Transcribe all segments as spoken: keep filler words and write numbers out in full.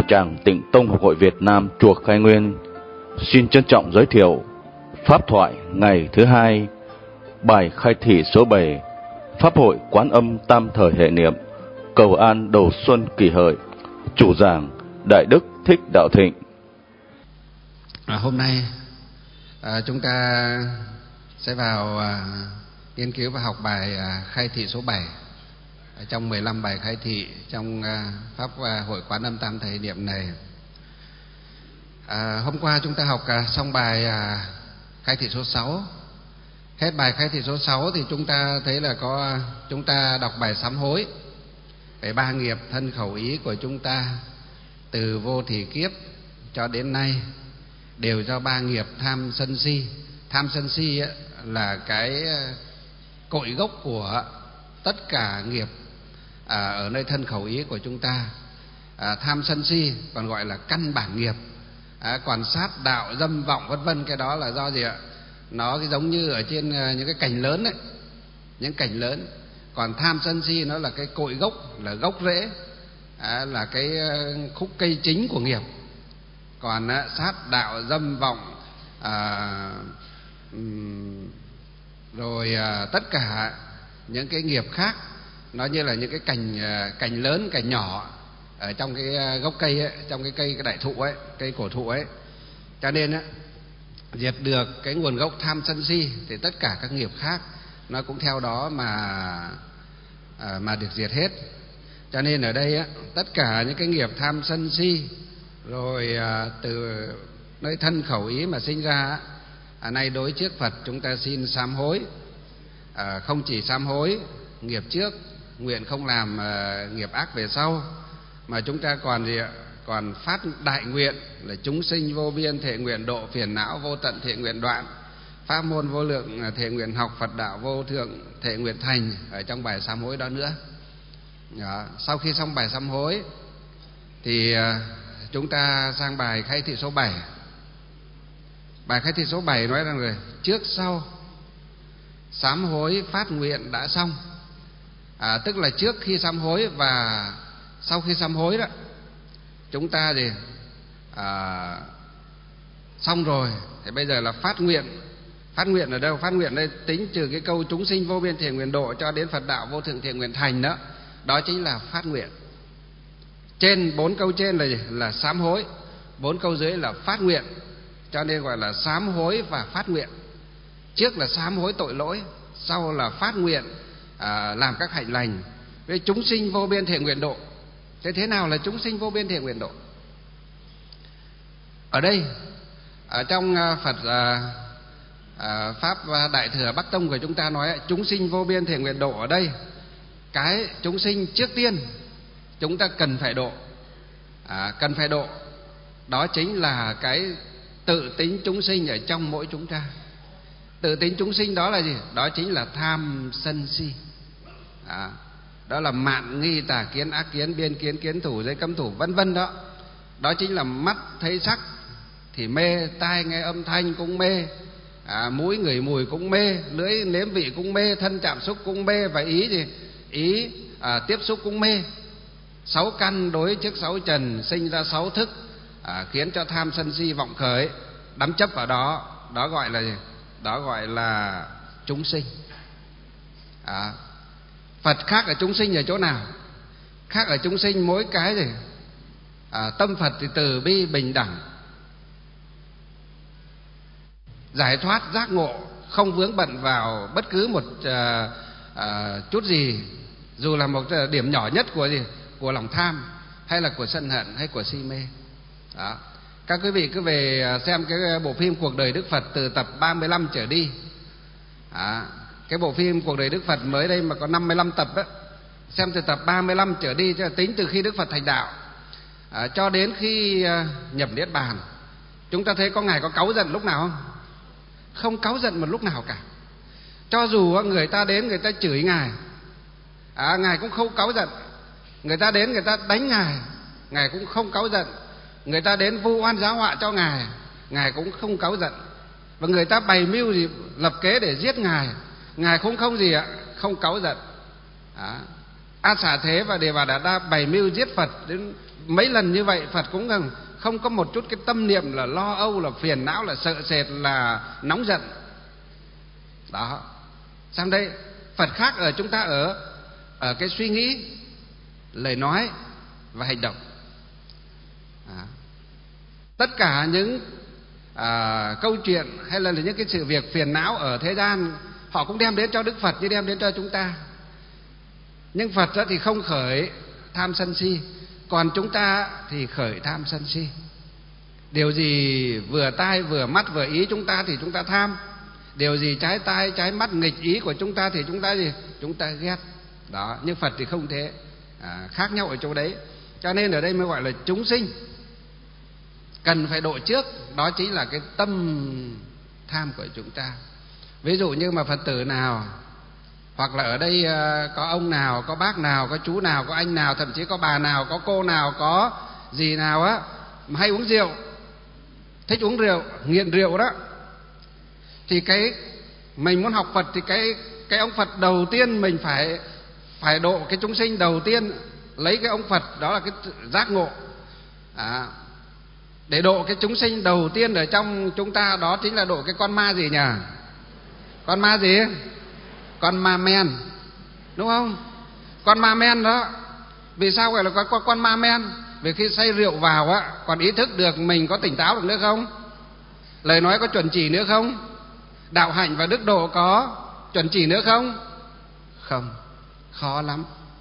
Tràng Tịnh Tông Học hội Việt Nam chùa Khai Nguyên xin trân trọng giới thiệu pháp thoại ngày thứ hai, bài khai thị số bảy, Pháp hội Quán Âm Tam Thời Hệ Niệm, cầu an đầu xuân kỷ hợi. Chủ giảng Đại Đức Thích Đạo Thịnh. À, hôm nay à, chúng ta sẽ vào à, nghiên cứu và học bài à, khai thị số bảy trong mười lăm bài khai thị trong à, Pháp à, hội Quán Âm Tam Thời Hệ Niệm này. À, hôm qua chúng ta học à, xong bài à, khai thị số sáu. Hết bài khai thị số sáu thì chúng ta thấy là có chúng ta đọc bài sám hối về ba nghiệp thân khẩu ý của chúng ta từ vô thỉ kiếp cho đến nay đều do ba nghiệp tham sân si. Tham sân si ấy, là cái cội gốc của tất cả nghiệp à, ở nơi thân khẩu ý của chúng ta. À, tham sân si còn gọi là căn bản nghiệp. À, còn sát đạo dâm vọng vân vân, cái đó là do gì ạ? Nó giống như ở trên những cái cành lớn ấy, những cành lớn. Còn tham sân si nó là cái cội gốc, là gốc rễ, à, là cái khúc cây chính của nghiệp. Còn à, sát đạo dâm vọng à, rồi à, tất cả những cái nghiệp khác nó như là những cái cành à, cành lớn, cành nhỏ ở trong cái gốc cây ấy, trong cái cây cái đại thụ ấy, cây cổ thụ ấy. Cho nên á, diệt được cái nguồn gốc tham sân si thì tất cả các nghiệp khác nó cũng theo đó mà à, mà được diệt hết. Cho nên ở đây á, tất cả những cái nghiệp tham sân si rồi à, từ nơi thân khẩu ý mà sinh ra à, nay đối trước Phật chúng ta xin sám hối. À, không chỉ sám hối nghiệp trước, nguyện không làm à, nghiệp ác về sau, mà chúng ta còn gì ạ? Còn phát đại nguyện là chúng sinh vô biên thệ nguyện độ, phiền não vô tận thệ nguyện đoạn, pháp môn vô lượng thệ nguyện học, Phật đạo vô thượng thệ nguyện thành, ở trong bài sám hối đó nữa. Đó. Sau khi xong bài sám hối thì chúng ta sang bài khai thị số bảy. Bài khai thị số bảy nói rằng rồi trước sau sám hối phát nguyện đã xong. À, tức là trước khi sám hối và sau khi sám hối đó, chúng ta thì à, xong rồi thì bây giờ là phát nguyện. Phát nguyện ở đâu? Phát nguyện đây tính trừ cái câu chúng sinh vô biên thệ nguyện độ cho đến Phật đạo vô thượng thệ nguyện thành đó, đó chính là phát nguyện. Trên bốn câu trên là gì? Là sám hối, bốn câu dưới là phát nguyện, cho nên gọi là sám hối và phát nguyện. Trước là sám hối tội lỗi, sau là phát nguyện à, làm các hạnh lành. Với chúng sinh vô biên thệ nguyện độ. Thế thế nào là chúng sinh vô biên thệ nguyện độ? Ở đây ở trong Phật à, à, Pháp Đại Thừa Bắc Tông của chúng ta nói chúng sinh vô biên thệ nguyện độ. Ở đây cái chúng sinh trước tiên chúng ta cần phải độ, à, cần phải độ đó chính là cái tự tính chúng sinh ở trong mỗi chúng ta. Tự tính chúng sinh đó là gì? Đó chính là tham sân si, à, đó là mạn nghi tà kiến ác kiến biên kiến kiến thủ giới cấm thủ vân vân đó. Đó chính là mắt thấy sắc thì mê, tai nghe âm thanh cũng mê, à, mũi ngửi mùi cũng mê, lưỡi nếm vị cũng mê, thân chạm xúc cũng mê, và ý thì ý à, tiếp xúc cũng mê. Sáu căn đối trước sáu trần sinh ra sáu thức, à, khiến cho tham sân si vọng khởi, đắm chấp vào đó, đó gọi là gì? Đó gọi là chúng sinh. À, Phật khác ở chúng sinh ở chỗ nào? Khác ở chúng sinh mỗi cái gì? À, tâm Phật thì từ bi bình đẳng, giải thoát giác ngộ, không vướng bận vào bất cứ một à, à, chút gì, dù là một điểm nhỏ nhất của gì? Của lòng tham, hay là của sân hận, hay của si mê. Đó. Các quý vị cứ về xem cái bộ phim Cuộc đời Đức Phật từ tập ba mươi lăm trở đi. Đó. Cái bộ phim Cuộc đời Đức Phật mới đây mà có năm mươi lăm tập đó, xem từ tập ba mươi lăm trở đi, tính từ khi Đức Phật thành đạo à, cho đến khi à, nhập niết bàn, chúng ta thấy có Ngài có cáu giận lúc nào không? Không cáu giận một lúc nào cả. Cho dù người ta đến người ta chửi Ngài, à, Ngài cũng không cáu giận. Người ta đến người ta đánh Ngài, Ngài cũng không cáu giận. Người ta đến vu oan giáo họa cho Ngài, Ngài cũng không cáu giận. Và người ta bày mưu gì lập kế để giết Ngài, Ngài cũng không gì ạ, không cáu giận. Đó. A Xà Thế và Đề Bà Đạt Đa bày mưu giết Phật đến mấy lần như vậy Phật cũng không, không có một chút cái tâm niệm là lo âu, là phiền não, là sợ sệt, là nóng giận. Đó. Sang đây Phật khác ở chúng ta ở ở cái suy nghĩ, lời nói và hành động. À. Tất cả những à, câu chuyện hay là những cái sự việc phiền não ở thế gian, họ cũng đem đến cho Đức Phật như đem đến cho chúng ta. Nhưng Phật đó thì không khởi tham sân si, còn chúng ta thì khởi tham sân si. Điều gì vừa tai vừa mắt vừa ý chúng ta thì chúng ta tham. Điều gì trái tai trái mắt nghịch ý của chúng ta thì chúng ta gì? Chúng ta ghét. Đó, nhưng Phật thì không thế. À, khác nhau ở chỗ đấy. Cho nên ở đây mới gọi là chúng sinh cần phải độ trước, đó chính là cái tâm tham của chúng ta. Ví dụ như mà Phật tử nào, hoặc là ở đây có ông nào, có bác nào, có chú nào, có anh nào, thậm chí có bà nào, có cô nào, có gì nào á mà hay uống rượu, thích uống rượu, nghiện rượu đó, thì cái mình muốn học Phật thì cái cái ông Phật đầu tiên mình phải phải độ cái chúng sinh đầu tiên, lấy cái ông Phật đó là cái giác ngộ. À, để độ cái chúng sinh đầu tiên ở trong chúng ta, đó chính là độ cái con ma gì nhỉ? Con ma gì? Con ma men, đúng không? Con ma men đó. Vì sao gọi là có con, con ma men? Vì khi say rượu vào á, còn ý thức được mình có tỉnh táo được nữa không? Lời nói có chuẩn chỉ nữa không? Đạo hạnh và đức độ có chuẩn chỉ nữa không? Không, khó lắm,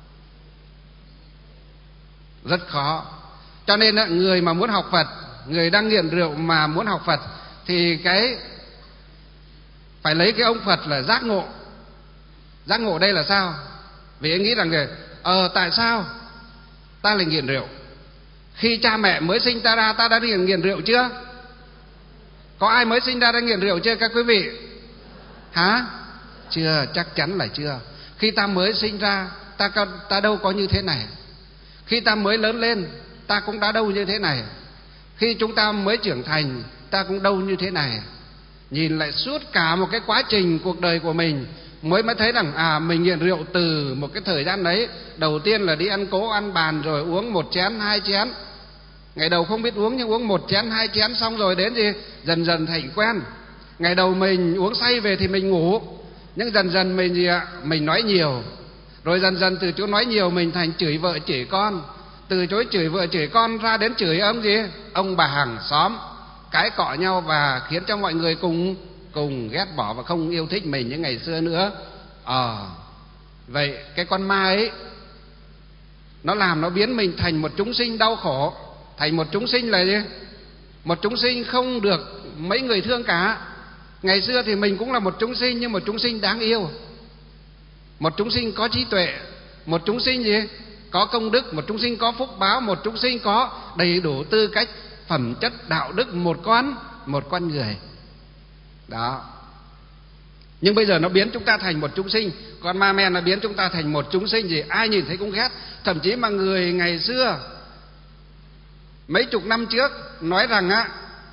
rất khó. Cho nên á, người mà muốn học Phật, người đang nghiện rượu mà muốn học Phật thì cái phải lấy cái ông Phật là giác ngộ. Giác ngộ đây là sao? Vì anh nghĩ rằng là ờ tại sao ta lại nghiện rượu? Khi cha mẹ mới sinh ta ra, ta đã nghiện, nghiện rượu chưa? Có ai mới sinh ra đã nghiện rượu chưa các quý vị? Hả? Chưa, chắc chắn là chưa. Khi ta mới sinh ra, ta, ta đâu có như thế này. Khi ta mới lớn lên, ta cũng đã đâu như thế này. Khi chúng ta mới trưởng thành, ta cũng đâu như thế này. Nhìn lại suốt cả một cái quá trình cuộc đời của mình mới mới thấy rằng à mình nghiện rượu từ một cái thời gian đấy. Đầu tiên là đi ăn cố ăn bàn, rồi uống một chén hai chén. Ngày đầu không biết uống nhưng uống một chén hai chén, xong rồi đến gì dần dần thành quen. Ngày đầu mình uống say về thì mình ngủ, nhưng dần dần mình gì ạ? Mình nói nhiều. Rồi dần dần từ chỗ nói nhiều mình thành chửi vợ chửi con. Từ chối chửi vợ chửi con ra đến chửi ông gì? Ông bà hàng xóm, cãi cọ nhau và khiến cho mọi người cùng cùng ghét bỏ và không yêu thích mình như ngày xưa nữa. Ờ à, vậy cái con ma ấy nó làm nó biến mình thành một chúng sinh đau khổ, thành một chúng sinh là gì? Một chúng sinh không được mấy người thương cả. Ngày xưa thì mình cũng là một chúng sinh, nhưng một chúng sinh đáng yêu, một chúng sinh có trí tuệ, một chúng sinh gì? Có công đức, một chúng sinh có phúc báo, một chúng sinh có đầy đủ tư cách, phẩm chất đạo đức, một con một con người. Đó. Nhưng bây giờ nó biến chúng ta thành một chúng sinh. Con ma men nó biến chúng ta thành một chúng sinh gì? Ai nhìn thấy cũng ghét. Thậm chí mà người ngày xưa mấy chục năm trước nói rằng á,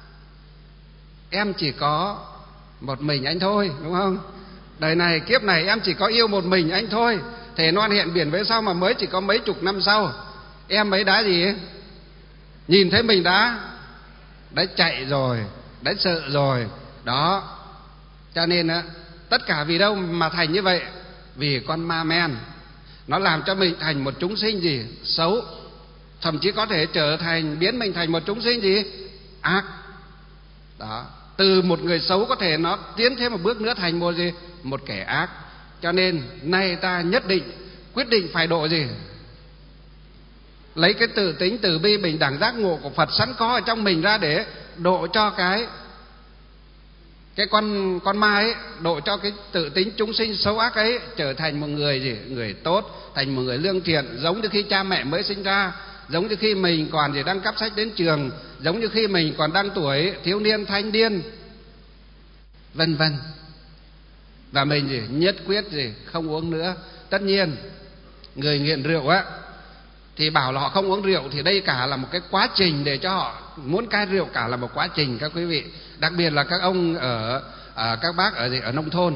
em chỉ có một mình anh thôi, đúng không? Đời này kiếp này em chỉ có yêu một mình anh thôi. Thề non hẹn biển với sao mà mới chỉ có mấy chục năm sau em ấy đã gì ấy? Nhìn thấy mình đã đã chạy rồi, đã sợ rồi. Đó. Cho nên á, tất cả vì đâu mà thành như vậy? Vì con ma men nó làm cho mình thành một chúng sinh gì? Xấu. Thậm chí có thể trở thành, biến mình thành một chúng sinh gì? Ác. Đó. Từ một người xấu có thể nó tiến thêm một bước nữa thành một gì? Một kẻ ác. Cho nên nay ta nhất định quyết định phải độ gì? Lấy cái tự tính từ bi bình đẳng giác ngộ của Phật sẵn có ở trong mình ra để độ cho cái cái con con ma ấy, độ cho cái tự tính chúng sinh xấu ác ấy trở thành một người gì? Người tốt, thành một người lương thiện, giống như khi cha mẹ mới sinh ra, giống như khi mình còn gì đang cắp sách đến trường, giống như khi mình còn đang tuổi thiếu niên thanh niên, vân vân. Và mình gì? Nhất quyết gì? Không uống nữa. Tất nhiên người nghiện rượu á thì bảo là họ không uống rượu, thì đây cả là một cái quá trình để cho họ muốn cai rượu, cả là một quá trình các quý vị. Đặc biệt là các ông ở à, các bác ở gì ở nông thôn.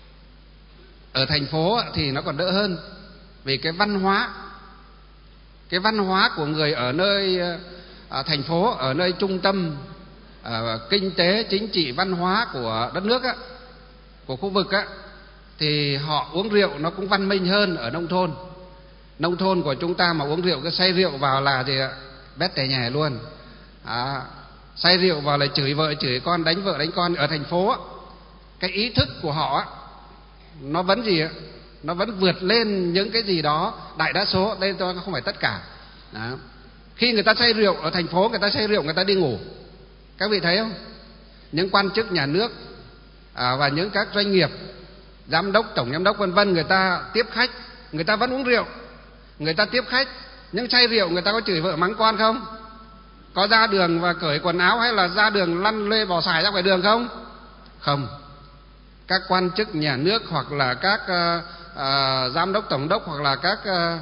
Ở thành phố thì nó còn đỡ hơn, vì cái văn hóa cái văn hóa của người ở nơi à, thành phố, ở nơi trung tâm à, kinh tế, chính trị, văn hóa của đất nước á, của khu vực á, thì họ uống rượu nó cũng văn minh hơn ở nông thôn. Nông thôn của chúng ta mà uống rượu, cái say rượu vào là gì ạ? Bét tè nhè luôn. À, say rượu vào là chửi vợ chửi con, đánh vợ đánh con. Ở thành phố á, cái ý thức của họ á, nó vẫn gì ạ? Nó vẫn vượt lên những cái gì đó đại đa số. Đây tôi không phải tất cả. Đó. Khi người ta say rượu ở thành phố, người ta say rượu người ta đi ngủ. Các vị thấy không? Những quan chức nhà nước à, và những các doanh nghiệp, giám đốc, tổng giám đốc vân vân, người ta tiếp khách, người ta vẫn uống rượu, người ta tiếp khách. Nhưng say rượu người ta có chửi vợ mắng con không? Có ra đường và cởi quần áo hay là ra đường lăn lê bò xài ra ngoài đường không? Không. Các quan chức nhà nước hoặc là các uh, uh, giám đốc, tổng đốc hoặc là các uh,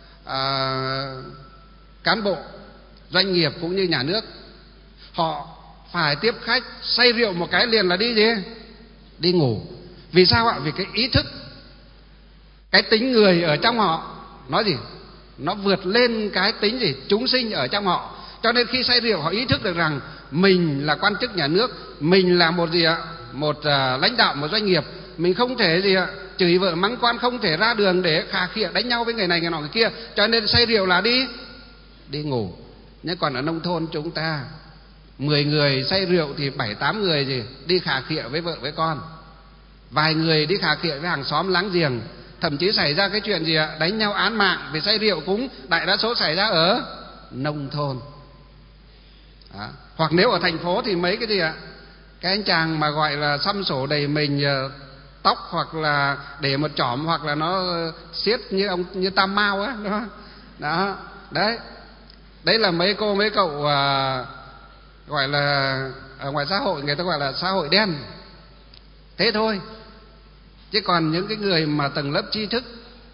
uh, cán bộ doanh nghiệp cũng như nhà nước, họ phải tiếp khách say rượu một cái liền là đi gì? Đi ngủ. Vì sao ạ? Vì cái ý thức, cái tính người ở trong họ nói gì? Nó vượt lên cái tính gì? Chúng sinh ở trong họ. Cho nên khi say rượu họ ý thức được rằng mình là quan chức nhà nước, mình là một gì ạ? Một uh, lãnh đạo một doanh nghiệp, mình không thể gì ạ? Chửi vợ mắng con, không thể ra đường để khà khịa đánh nhau với người này người nọ người kia. Cho nên say rượu là đi đi ngủ. Nhưng còn ở nông thôn chúng ta, mười người say rượu thì bảy tám người gì đi khà khịa với vợ với con, vài người đi khà khịa với hàng xóm láng giềng. Thậm chí xảy ra cái chuyện gì ạ? Đánh nhau án mạng vì say rượu cũng đại đa số xảy ra ở nông thôn. Đó. Hoặc nếu ở thành phố thì mấy cái gì ạ? Cái anh chàng mà gọi là xăm sổ đầy mình tóc, hoặc là để một chỏm, hoặc là nó siết như ông như Tam Mao á, đó. Đó. Đấy. Đấy là mấy cô mấy cậu à, gọi là ở ngoài xã hội người ta gọi là xã hội đen. Thế thôi. Chứ còn những cái người mà tầng lớp tri thức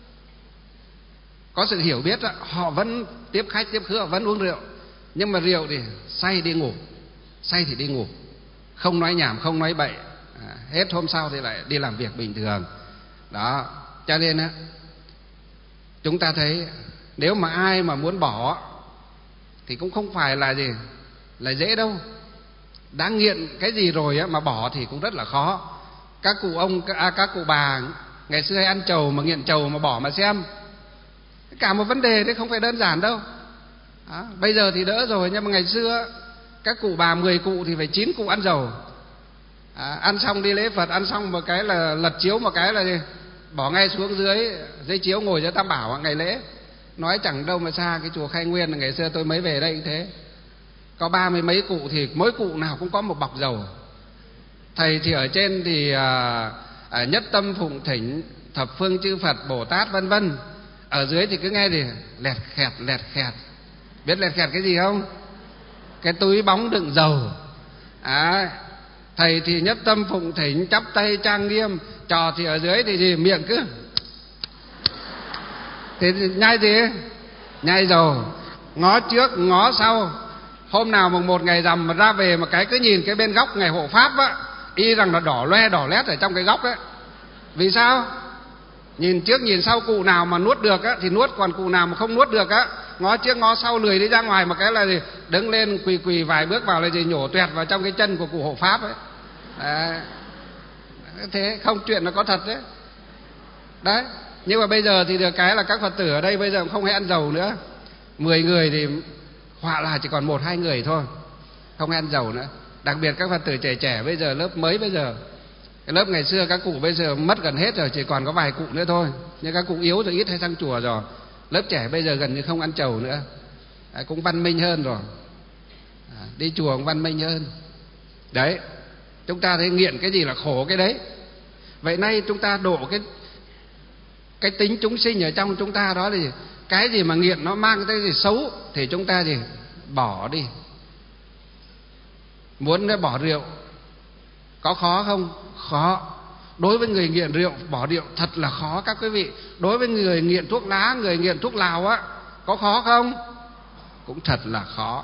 có sự hiểu biết đó, họ vẫn tiếp khách tiếp khứa, vẫn uống rượu. Nhưng mà rượu thì say đi ngủ, say thì đi ngủ, không nói nhảm, không nói bậy, à, hết hôm sau thì lại đi làm việc bình thường. Đó. Cho nên á, chúng ta thấy nếu mà ai mà muốn bỏ thì cũng không phải là gì là dễ đâu. Đã nghiện cái gì rồi á, mà bỏ thì cũng rất là khó. Các cụ ông, à, các cụ bà ngày xưa hay ăn trầu, mà nghiện trầu mà bỏ mà xem. Cả một vấn đề đấy không phải đơn giản đâu. Đó. Bây giờ thì đỡ rồi, nhưng mà ngày xưa các cụ bà mười cụ thì phải chín cụ ăn dầu. À, ăn xong đi lễ Phật, ăn xong một cái là lật chiếu một cái là gì? Bỏ ngay xuống dưới dưới chiếu, ngồi dưới Tam Bảo ngày lễ. Nói chẳng đâu mà xa, cái chùa Khai Nguyên ngày xưa tôi mới về đây cũng thế, có ba mươi mấy cụ thì mỗi cụ nào cũng có một bọc dầu. Thầy thì ở trên thì à, à, nhất tâm phụng thỉnh thập phương chư Phật Bồ Tát vân vân. Ở dưới thì cứ nghe gì lẹt khẹt lẹt khẹt. Biết lẹt khẹt cái gì không? Cái túi bóng đựng dầu. À, thầy thì nhất tâm phụng thỉnh, chắp tay trang nghiêm. Trò thì ở dưới thì gì miệng cứ thì nhai gì? Nhai dầu. Ngó trước ngó sau. Hôm nào mùng một ngày rằm mà ra về mà cái cứ nhìn cái bên góc ngày hộ pháp á, y rằng là đỏ loe đỏ lét ở trong cái góc ấy. Vì sao? Nhìn trước nhìn sau, cụ nào mà nuốt được á thì nuốt, còn cụ nào mà không nuốt được á, ngó trước ngó sau lười đi ra ngoài một cái là gì đứng lên quỳ quỳ vài bước vào là gì nhổ toẹt vào trong cái chân của cụ hộ pháp ấy. Đấy. Thế không, chuyện nó có thật đấy. Đấy. Nhưng mà bây giờ thì được cái là các Phật tử ở đây bây giờ cũng không hay ăn dầu nữa. Mười người thì họa là chỉ còn một hai người thôi, không hay ăn dầu nữa. Đặc biệt các Phật tử trẻ trẻ bây giờ, lớp mới bây giờ. Cái lớp ngày xưa các cụ bây giờ mất gần hết rồi, chỉ còn có vài cụ nữa thôi. Nhưng các cụ yếu rồi, ít hay sang chùa rồi. Lớp trẻ bây giờ gần như không ăn trầu nữa. À, cũng văn minh hơn rồi. À, đi chùa cũng văn minh hơn. Đấy. Chúng ta thấy nghiện cái gì là khổ cái đấy. Vậy nay chúng ta độ cái cái tính chúng sinh ở trong chúng ta đó là gì? Cái gì mà nghiện nó mang cái gì xấu thì chúng ta gì bỏ đi. Muốn bỏ rượu có khó không? Khó. Đối với người nghiện rượu, bỏ rượu thật là khó các quý vị. Đối với người nghiện thuốc lá, người nghiện thuốc lào á, có khó không? Cũng thật là khó.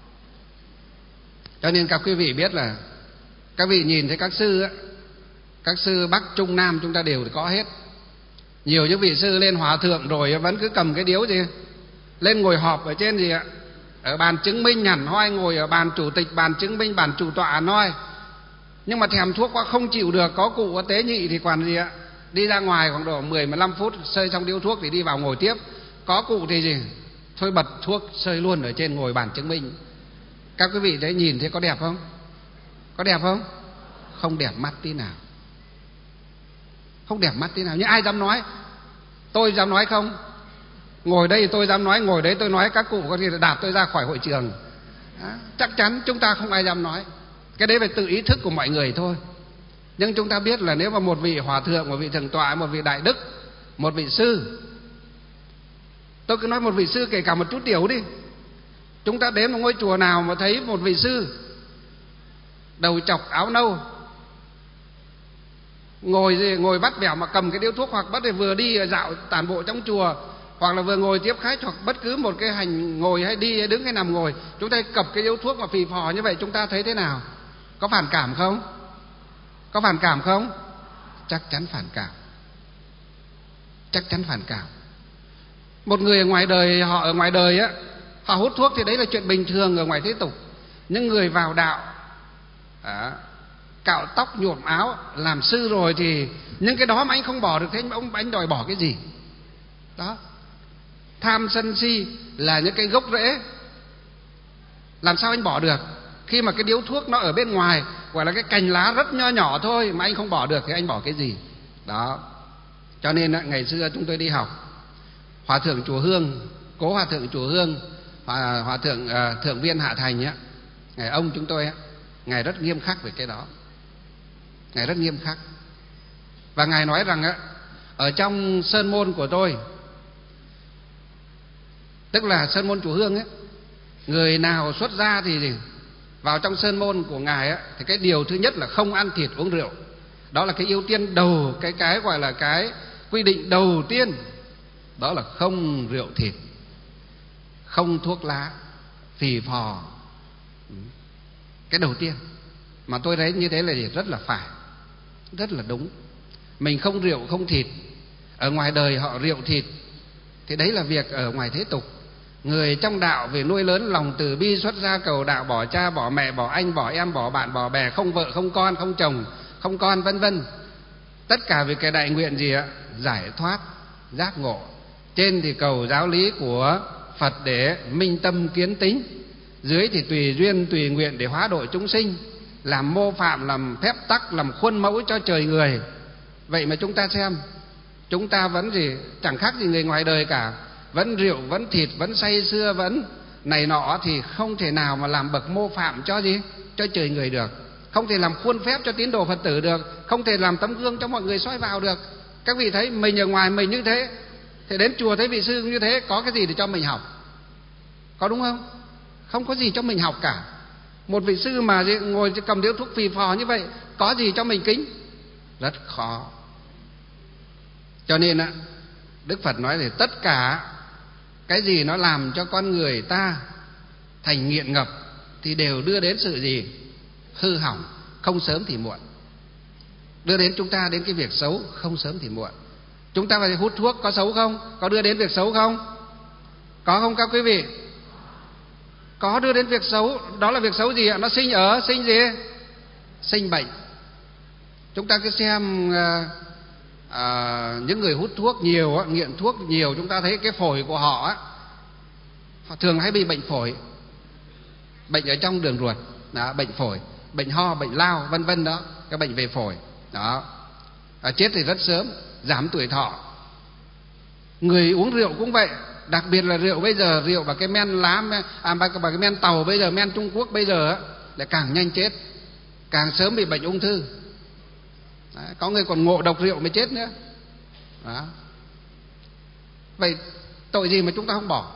Cho nên các quý vị biết là các vị nhìn thấy các sư á, các sư Bắc Trung Nam chúng ta đều có hết. Nhiều những vị sư lên hòa thượng rồi vẫn cứ cầm cái điếu gì lên ngồi họp ở trên gì ạ, ở bàn chứng minh hẳn hoi, ngồi ở bàn chủ tịch, bàn chứng minh, bàn chủ tọa hẳn hoi. Nhưng mà thèm thuốc quá không chịu được, có cụ có tế nhị thì còn gì ạ, đi ra ngoài khoảng độ mười mười lăm phút sơi xong điếu thuốc thì đi vào ngồi tiếp. Có cụ thì gì, thôi bật thuốc sơi luôn ở trên ngồi bàn chứng minh. Các quý vị đấy nhìn thấy có đẹp không? Có đẹp không? Không đẹp mắt tí nào. Không đẹp mắt tí nào. Nhưng ai dám nói? Tôi dám nói không? Ngồi đây tôi dám nói, ngồi đấy tôi nói, các cụ có thể đạp tôi ra khỏi hội trường. Đó, chắc chắn chúng ta không ai dám nói. Cái đấy phải tự ý thức của mọi người thôi. Nhưng chúng ta biết là nếu mà một vị hòa thượng, một vị thượng tọa, một vị đại đức, một vị sư, tôi cứ nói một vị sư kể cả một chút tiểu đi, chúng ta đến một ngôi chùa nào mà thấy một vị sư đầu chọc áo nâu ngồi gì, ngồi bắt bẻo mà cầm cái điếu thuốc, hoặc bắt thì vừa đi dạo tản bộ trong chùa, hoặc là vừa ngồi tiếp khách, hoặc bất cứ một cái hành ngồi hay đi hay đứng hay nằm ngồi, chúng ta cập cái điếu thuốc mà phì phò như vậy, chúng ta thấy thế nào? Có phản cảm không? Có phản cảm không? Chắc chắn phản cảm. Chắc chắn phản cảm. Một người ở ngoài đời, họ ở ngoài đời á, họ hút thuốc thì đấy là chuyện bình thường ở ngoài thế tục. Nhưng người vào đạo à, cạo tóc, nhuộm áo, làm sư rồi thì những cái đó mà anh không bỏ được, thế ông anh đòi bỏ cái gì? Đó. Tham sân si là những cái gốc rễ, làm sao anh bỏ được? Khi mà cái điếu thuốc nó ở bên ngoài, gọi là cái cành lá rất nho nhỏ thôi mà anh không bỏ được thì anh bỏ cái gì? Đó. Cho nên ngày xưa chúng tôi đi học, Hòa thượng chùa Hương, cố Hòa thượng chùa Hương, Hòa, hòa thượng uh, thượng viên Hạ Thành á, ngài ông chúng tôi á, ngài rất nghiêm khắc về cái đó. Ngài rất nghiêm khắc. Và ngài nói rằng á, ở trong sơn môn của tôi, tức là sơn môn chùa Hương ấy, người nào xuất gia thì vào trong sơn môn của ngài á, thì cái điều thứ nhất là không ăn thịt uống rượu. Đó là cái ưu tiên đầu, cái cái gọi là cái quy định đầu tiên. Đó là không rượu thịt, không thuốc lá, phì phò. Cái đầu tiên mà tôi thấy như thế là rất là phải, rất là đúng. Mình không rượu không thịt. Ở ngoài đời họ rượu thịt thì đấy là việc ở ngoài thế tục. Người trong đạo về nuôi lớn lòng từ bi, xuất gia cầu đạo, bỏ cha bỏ mẹ, bỏ anh bỏ em, bỏ bạn bỏ bè, không vợ không con, không chồng không con, vân vân. Tất cả vì cái đại nguyện gì ạ? Giải thoát, giác ngộ. Trên thì cầu giáo lý của Phật để minh tâm kiến tính, dưới thì tùy duyên tùy nguyện để hóa độ chúng sinh, làm mô phạm, làm phép tắc, làm khuôn mẫu cho trời người. Vậy mà chúng ta xem, chúng ta vẫn gì, chẳng khác gì người ngoài đời cả, vẫn rượu, vẫn thịt, vẫn say sưa, vẫn này nọ, thì không thể nào mà làm bậc mô phạm cho gì, cho trời người được, không thể làm khuôn phép cho tín đồ Phật tử được, không thể làm tấm gương cho mọi người soi vào được. Các vị thấy mình ở ngoài mình như thế, thì đến chùa thấy vị sư như thế, có cái gì để cho mình học? Có đúng không? Không có gì cho mình học cả. Một vị sư mà ngồi cầm điếu thuốc phì phò như vậy, có gì cho mình kính? Rất khó. Cho nên á, Đức Phật nói thì tất cả cái gì nó làm cho con người ta thành nghiện ngập thì đều đưa đến sự gì? Hư hỏng, không sớm thì muộn. Đưa đến chúng ta đến cái việc xấu, không sớm thì muộn. Chúng ta phải hút thuốc có xấu không? Có đưa đến việc xấu không? Có không các quý vị? Có đưa đến việc xấu. Đó là việc xấu gì ạ? Nó sinh ở, sinh gì? Sinh bệnh. Chúng ta cứ xem à, à, những người hút thuốc nhiều, nghiện thuốc nhiều, chúng ta thấy cái phổi của họ á, họ thường hay bị bệnh phổi, bệnh ở trong đường ruột, đó, bệnh phổi, bệnh ho, bệnh lao, vân vân đó, các bệnh về phổi đó. À, chết thì rất sớm, giảm tuổi thọ. Người uống rượu cũng vậy, đặc biệt là rượu bây giờ, rượu và cái men lá, à, và cái men tàu bây giờ, men Trung Quốc bây giờ lại càng nhanh chết, càng sớm bị bệnh ung thư. Đấy, có người còn ngộ độc rượu mới chết nữa. Đó. Vậy tội gì mà chúng ta không bỏ?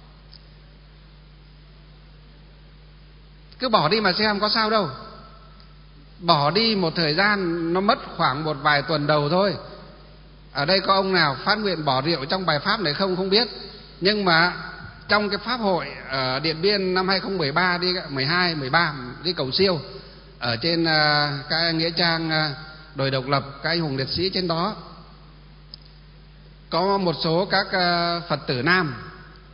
Cứ bỏ đi mà xem có sao đâu. Bỏ đi một thời gian, nó mất khoảng một vài tuần đầu thôi. Ở đây có ông nào phát nguyện bỏ rượu trong bài pháp này không? Không biết. Nhưng mà trong cái pháp hội ở Điện Biên năm hai không một ba đi, mười hai, mười ba đi cầu siêu, ở trên uh, cái nghĩa trang uh, đồi độc lập, các anh hùng liệt sĩ trên đó, có một số các uh, Phật tử nam,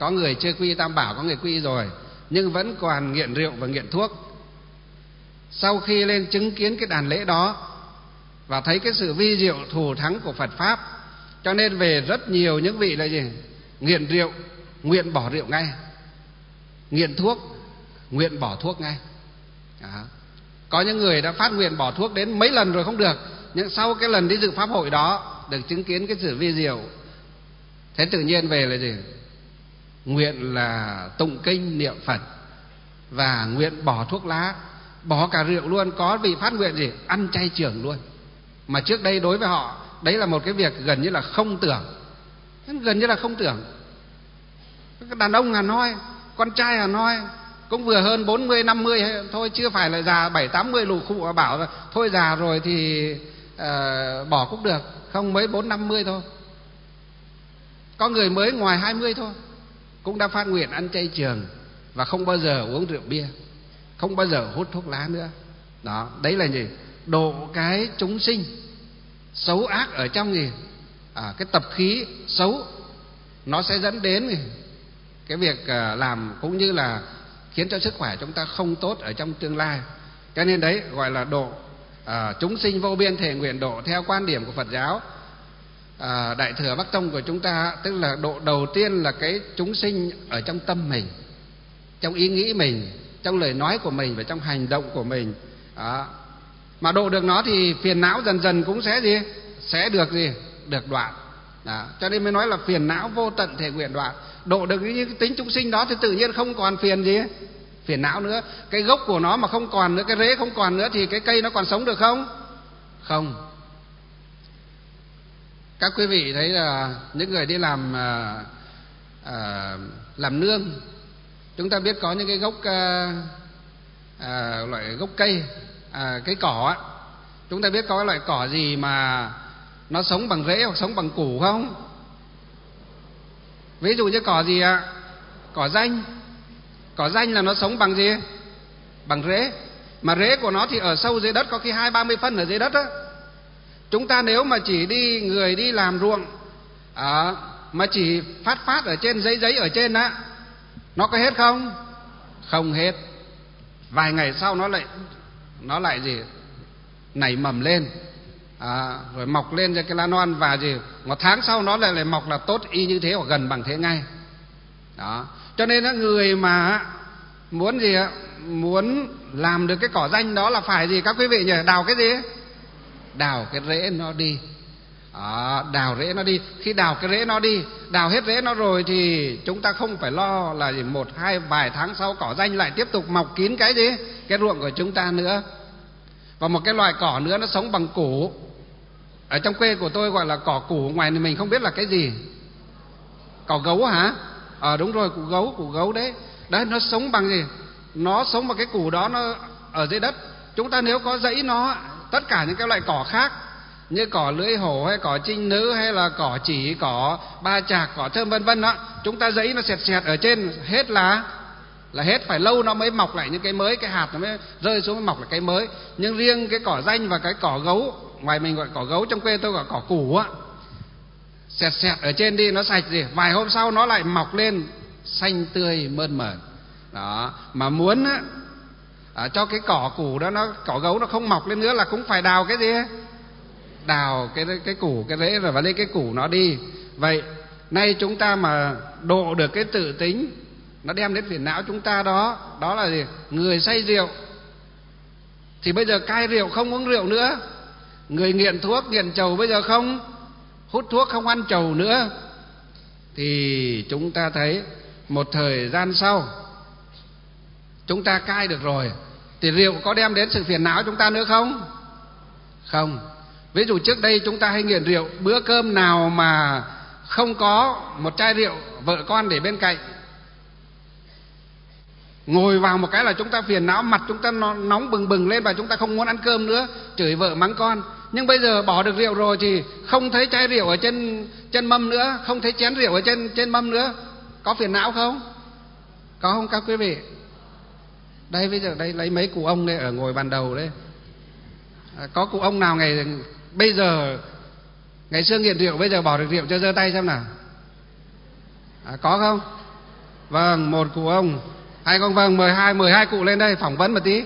có người chưa quy tam bảo, có người quy rồi nhưng vẫn còn nghiện rượu và nghiện thuốc. Sau khi lên chứng kiến cái đàn lễ đó và thấy cái sự vi diệu thù thắng của Phật pháp, cho nên về rất nhiều những vị là gì? Nghiện rượu, nguyện bỏ rượu ngay. Nghiện thuốc, nguyện bỏ thuốc ngay. Đó. Có những người đã phát nguyện bỏ thuốc đến mấy lần rồi không được, nhưng sau cái lần đi dự pháp hội đó được chứng kiến cái sự vi diệu, thế tự nhiên về là gì? Nguyện là tụng kinh niệm Phật và nguyện bỏ thuốc lá, bỏ cả rượu luôn. Có vị phát nguyện gì? Ăn chay trường luôn. Mà trước đây đối với họ đấy là một cái việc gần như là không tưởng, gần như là không tưởng. Đàn ông Hà Nội, con trai Hà Nội cũng vừa hơn bốn mươi năm mươi thôi, chưa phải là già bảy tám mươi lù khụ mà bảo là thôi già rồi thì uh, bỏ cũng được. Không, mới bốn năm mươi thôi. Có người mới ngoài hai mươi thôi cũng đã phát nguyện ăn chay trường và không bao giờ uống rượu bia, không bao giờ hút thuốc lá nữa. Đó, đấy là gì? Độ cái chúng sinh xấu ác ở trong gì? À, cái tập khí xấu nó sẽ dẫn đến gì? Cái việc làm cũng như là khiến cho sức khỏe chúng ta không tốt ở trong tương lai. Cho nên đấy gọi là độ à, chúng sinh vô biên thể nguyện độ theo quan điểm của Phật giáo à, Đại thừa Bắc Tông của chúng ta. Tức là độ đầu tiên là cái chúng sinh ở trong tâm mình, trong ý nghĩ mình, trong lời nói của mình và trong hành động của mình. Đó. Mà độ được nó thì phiền não dần dần cũng sẽ gì? Sẽ được gì? Được đoạn. Đó. Cho nên mới nói là phiền não vô tận thể nguyện đoạn. Độ được những cái tính chúng sinh đó thì tự nhiên không còn phiền gì? Phiền não nữa. Cái gốc của nó mà không còn nữa, cái rễ không còn nữa thì cái cây nó còn sống được không? Không. Các quý vị thấy là những người đi làm à, à, làm nương, chúng ta biết có những cái gốc à, à, loại gốc cây, à, cái cỏ á. Chúng ta biết có cái loại cỏ gì mà nó sống bằng rễ hoặc sống bằng củ không? Ví dụ như cỏ gì ạ? Cỏ danh. Cỏ danh là nó sống bằng gì? Bằng rễ. Mà rễ của nó thì ở sâu dưới đất, có khi hai ba mươi phân ở dưới đất á. Chúng ta nếu mà chỉ đi người đi làm ruộng à, mà chỉ phát phát ở trên giấy giấy ở trên á, nó có hết không? Không hết. Vài ngày sau nó lại nó lại gì? Nảy mầm lên. À, rồi mọc lên ra cái lá non và gì một tháng sau nó lại lại mọc là tốt y như thế hoặc gần bằng thế ngay. Đó. Cho nên là người mà muốn gì ạ? Muốn làm được cái cỏ danh đó là phải gì các quý vị nhỉ? Đào cái gì? Đào cái rễ nó đi. Đó, đào rễ nó đi. Khi đào cái rễ nó đi, đào hết rễ nó rồi thì chúng ta không phải lo là gì một hai vài tháng sau cỏ danh lại tiếp tục mọc kín cái gì? Cái ruộng của chúng ta nữa. Và một cái loài cỏ nữa nó sống bằng củ. Ở trong quê của tôi gọi là cỏ củ, ngoài này mình không biết là cái gì. Cỏ gấu hả? Ờ à, đúng rồi, củ gấu, củ gấu đấy. Đấy, nó sống bằng gì? Nó sống bằng cái củ đó, nó ở dưới đất. Chúng ta nếu có dãy nó, tất cả những cái loại cỏ khác như cỏ lưỡi hổ hay cỏ trinh nữ hay là cỏ chỉ, cỏ ba chạc, cỏ thơm vân vân đó, chúng ta dãy nó sẹt sẹt ở trên hết là là hết, phải lâu nó mới mọc lại những cái mới, cái hạt nó mới rơi xuống mới mọc lại cái mới. Nhưng riêng cái cỏ danh và cái cỏ gấu, ngoài mình gọi cỏ gấu, trong quê tôi gọi cỏ củ á, sẹt sẹt ở trên đi nó sạch gì, vài hôm sau nó lại mọc lên xanh tươi mơn mởn. Đó, mà muốn á à, cho cái cỏ củ đó, nó cỏ gấu nó không mọc lên nữa là cũng phải đào cái gì? Đào cái cái củ, cái rễ rồi và lấy cái củ nó đi. Vậy nay chúng ta mà độ được cái tự tính nó đem đến phiền não chúng ta đó, đó là gì? Người say rượu thì bây giờ cai rượu, không uống rượu nữa. Người nghiện thuốc, nghiện trầu bây giờ không hút thuốc, không ăn trầu nữa. Thì chúng ta thấy một thời gian sau chúng ta cai được rồi thì rượu có đem đến sự phiền não chúng ta nữa không? Không. Ví dụ trước đây chúng ta hay nghiện rượu, bữa cơm nào mà không có một chai rượu, vợ con để bên cạnh, ngồi vào một cái là chúng ta phiền não, mặt chúng ta nóng bừng bừng lên và chúng ta không muốn ăn cơm nữa, chửi vợ mắng con. Nhưng bây giờ bỏ được rượu rồi thì không thấy chai rượu ở trên trên mâm nữa, không thấy chén rượu ở trên trên mâm nữa, có phiền não không? Có không các quý vị? Đây bây giờ đây lấy mấy cụ ông đây ở ngồi bàn đầu đây, à, có cụ ông nào ngày bây giờ ngày xưa nghiện rượu bây giờ bỏ được rượu cho giơ tay xem nào? À, có không? Vâng, một cụ ông. Hai con vâng, mời hai mời hai cụ lên đây phỏng vấn một tí.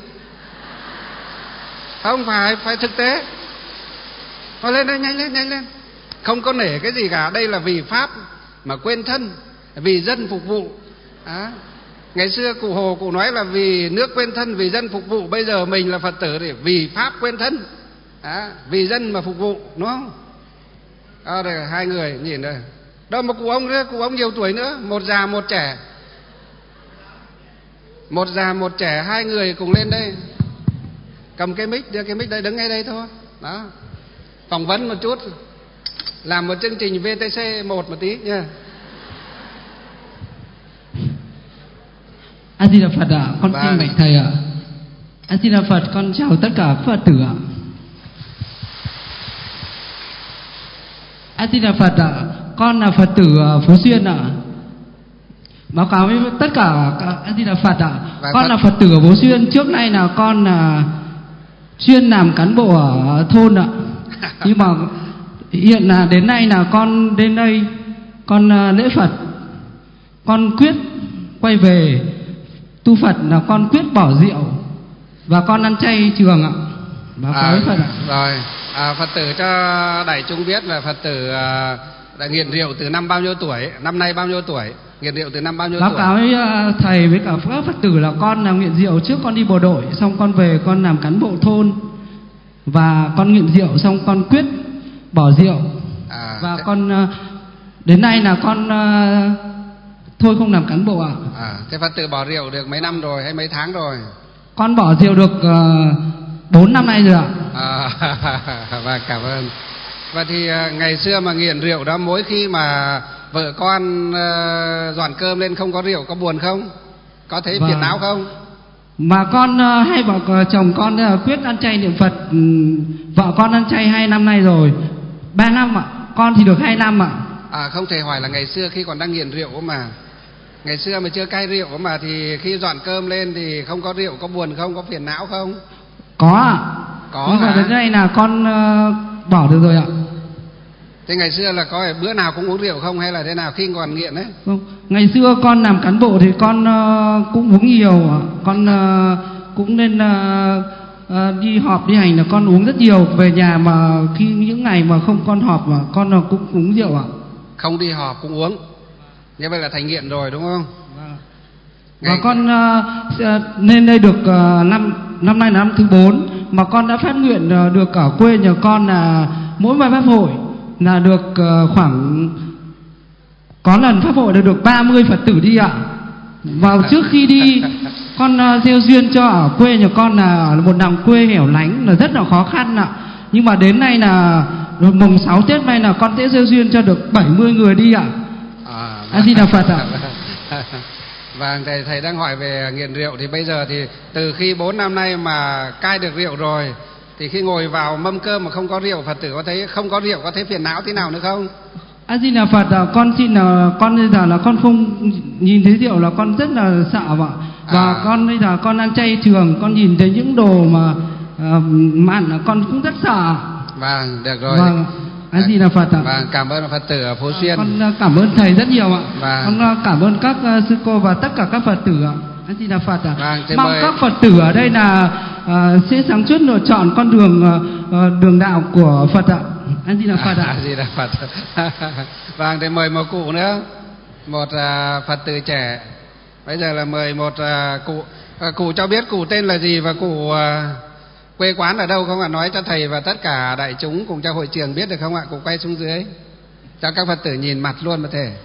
Không phải, phải thực tế. Thôi lên đây, nhanh lên, nhanh lên. Không có nể cái gì cả, đây là vì pháp mà quên thân, vì dân phục vụ. À, ngày xưa cụ Hồ cụ nói là vì nước quên thân, vì dân phục vụ. Bây giờ mình là Phật tử thì vì pháp quên thân, à, vì dân mà phục vụ, đúng không? À, đây hai người nhìn đây. Đâu một cụ ông nữa, cụ ông nhiều tuổi nữa, một già một trẻ. Một già một trẻ, hai người cùng lên đây. Cầm cái mic, đưa cái mic đây, đứng ngay đây thôi. Đó. Phỏng vấn một chút. Làm một chương trình vê tê xê một một tí nha. A Di Đà Phật ạ, con Vâng. xin bạch thầy ạ. A Di Đà Phật, con chào tất cả Phật tử ạ. A Di Đà Phật ạ, con là Phật tử Phú Xuyên ạ. Báo cáo với tất cả A Di Đà Phật ạ. Vâng, Con Phật. là Phật tử ở Phú Xuyên, trước nay là con là chuyên làm cán bộ ở thôn ạ. Nhưng mà hiện là đến nay là con đến đây con lễ Phật, con quyết quay về tu Phật, là con quyết bỏ rượu và con ăn chay trường ạ. Báo cáo với Phật ạ. Rồi, à, Phật tử cho đại chúng biết là Phật tử à, đã nghiện rượu từ năm bao nhiêu tuổi, năm nay bao nhiêu tuổi, nghiện rượu từ năm bao nhiêu Báo tuổi. cáo với uh, thầy với cả các Phật tử là con là nghiện rượu, trước con đi bộ đội, xong con về con làm cán bộ thôn và con nghiện rượu, xong con quyết bỏ rượu. À, Và thế... con uh, đến nay là con uh, thôi không làm cán bộ ạ. À, thế Phật tử bỏ rượu được mấy năm rồi hay mấy tháng rồi? Con bỏ rượu được bốn uh, năm nay rồi ạ. À, và cảm ơn. Và thì uh, ngày xưa mà nghiện rượu đó, mỗi khi mà vợ con uh, dọn cơm lên không có rượu có buồn không? Có thấy Và... phiền não không? Mà con uh, hay bảo uh, chồng con uh, quyết ăn chay niệm Phật. um, Vợ con ăn chay hai năm nay rồi, ba năm ạ. Con thì được hai năm ạ. À, không thể hỏi là ngày xưa khi còn đang nghiện rượu mà. Ngày xưa mà chưa cai rượu mà thì khi dọn cơm lên thì không có rượu có buồn không, có phiền não không? Có ạ. Có. Nhưng mà đến đây là con uh, bỏ được rồi ạ. Thế ngày xưa là có bữa nào cũng uống rượu không hay là thế nào khi còn nghiện đấy? Không. Ngày xưa con làm cán bộ thì con uh, cũng uống nhiều ạ. Con uh, cũng nên uh, uh, đi họp đi hành là con uống rất nhiều. Về nhà mà khi những ngày mà không con họp mà con uh, cũng uống rượu ạ. Không đi họp cũng uống. Như vậy là thành nghiện rồi đúng không? Vâng. Ngày... Và con uh, lên đây được uh, năm năm nay là năm thứ bốn mà con đã phát nguyện uh, được ở quê nhà con là mỗi bài pháp hội là được uh, khoảng có lần pháp hội là được ba mươi Phật tử đi ạ. Vào trước khi đi con uh, gieo duyên cho ở quê nhà con là một làng quê hẻo lánh là rất là khó khăn ạ. Nhưng mà đến nay là mùng sáu Tết nay là con sẽ gieo duyên cho được bảy mươi người đi ạ. À, A Di Đà Phật ạ. Vâng, thầy thầy đang hỏi về nghiện rượu thì bây giờ thì từ khi bốn năm nay mà cai được rượu rồi thì khi ngồi vào mâm cơm mà không có rượu, Phật tử có thấy không có rượu có thấy phiền não thế nào nữa không? A Di Đà Phật ạ. Con xin là con bây giờ là con không nhìn thấy rượu là con rất là sợ ạ. Và à. con bây giờ con ăn chay trường, con nhìn thấy những đồ mà uh, mặn là con cũng rất sợ. Vâng, được rồi. Vâng. A Di Đà Phật ạ. Vâng, cảm ơn Phật tử ở Phú Xuyên. Con cảm ơn thầy rất nhiều ạ. Vâng. Con cảm ơn các uh, sư cô và tất cả các Phật tử ạ. A Di Đà Phật ạ. Vâng, mong mời... các Phật tử ở đây là uh, sẽ sáng suốt lựa chọn con đường uh, đường đạo của Phật ạ. A Di Đà Phật ạ. A Di Đà Phật. Vâng, thì mời một cụ nữa, một uh, Phật tử trẻ. Bây giờ là mời một uh, cụ. Uh, cụ cho biết cụ tên là gì và cụ uh, quê quán ở đâu không ạ? Nói cho thầy và tất cả đại chúng cùng cho hội trường biết được không ạ? Cụ quay xuống dưới cho các Phật tử nhìn mặt luôn mà thể.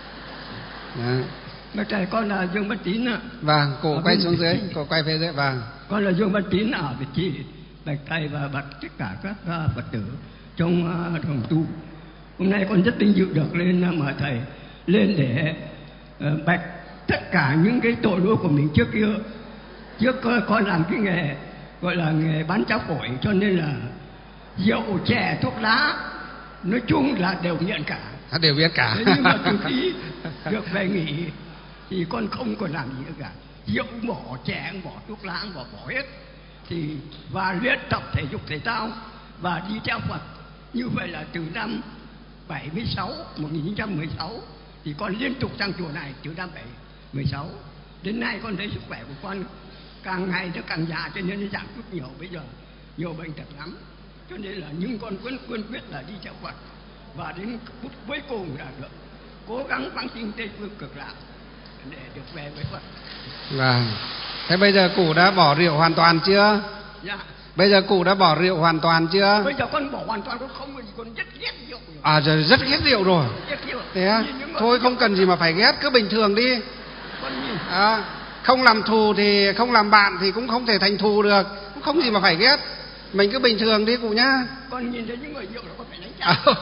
Bác thầy, con là Dương Bát Tín ạ. Vâng, cụ quay xuống dưới, cụ quay phía dưới. Vâng. Con là Dương Bát Tín ở Việt Trì, bạch thầy và bạch tất cả các Phật tử trong đồng tu. Hôm nay con rất vinh dự được lên mời thầy lên để uh, bạch tất cả những cái tội lỗi của mình trước kia. Trước con làm cái nghề gọi là nghề bán cháo phổi, cho nên là rượu chè thuốc lá nói chung là đều nhận cả, đều biết cả. Thế nhưng mà từ khi được về nghỉ thì con không còn làm gì nữa cả. Rượu bỏ, chè bỏ, thuốc lá bỏ bỏ hết. Thì và luyện tập thể dục thể thao và đi theo Phật. Như vậy là từ năm bảy mươi sáu, một nghìn chín trăm mười sáu thì con liên tục sang chùa này từ năm bảy mười sáu. Đến nay con thấy sức khỏe của con càng ngày nó càng già, cho nên nó giảm chút nhiều. Bây giờ nhiều bệnh tật lắm, cho nên là nhưng con vẫn quyết quyết là đi theo Phật, và đến phút cuối cùng là được cố gắng vãng sinh Tây Phương Cực Lạc để được về với Phật. Vâng. Thế bây giờ cụ đã bỏ rượu hoàn toàn chưa? Dạ. Bây giờ cụ đã bỏ rượu hoàn toàn chưa? Bây giờ con bỏ hoàn toàn, con không có gì, con rất ghét rượu rồi. À giờ rất ghét rượu rồi. Ghét rượu. Thế á? Thôi không cần gì mà phải ghét, cứ bình thường đi. Con nhìn. À, không làm thù thì không làm bạn thì cũng không thể thành thù được, cũng không gì mà phải ghét. Mình cứ bình thường đi cụ nhá. Con nhìn thấy những người rượu là con phải đánh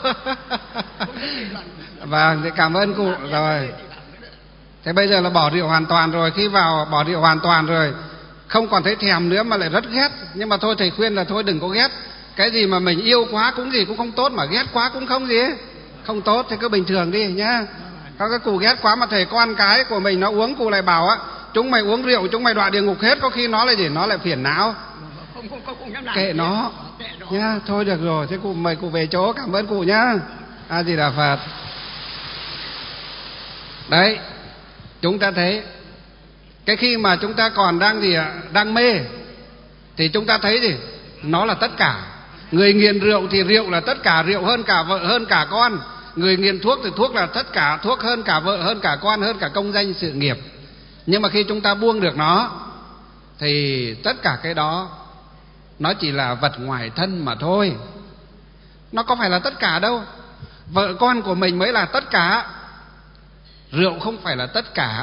trả. Vâng, thì cảm ơn cụ rồi. Thế bây giờ là bỏ rượu hoàn toàn rồi, khi vào bỏ rượu hoàn toàn rồi, không còn thấy thèm nữa mà lại rất ghét. Nhưng mà thôi thầy khuyên là thôi đừng có ghét. Cái gì mà mình yêu quá cũng gì cũng không tốt, mà ghét quá cũng không gì không tốt, thì cứ bình thường đi nhá. Có cái cụ ghét quá mà thầy con cái của mình nó uống, cụ lại bảo á chúng mày uống rượu chúng mày đọa địa ngục hết, có khi nó lại gì nó lại phiền não. Không, không, không, không kệ nó nhá. Thôi được rồi, thế cụ mời cụ về chỗ. Cảm ơn cụ nhá. A Di Đà Phật. Đấy, chúng ta thấy cái khi mà chúng ta còn đang gì ạ, đang mê thì chúng ta thấy gì, nó là tất cả. Người nghiện rượu thì rượu là tất cả, rượu hơn cả vợ hơn cả con. Người nghiện thuốc thì thuốc là tất cả, thuốc hơn cả vợ hơn cả con hơn cả công danh sự nghiệp. Nhưng mà khi chúng ta buông được nó thì tất cả cái đó nó chỉ là vật ngoài thân mà thôi. Nó có phải là tất cả đâu. Vợ con của mình mới là tất cả. Rượu không phải là tất cả,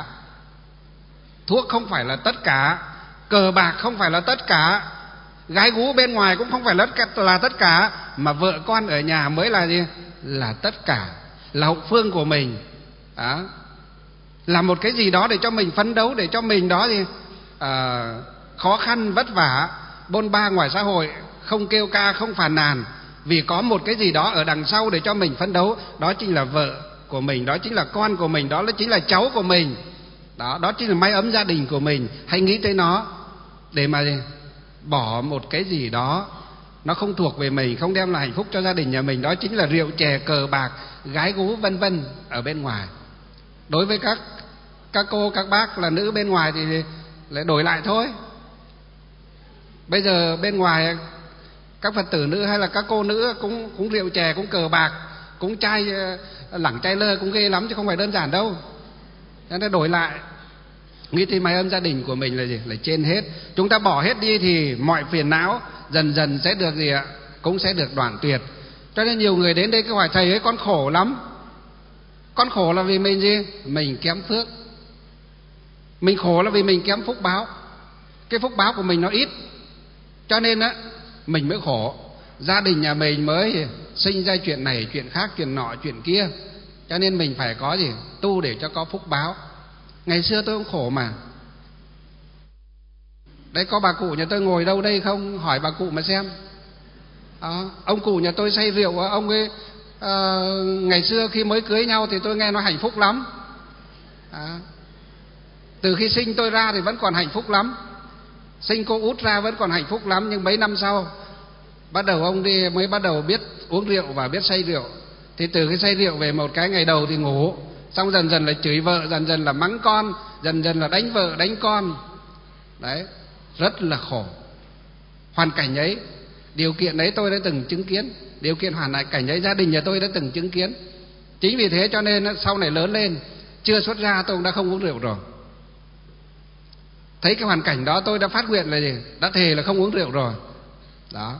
thuốc không phải là tất cả, cờ bạc không phải là tất cả, gái gú bên ngoài cũng không phải là tất cả, mà vợ con ở nhà mới là gì? Là tất cả, là hậu phương của mình. Đó. Là một cái gì đó để cho mình phấn đấu, để cho mình đó gì à, khó khăn vất vả bôn ba ngoài xã hội, không kêu ca không phàn nàn, vì có một cái gì đó ở đằng sau để cho mình phấn đấu. Đó chính là vợ của mình, đó chính là con của mình, đó chính là cháu của mình, đó đó chính là mái ấm gia đình của mình. Hãy nghĩ tới nó để mà bỏ một cái gì đó nó không thuộc về mình, không đem lại hạnh phúc cho gia đình nhà mình. Đó chính là rượu chè cờ bạc gái gú vân vân ở bên ngoài. Đối với các các cô các bác là nữ bên ngoài thì lại đổi lại thôi. Bây giờ bên ngoài các Phật tử nữ hay là các cô nữ cũng cũng rượu chè, cũng cờ bạc, cũng trai lẳng trai lơ, cũng ghê lắm chứ không phải đơn giản đâu. Cho nên đổi lại, nghĩ tới mái ấm gia đình của mình là gì? Là trên hết. Chúng ta bỏ hết đi thì mọi phiền não dần dần sẽ được gì ạ? Cũng sẽ được đoạn tuyệt. Cho nên nhiều người đến đây cứ hỏi thầy ấy, con khổ lắm. Con khổ là vì mình gì? Mình kém phước. Mình khổ là vì mình kém phúc báo. Cái phúc báo của mình nó ít, cho nên á mình mới khổ. Gia đình nhà mình mới sinh ra chuyện này, chuyện khác, chuyện nọ, chuyện kia. Cho nên mình phải có gì? Tu để cho có phúc báo. Ngày xưa tôi cũng khổ mà. Đấy, có bà cụ nhà tôi ngồi đâu đây không? Hỏi bà cụ mà xem. À, ông cụ nhà tôi say rượu, ông ấy à, ngày xưa khi mới cưới nhau thì tôi nghe nói hạnh phúc lắm. À, từ khi sinh tôi ra thì vẫn còn hạnh phúc lắm. Sinh cô út ra vẫn còn hạnh phúc lắm. Nhưng mấy năm sau bắt đầu ông đi mới bắt đầu biết uống rượu và biết say rượu. Thì từ cái say rượu về một cái ngày đầu thì ngủ, xong dần dần là chửi vợ, dần dần là mắng con, dần dần là đánh vợ đánh con. Đấy, rất là khổ. Hoàn cảnh ấy, điều kiện ấy tôi đã từng chứng kiến. Điều kiện hoàn cảnh ấy gia đình nhà tôi đã từng chứng kiến. Chính vì thế cho nên sau này lớn lên, chưa xuất gia tôi cũng đã không uống rượu rồi. Thấy cái hoàn cảnh đó tôi đã phát nguyện là gì? Đã thề là không uống rượu rồi. Đó.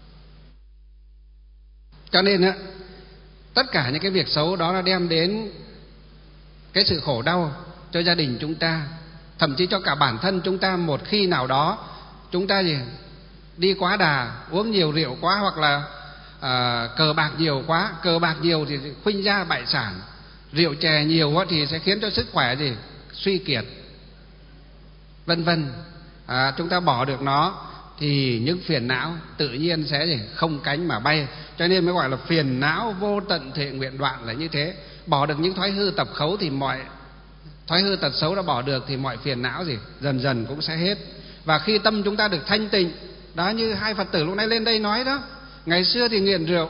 Cho nên á, tất cả những cái việc xấu đó nó đem đến cái sự khổ đau cho gia đình chúng ta, thậm chí cho cả bản thân chúng ta. Một khi nào đó chúng ta gì đi quá đà, uống nhiều rượu quá, hoặc là à, cờ bạc nhiều quá. Cờ bạc nhiều thì khuynh gia bại sản, rượu chè nhiều quá thì sẽ khiến cho sức khỏe gì suy kiệt, vân vân. À, chúng ta bỏ được nó thì những phiền não tự nhiên sẽ gì không cánh mà bay. Cho nên mới gọi là phiền não vô tận thệ nguyện đoạn là như thế. Bỏ được những thói hư tập khấu thì mọi thói hư tật xấu đã bỏ được thì mọi phiền não gì dần dần cũng sẽ hết. Và khi tâm chúng ta được thanh tịnh, đó như hai Phật tử lúc nãy lên đây nói đó, ngày xưa thì nghiện rượu,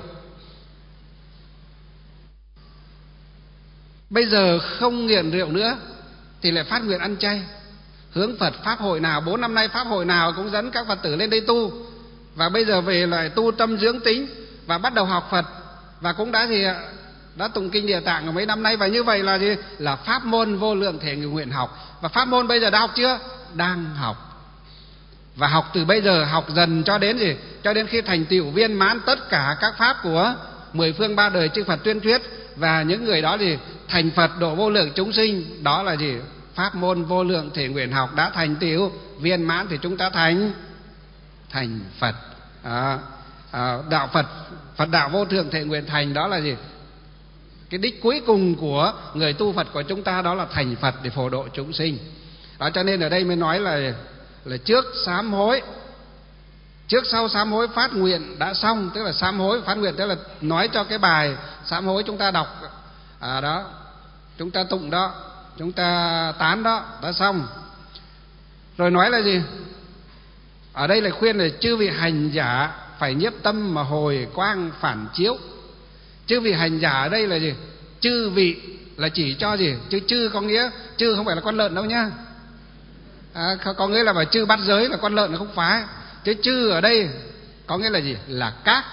bây giờ không nghiện rượu nữa, thì lại phát nguyện ăn chay. Hướng Phật pháp hội nào, bốn năm nay pháp hội nào cũng dẫn các Phật tử lên đây tu, và bây giờ về lại tu tâm dưỡng tính và bắt đầu học Phật, và cũng đã gì ạ, đã tụng kinh Địa Tạng ở mấy năm nay. Và như vậy là gì? Là pháp môn vô lượng thể nguyện học. Và pháp môn bây giờ đã học chưa? Đang học. Và học từ bây giờ, học dần cho đến gì? Cho đến khi thành tựu viên mãn tất cả các pháp của mười phương ba đời chư Phật tuyên thuyết. Và những người đó thì thành Phật độ vô lượng chúng sinh. Đó là gì? Pháp môn vô lượng thể nguyện học đã thành tựu viên mãn thì chúng ta thành thành Phật. À, à, đạo Phật, Phật đạo vô thượng thể nguyện thành, đó là gì? Cái đích cuối cùng của người tu Phật của chúng ta, đó là thành Phật để phổ độ chúng sinh. Đó, cho nên ở đây mới nói là là trước sám hối, trước sau sám hối phát nguyện đã xong. Tức là sám hối phát nguyện, tức là nói cho cái bài sám hối chúng ta đọc à, đó, chúng ta tụng đó, chúng ta tán đó, đã xong. Rồi nói là gì? Ở đây là khuyên là chư vị hành giả phải nhiếp tâm mà hồi quang phản chiếu. Chư vị hành giả ở đây là gì? Chư vị là chỉ cho gì? Chứ chư có nghĩa, chư không phải là con lợn đâu nhá. À, có nghĩa là phải chư bắt giới là con lợn là không phải. Chứ chư ở đây có nghĩa là gì? Là các.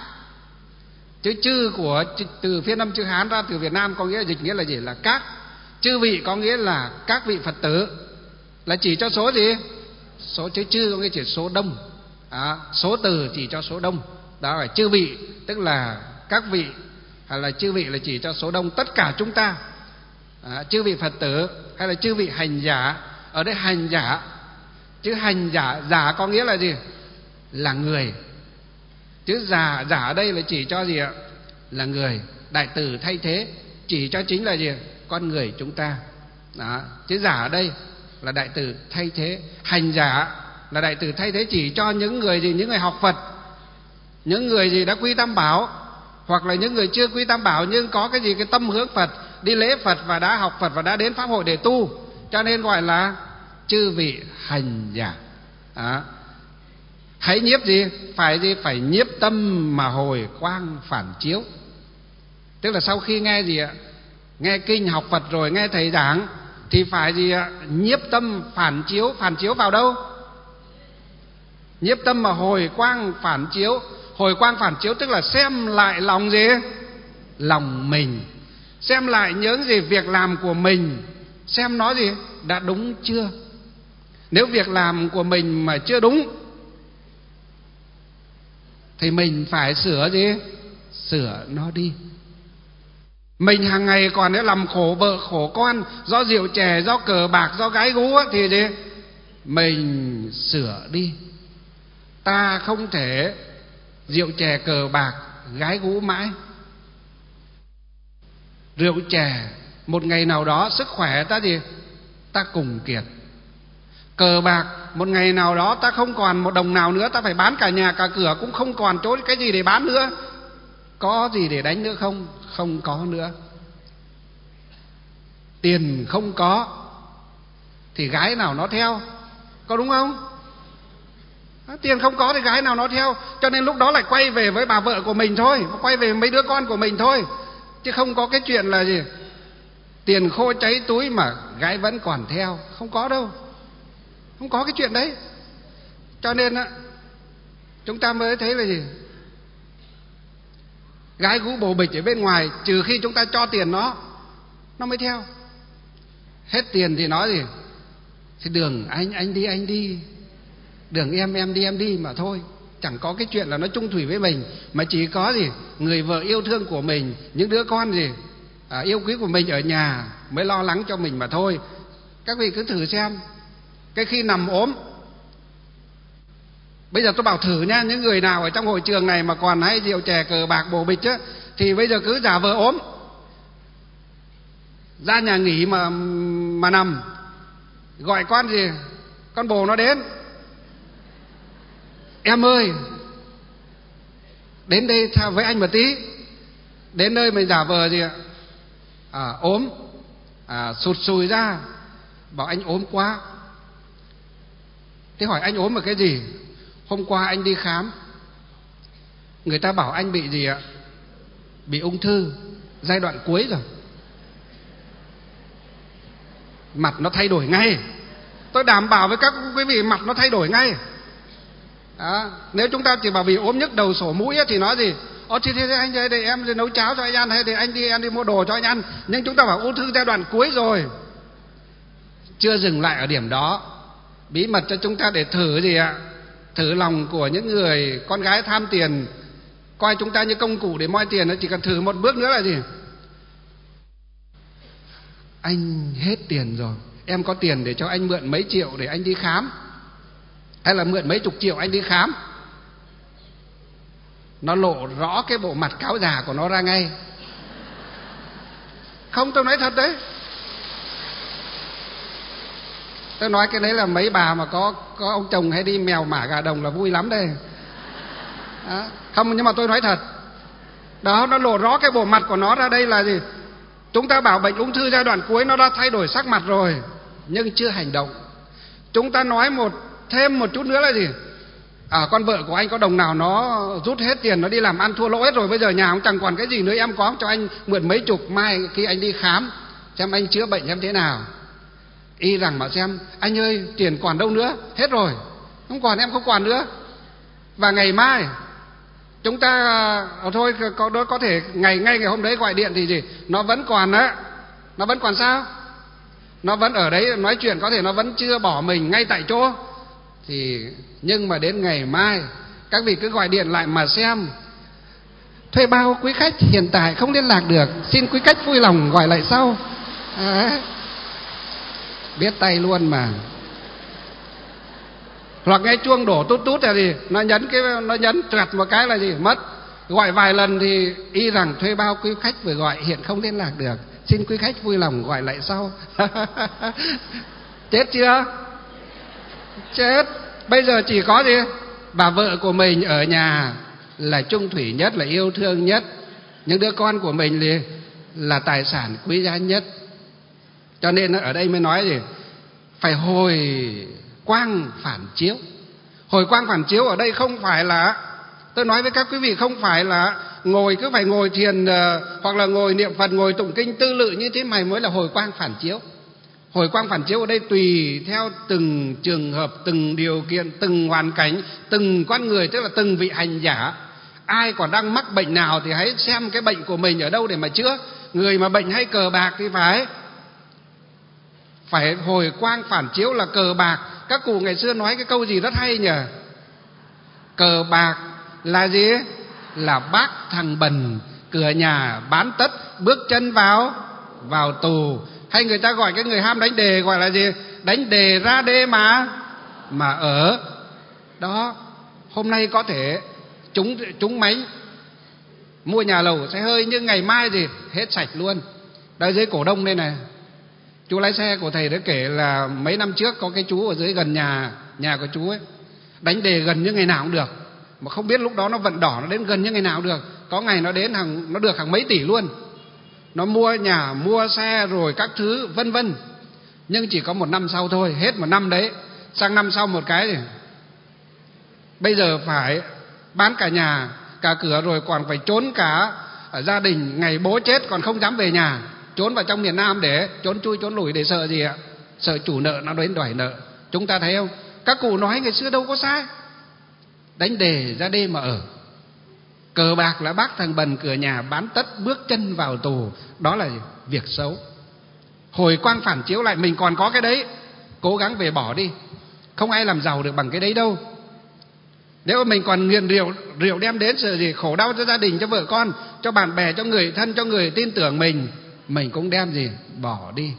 Chứ chư của từ phiên âm chữ Hán ra từ Việt Nam có nghĩa dịch nghĩa là gì? Là các. Chư vị có nghĩa là các vị Phật tử, là chỉ cho số gì? Số. Chứ chư có nghĩa chỉ số đông. À, số từ chỉ cho số đông. Đó là chư vị, tức là các vị, hay là chư vị là chỉ cho số đông, tất cả chúng ta. À, chư vị Phật tử hay là chư vị hành giả. Ở đây hành giả, chứ hành giả, giả có nghĩa là gì? Là người. Chứ giả, giả ở đây là chỉ cho gì ạ? Là người. Đại từ thay thế chỉ cho chính là gì? Con người chúng ta. Đó. Chứ giả ở đây là đại từ thay thế. Hành giả là đại từ thay thế chỉ cho những người gì? Những người học Phật, những người gì đã quy Tam Bảo, hoặc là những người chưa quy Tam Bảo nhưng có cái gì? Cái tâm hướng Phật, đi lễ Phật và đã học Phật và đã đến pháp hội để tu, cho nên gọi là chư vị hành giả. À, hãy nhiếp gì? Phải gì? Phải nhiếp tâm mà hồi quang phản chiếu. Tức là sau khi nghe gì ạ? Nghe kinh học Phật rồi, nghe thầy giảng thì phải gì ạ? Nhiếp tâm phản chiếu. Phản chiếu vào đâu? Nhiếp tâm mà hồi quang phản chiếu. Hồi quang phản chiếu tức là xem lại lòng gì? Lòng mình. Xem lại những gì? Việc làm của mình, xem nó gì? Đã đúng chưa? Nếu việc làm của mình mà chưa đúng thì mình phải sửa gì? Sửa nó đi. Mình hàng ngày còn để làm khổ vợ khổ con, do rượu chè, do cờ bạc, do gái gú thì gì? Mình sửa đi. Ta không thể rượu chè cờ bạc gái gú mãi. Rượu chè một ngày nào đó sức khỏe ta gì? Ta cùng kiệt. Cờ bạc một ngày nào đó ta không còn một đồng nào nữa, ta phải bán cả nhà cả cửa, cũng không còn chỗ cái gì để bán nữa. Có gì để đánh nữa không? Không có nữa. Tiền không có thì gái nào nó theo, có đúng không? Tiền không có thì gái nào nó theo. Cho nên lúc đó lại quay về với bà vợ của mình thôi, quay về mấy đứa con của mình thôi, chứ không có cái chuyện là gì tiền khô cháy túi mà gái vẫn còn theo. Không có đâu, không có cái chuyện đấy. Cho nên á, chúng ta mới thấy là gì? Gái gú bồ bịch ở bên ngoài, trừ khi chúng ta cho tiền nó, nó mới theo. Hết tiền thì nói gì? Thì đường anh anh đi anh đi, đường em em đi em đi mà thôi. Chẳng có cái chuyện là nó chung thủy với mình, mà chỉ có gì? Người vợ yêu thương của mình, những đứa con gì à, yêu quý của mình ở nhà mới lo lắng cho mình mà thôi. Các vị cứ thử xem, cái khi nằm ốm, bây giờ tôi bảo thử nha, những người nào ở trong hội trường này mà còn hay rượu chè cờ bạc bồ bịch á, thì bây giờ cứ giả vờ ốm, ra nhà nghỉ mà mà nằm, gọi con gì, con bồ nó đến, em ơi đến đây với anh một tí. Đến nơi mình giả vờ gì ạ? À, ốm, à, sụt sùi ra, bảo anh ốm quá. Thế hỏi anh ốm ở cái gì? Hôm qua anh đi khám, người ta bảo anh bị gì ạ? Bị ung thư giai đoạn cuối rồi. mặt nó thay đổi ngay. Tôi đảm bảo với các quý vị, mặt nó thay đổi ngay. Đó. Nếu chúng ta chỉ bảo vì ốm nhức đầu sổ mũi ấy, thì nói gì? Ồ thì thế anh ơi, để em để nấu cháo cho anh ăn, hay để anh đi em đi mua đồ cho anh ăn. Nhưng chúng ta bảo ung thư giai đoạn cuối rồi. Chưa dừng lại ở điểm đó. Bí mật cho chúng ta để thử gì ạ? Thử lòng của những người con gái tham tiền, coi chúng ta như công cụ để moi tiền. Chỉ cần thử một bước nữa là gì? Anh hết tiền rồi, em có tiền để cho anh mượn mấy triệu để anh đi khám, hay là mượn mấy chục triệu anh đi khám. Nó lộ rõ cái bộ mặt cáo già của nó ra ngay. Không, tôi nói thật đấy. Tôi nói cái đấy là mấy bà mà có có ông chồng hay đi mèo mả gà đồng là vui lắm đây. Đó. Không, nhưng mà tôi nói thật. Đó, nó lộ rõ cái bộ mặt của nó ra đây là gì? Chúng ta bảo bệnh ung thư giai đoạn cuối nó đã thay đổi sắc mặt rồi, nhưng chưa hành động. Chúng ta nói một thêm một chút nữa là gì? À, con vợ của anh có đồng nào nó rút hết tiền, nó đi làm ăn thua lỗ hết rồi, bây giờ nhà cũng chẳng còn cái gì nữa, em có cho anh mượn mấy chục, mai khi anh đi khám xem anh chữa bệnh em thế nào. Y rằng mà xem, anh ơi tiền còn đâu nữa, hết rồi, không còn, em không còn nữa. Và ngày mai chúng ta à, thôi có đó, có thể ngày ngay ngày hôm đấy gọi điện thì gì, nó vẫn còn á, nó vẫn còn sao, nó vẫn ở đấy nói chuyện, có thể nó vẫn chưa bỏ mình ngay tại chỗ. Thì nhưng mà đến ngày mai các vị cứ gọi điện lại mà xem, thuê bao quý khách hiện tại không liên lạc được, xin quý khách vui lòng gọi lại sau. À, biết tay luôn mà. Hoặc nghe chuông đổ tút tút là gì, nó nhấn cái nó nhấn trật một cái là gì, mất. Gọi vài lần thì y rằng thuê bao quý khách vừa gọi hiện không liên lạc được, xin quý khách vui lòng gọi lại sau. Chết chưa? Chết. Bây giờ chỉ có gì, bà vợ của mình ở nhà là chung thủy nhất, là yêu thương nhất. Những đứa con của mình thì là tài sản quý giá nhất. Cho nên ở đây mới nói gì, phải hồi quang phản chiếu. Hồi quang phản chiếu ở đây không phải là, tôi nói với các quý vị, không phải là ngồi cứ phải ngồi thiền uh, hoặc là ngồi niệm Phật, ngồi tụng kinh tư lự như thế mày mới là hồi quang phản chiếu. Hồi quang phản chiếu ở đây tùy theo từng trường hợp, từng điều kiện, từng hoàn cảnh, từng con người, tức là từng vị hành giả. Ai còn đang mắc bệnh nào thì hãy xem cái bệnh của mình ở đâu để mà chữa. Người mà bệnh hay cờ bạc thì phải phải hồi quang phản chiếu là cờ bạc. Các cụ ngày xưa nói cái câu gì rất hay nhỉ? Cờ bạc là gì? Là bác thằng bần, cửa nhà bán tất, bước chân vào vào tù. Hay người ta gọi cái người ham đánh đề gọi là gì? Đánh đề ra đê mà mà ở. Đó, hôm nay có thể trúng trúng máy mua nhà lầu xe hơi, nhưng ngày mai gì hết sạch luôn. Đây dưới cổ đông đây này, chú lái xe của thầy đã kể là mấy năm trước có cái chú ở dưới gần nhà nhà của chú ấy đánh đề gần như ngày nào cũng được, mà không biết lúc đó nó vận đỏ nó đến gần như ngày nào cũng được. Có ngày nó đến hàng nó được hàng mấy tỷ luôn. Nó mua nhà, mua xe rồi các thứ vân vân. Nhưng chỉ có một năm sau thôi, hết một năm đấy, sang năm sau một cái thì bây giờ phải bán cả nhà, cả cửa, rồi còn phải trốn cả ở gia đình. Ngày bố chết còn không dám về nhà, trốn vào trong miền Nam để trốn chui trốn lủi để sợ gì ạ? Sợ chủ nợ nó đến đòi nợ. Chúng ta thấy không? Các cụ nói ngày xưa đâu có sai. Đánh đề ra đê mà ở. Cờ bạc là bác thằng bần, cửa nhà bán tất, bước chân vào tù. Đó là việc xấu. Hồi quang phản chiếu lại, mình còn có cái đấy, cố gắng về bỏ đi. Không ai làm giàu được bằng cái đấy đâu. Nếu mà mình còn nghiện rượu, rượu đem đến sự gì khổ đau cho gia đình, cho vợ con, cho bạn bè, cho người thân, cho người tin tưởng mình, mình cũng đem gì bỏ đi.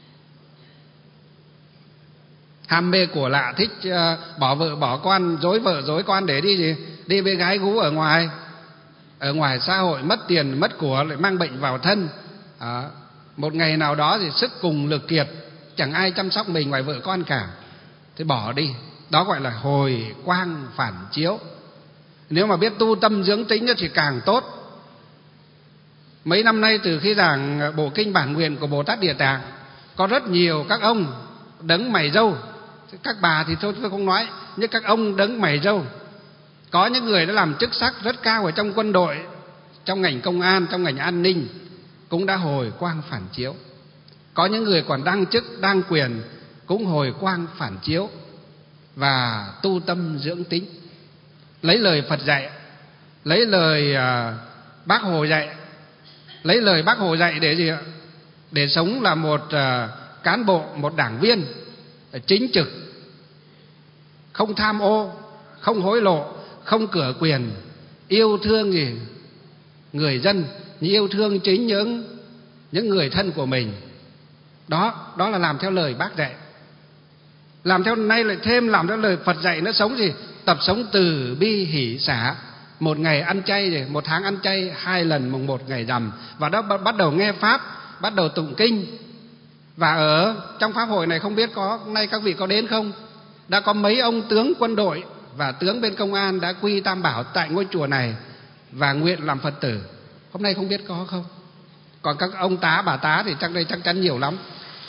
Ham mê của lạ, thích uh, bỏ vợ bỏ con, dối vợ dối con để đi gì đi với gái gú ở ngoài, ở ngoài xã hội, mất tiền mất của, lại mang bệnh vào thân. À, một ngày nào đó thì sức cùng lực kiệt, chẳng ai chăm sóc mình ngoài vợ con cả, thì bỏ đi. Đó gọi là hồi quang phản chiếu. Nếu mà biết tu tâm dưỡng tính thì càng tốt. Mấy năm nay từ khi giảng bộ kinh bản nguyện của Bồ Tát Địa Tạng, có rất nhiều các ông đấng mày râu, các bà thì thôi tôi không nói, nhưng các ông đấng mày râu, có những người đã làm chức sắc rất cao ở trong quân đội, trong ngành công an, trong ngành an ninh, cũng đã hồi quang phản chiếu. Có những người còn đăng chức, đăng quyền cũng hồi quang phản chiếu và tu tâm dưỡng tính, lấy lời Phật dạy, lấy lời uh, Bác Hồ dạy, lấy lời Bác Hồ dạy để gì ạ? Để sống là một uh, cán bộ, một đảng viên chính trực, không tham ô, không hối lộ, không cửa quyền, yêu thương gì người dân, yêu thương chính những những người thân của mình. Đó, đó là làm theo lời Bác dạy. Làm theo nay lại thêm làm theo lời Phật dạy, nó sống gì? Tập sống từ bi hỷ xả. Một ngày ăn chay gì? Một tháng ăn chay hai lần mùng một ngày rằm. Và đó bắt đầu nghe Pháp, bắt đầu tụng kinh. Và ở trong Pháp hội này không biết có, nay các vị có đến không? Đã có mấy ông tướng quân đội và tướng bên công an đã quy tam bảo tại ngôi chùa này và nguyện làm Phật tử. Hôm nay không biết có không? Còn các ông tá, bà tá thì chắc đây chắc chắn nhiều lắm.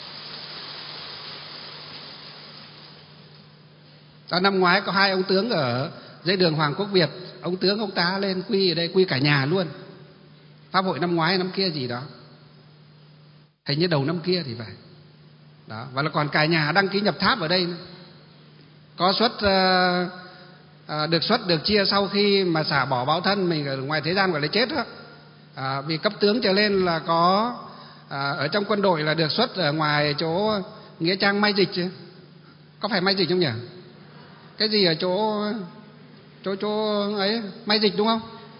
Đó, năm ngoái có hai ông tướng ở dưới đường Hoàng Quốc Việt, ông tướng ông tá lên quy ở đây, quy cả nhà luôn. Pháp hội năm ngoái năm kia gì đó, hình như đầu năm kia thì phải. Đó, và là còn cả nhà đăng ký nhập tháp ở đây nữa. Có suất uh, uh, được suất được chia sau khi mà xả bỏ báo thân mình ở ngoài thế gian gọi là chết đó. À, vì cấp tướng trở lên là có à, ở trong quân đội là được suất ở ngoài chỗ nghĩa trang Mai Dịch chứ. Có phải Mai Dịch không nhỉ? Cái gì ở chỗ chỗ chỗ ấy Mai Dịch đúng không?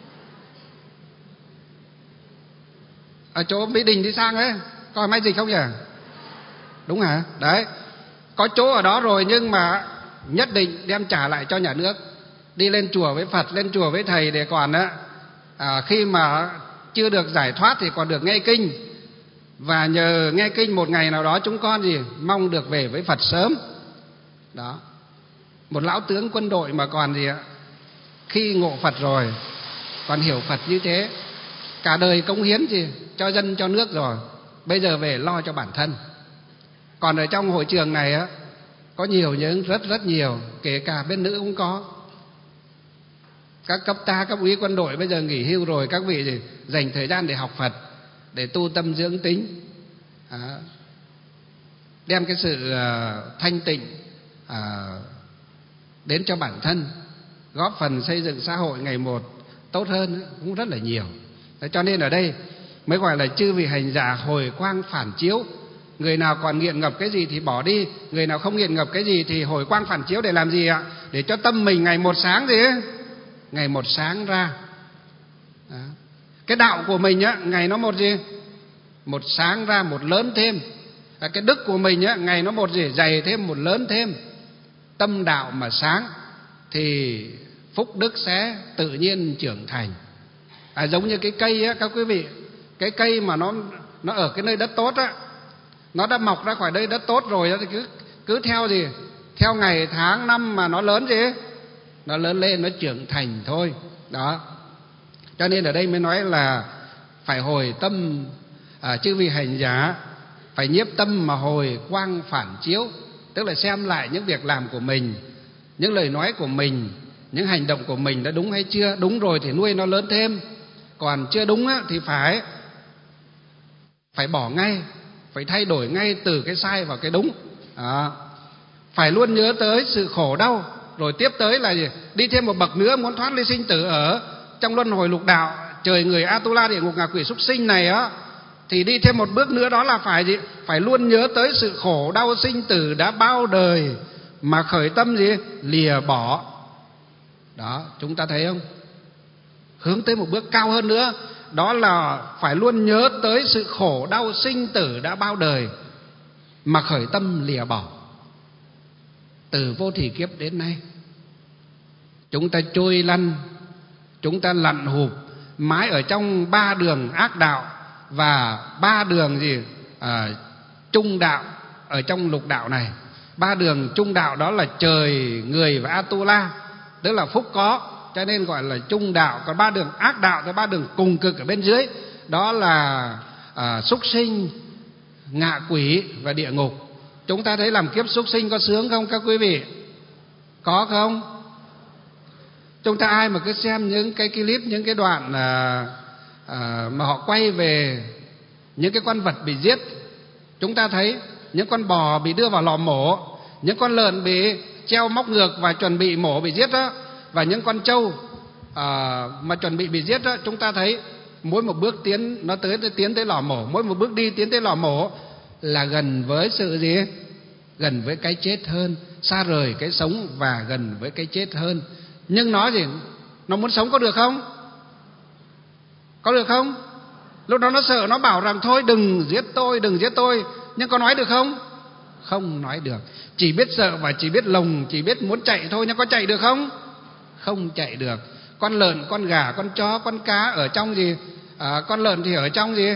Ở chỗ Mỹ Đình đi sang ấy, có phải Mai Dịch không nhỉ? Đúng hả? Đấy, có chỗ ở đó rồi nhưng mà nhất định đem trả lại cho nhà nước. Đi lên chùa với Phật, lên chùa với thầy để còn á, à, khi mà chưa được giải thoát thì còn được nghe kinh. Và nhờ nghe kinh một ngày nào đó chúng con gì mong được về với Phật sớm. Đó, một lão tướng quân đội mà còn gì ạ, khi ngộ Phật rồi còn hiểu Phật như thế, cả đời cống hiến gì cho dân cho nước rồi, bây giờ về lo cho bản thân. Còn ở trong hội trường này á, có nhiều những rất rất nhiều, kể cả bên nữ cũng có. Các cấp tá, cấp úy quân đội bây giờ nghỉ hưu rồi, các vị gì dành thời gian để học Phật, để tu tâm dưỡng tính, à, đem cái sự uh, thanh tịnh uh, đến cho bản thân, góp phần xây dựng xã hội ngày một tốt hơn cũng rất là nhiều. Thế cho nên ở đây mới gọi là chư vị hành giả hồi quang phản chiếu. Người nào còn nghiện ngập cái gì thì bỏ đi, người nào không nghiện ngập cái gì thì hồi quang phản chiếu để làm gì ạ? Để cho tâm mình ngày một sáng gì ấy, ngày một sáng ra. Đó. Cái đạo của mình á, ngày nó một gì? Một sáng ra, một lớn thêm. À, cái đức của mình á, ngày nó một gì? Dày thêm, một lớn thêm. Tâm đạo mà sáng thì phúc đức sẽ tự nhiên trưởng thành. À, giống như cái cây á, các quý vị, cái cây mà nó nó ở cái nơi đất tốt á, nó đã mọc ra khỏi đây đất tốt rồi thì cứ cứ theo gì? Theo ngày tháng năm mà nó lớn gì? Nó lớn lên, nó trưởng thành thôi. Đó. Cho nên ở đây mới nói là phải hồi tâm, à, chư vị hành giả phải nhiếp tâm mà hồi quang phản chiếu, tức là xem lại những việc làm của mình, những lời nói của mình, những hành động của mình đã đúng hay chưa. Đúng rồi thì nuôi nó lớn thêm, còn chưa đúng á, thì phải phải bỏ ngay, phải thay đổi ngay từ cái sai vào cái đúng. À, phải luôn nhớ tới sự khổ đau, rồi tiếp tới là gì? Đi thêm một bậc nữa, muốn thoát ly sinh tử ở trong luân hồi lục đạo, trời người Atula, địa ngục, ngạ quỷ, súc sinh này á, thì đi thêm một bước nữa, đó là phải gì? Phải luôn nhớ tới sự khổ đau sinh tử đã bao đời mà khởi tâm gì? Lìa bỏ. Đó, chúng ta thấy không? Hướng tới một bước cao hơn nữa, đó là phải luôn nhớ tới sự khổ đau sinh tử đã bao đời mà khởi tâm lìa bỏ. Từ vô thỉ kiếp đến nay, chúng ta trôi lăn, chúng ta lặn hụp mãi ở trong ba đường ác đạo và ba đường gì à, trung đạo ở trong lục đạo này. Ba đường trung đạo đó là trời, người và Atula, tức là phúc có, cho nên gọi là trung đạo. Còn ba đường ác đạo, cái ba đường cùng cực ở bên dưới, đó là à, súc sinh, ngạ quỷ và địa ngục. Chúng ta thấy làm kiếp súc sinh có sướng không các quý vị? Có không? Chúng ta ai mà cứ xem những cái clip, những cái đoạn à, à, mà họ quay về những cái con vật bị giết, Chúng ta thấy những con bò bị đưa vào lò mổ, những con lợn bị treo móc ngược và chuẩn bị mổ bị giết đó, và những con trâu à, mà chuẩn bị bị giết đó, chúng ta thấy mỗi một bước tiến nó tới tiến tới lò mổ, mỗi một bước đi tiến tới lò mổ là gần với sự gì? Gần với cái chết hơn, xa rời cái sống và gần với cái chết hơn. Nhưng nó gì? Nó muốn sống có được không? Có được không? Lúc đó nó sợ, nó bảo rằng thôi đừng giết tôi, đừng giết tôi. Nhưng có nói được không? Không nói được. Chỉ biết sợ và chỉ biết lồng, chỉ biết muốn chạy thôi. Nhưng có chạy được không? Không chạy được. Con lợn, con gà, con chó, con cá ở trong gì? À, con lợn thì ở trong gì?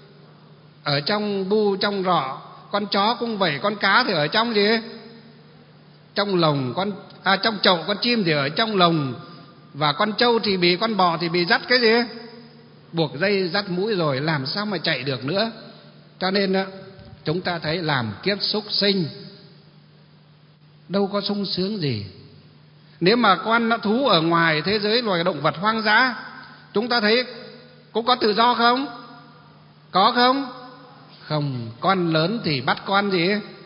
Ở trong bu, trong rọ. Con chó cũng vậy, con cá thì ở trong gì? Trong lồng. Con à, trong chậu. Con chim thì ở trong lồng. Và con trâu thì bị, con bò thì bị dắt cái gì? Buộc dây dắt mũi rồi, làm sao mà chạy được nữa. Cho nên chúng ta thấy làm kiếp súc sinh đâu có sung sướng gì. Nếu mà con thú ở ngoài thế giới loài động vật hoang dã, chúng ta thấy cũng có tự do không? Có không? Không. Con lớn thì bắt con gì?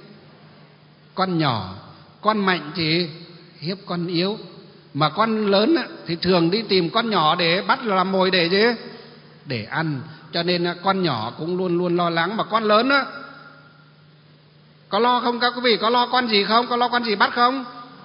Con nhỏ. Con mạnh thì hiếp con yếu. Mà con lớn thì thường đi tìm con nhỏ để bắt làm mồi để gì? Để ăn. Cho nên con nhỏ cũng luôn luôn lo lắng. Mà con lớn á, có lo không các quý vị? Có lo con gì không? Có lo con gì bắt không?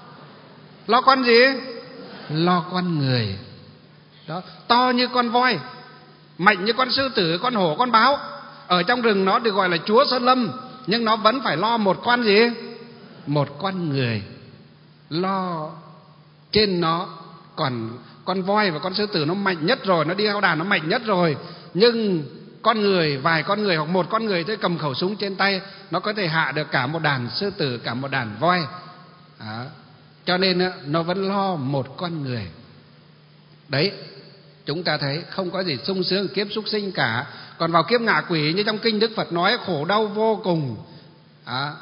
Lo con gì? Lo con người. Đó, to như con voi, mạnh như con sư tử, con hổ, con báo. Ở trong rừng nó được gọi là chúa sơn lâm, nhưng nó vẫn phải lo một con gì? Một con người. Lo trên nó. Còn con voi và con sư tử nó mạnh nhất rồi, nó đi theo đàn nó mạnh nhất rồi. Nhưng con người, vài con người hoặc một con người thôi cầm khẩu súng trên tay, nó có thể hạ được cả một đàn sư tử, cả một đàn voi. Đó. Cho nên nó vẫn lo một con người. Đấy, chúng ta thấy không có gì sung sướng kiếp súc sinh cả. Còn vào kiếp ngạ quỷ như trong kinh Đức Phật nói, khổ đau vô cùng. Đó.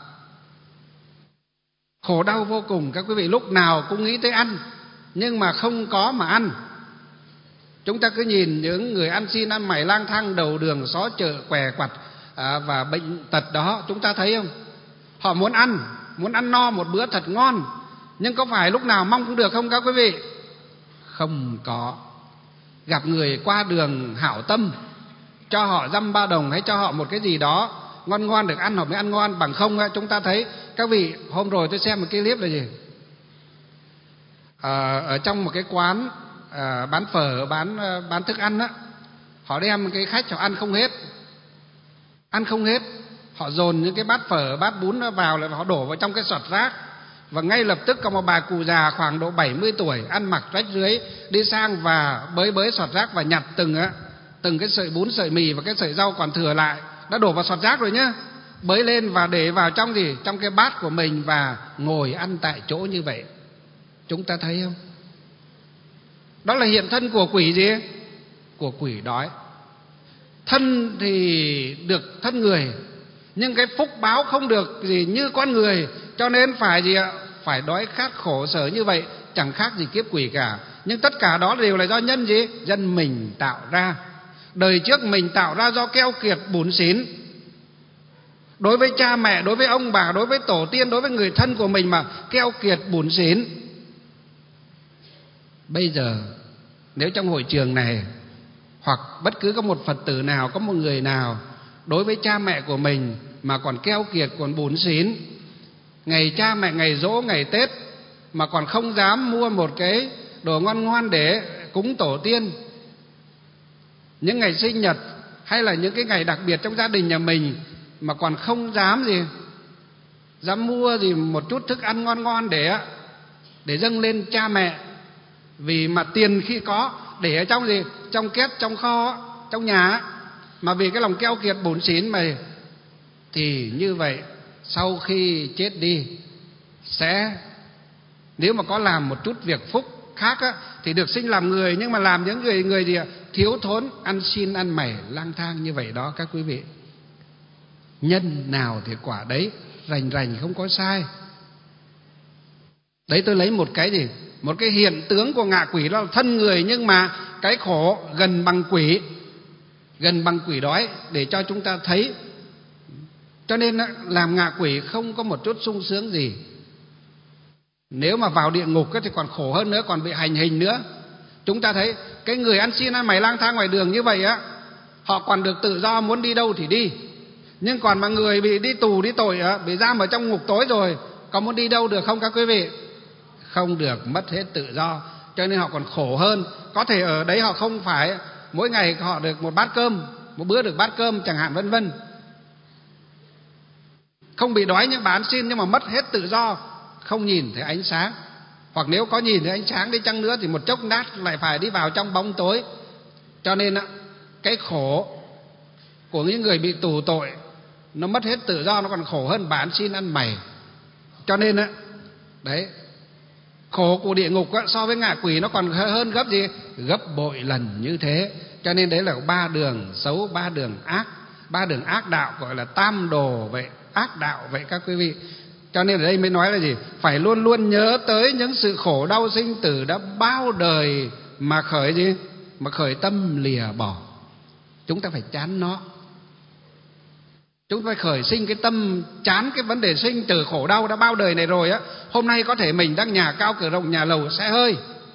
Khổ đau vô cùng. Các quý vị lúc nào cũng nghĩ tới ăn, nhưng mà không có mà ăn. Chúng ta cứ nhìn những người ăn xin ăn mày lang thang đầu đường xó chợ què quặt à, và bệnh tật đó, chúng ta thấy không? Họ muốn ăn, muốn ăn no một bữa thật ngon, nhưng có phải lúc nào mong cũng được không các quý vị? Không có. Gặp người qua đường hảo tâm, cho họ dăm ba đồng hay cho họ một cái gì đó ngon ngon được ăn họ mới ăn ngon. Bằng không chúng ta thấy các vị, hôm rồi tôi xem một cái clip là gì? À, ở trong một cái quán à, bán phở, bán bán thức ăn á, họ đem cái khách họ ăn không hết, ăn không hết, họ dồn những cái bát phở, bát bún vào lại họ đổ vào trong cái sọt rác. Và ngay lập tức có một bà cụ già khoảng độ bảy mươi tuổi, ăn mặc rách rưới, đi sang và bới bới sọt rác và nhặt từng á, từng cái sợi bún, sợi mì và cái sợi rau còn thừa lại, đã đổ vào sọt rác rồi nhá, bới lên và để vào trong gì? Trong cái bát của mình và ngồi ăn tại chỗ như vậy. Chúng ta thấy không? Đó là hiện thân của quỷ gì? Của quỷ đói. Thân thì được thân người, nhưng cái phúc báo không được gì như con người, cho nên phải gì ạ? Phải đói khát khổ sở như vậy, chẳng khác gì kiếp quỷ cả. Nhưng tất cả đó đều là do nhân gì? Dân mình tạo ra. Đời trước mình tạo ra do keo kiệt bủn xỉn. Đối với cha mẹ, đối với ông bà, đối với tổ tiên, đối với người thân của mình mà keo kiệt bủn xỉn. Bây giờ nếu trong hội trường này hoặc bất cứ có một Phật tử nào, có một người nào đối với cha mẹ của mình mà còn keo kiệt, còn bủn xỉn, ngày cha mẹ, ngày giỗ, ngày Tết mà còn không dám mua một cái đồ ngon ngon để cúng tổ tiên, những ngày sinh nhật hay là những cái ngày đặc biệt trong gia đình nhà mình mà còn không dám gì, dám mua gì một chút thức ăn ngon ngon để để dâng lên cha mẹ, vì mà tiền khi có để ở trong gì, trong két, trong kho, trong nhà, mà vì cái lòng keo kiệt bủn xỉn mà, thì như vậy sau khi chết đi sẽ, nếu mà có làm một chút việc phúc khác á, thì được sinh làm người, nhưng mà làm những người người gì ạ? Thiếu thốn, ăn xin ăn mày lang thang như vậy đó các quý vị. Nhân nào thì quả đấy, rành rành không có sai. Đấy, tôi lấy một cái gì, một cái hiện tướng của ngạ quỷ, đó là thân người nhưng mà cái khổ gần bằng quỷ, gần bằng quỷ đói, để cho chúng ta thấy Cho nên làm ngạ quỷ không có một chút sung sướng gì. Nếu mà vào địa ngục thì còn khổ hơn nữa, còn bị hành hình nữa. Chúng ta thấy cái người ăn xin ăn mày lang thang ngoài đường như vậy á, họ còn được tự do, muốn đi đâu thì đi. Nhưng còn mà người bị đi tù đi tội á, bị giam ở trong ngục tối rồi, có muốn đi đâu được không các quý vị? Không được, mất hết tự do. Cho nên họ còn khổ hơn. Có thể ở đấy họ không phải mỗi ngày họ được một bát cơm, một bữa được bát cơm chẳng hạn, vân vân. Không bị đói nhưng bà ăn xin, nhưng mà mất hết tự do, không nhìn thấy ánh sáng. Hoặc nếu có nhìn thấy ánh sáng đi chăng nữa thì một chốc nát lại phải đi vào trong bóng tối. Cho nên cái khổ của những người bị tù tội, nó mất hết tự do, nó còn khổ hơn bà ăn xin ăn mày. Cho nên á, đấy, khổ của địa ngục á, so với ngạ quỷ nó còn hơn gấp gì? Gấp bội lần như thế. Cho nên đấy là ba đường xấu, ba đường ác, ba đường ác đạo, gọi là tam đồ vậy, ác đạo vậy các quý vị. Cho nên ở đây mới nói là gì? Phải luôn luôn nhớ tới những sự khổ đau sinh tử đã bao đời mà khởi gì? Mà khởi tâm lìa bỏ. Chúng ta phải chán nó. Chúng ta phải khởi sinh cái tâm chán cái vấn đề sinh tử khổ đau đã bao đời này rồi á. Hôm nay có thể mình đang nhà cao cửa rộng, nhà lầu xe hơi,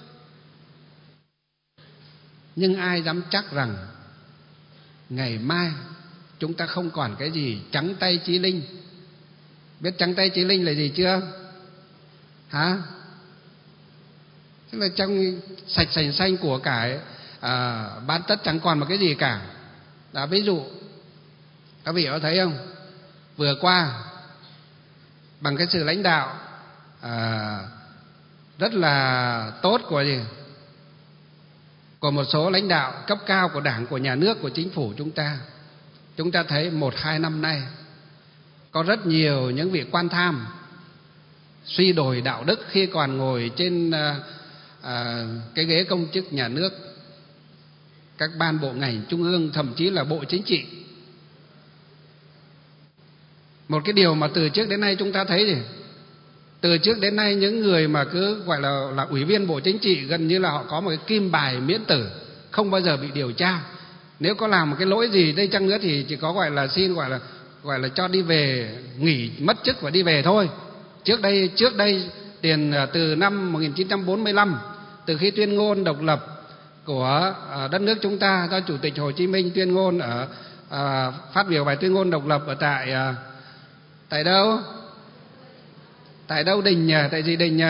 nhưng ai dám chắc rằng ngày mai chúng ta không còn cái gì trắng tay chí linh. Biết trắng tay chí linh là gì chưa? Hả? Tức là trong sạch sành xanh của cải, à, bán tất chẳng còn một cái gì cả. Đó, ví dụ các vị có thấy không? Vừa qua bằng cái sự lãnh đạo à, rất là tốt của gì? Của một số lãnh đạo cấp cao của Đảng, của nhà nước, của chính phủ chúng ta, chúng ta thấy một hai năm nay có rất nhiều những vị quan tham suy đồi đạo đức khi còn ngồi trên à, à, cái ghế công chức nhà nước, các ban bộ ngành trung ương, thậm chí là bộ chính trị. Một cái điều mà từ trước đến nay chúng ta thấy gì? Từ trước đến nay những người mà cứ gọi là, là ủy viên bộ chính trị gần như là họ có một cái kim bài miễn tử, không bao giờ bị điều tra. Nếu có làm một cái lỗi gì đây chăng nữa thì chỉ có gọi là xin gọi là gọi là cho đi về, nghỉ mất chức và đi về thôi. Trước đây trước đây tiền từ năm một nghìn chín trăm bốn mươi lăm, từ khi tuyên ngôn độc lập của đất nước chúng ta do Chủ tịch Hồ Chí Minh tuyên ngôn ở à, phát biểu bài tuyên ngôn độc lập ở tại à, tại đâu? Tại đâu đình nhỉ? Tại gì đình nhỉ?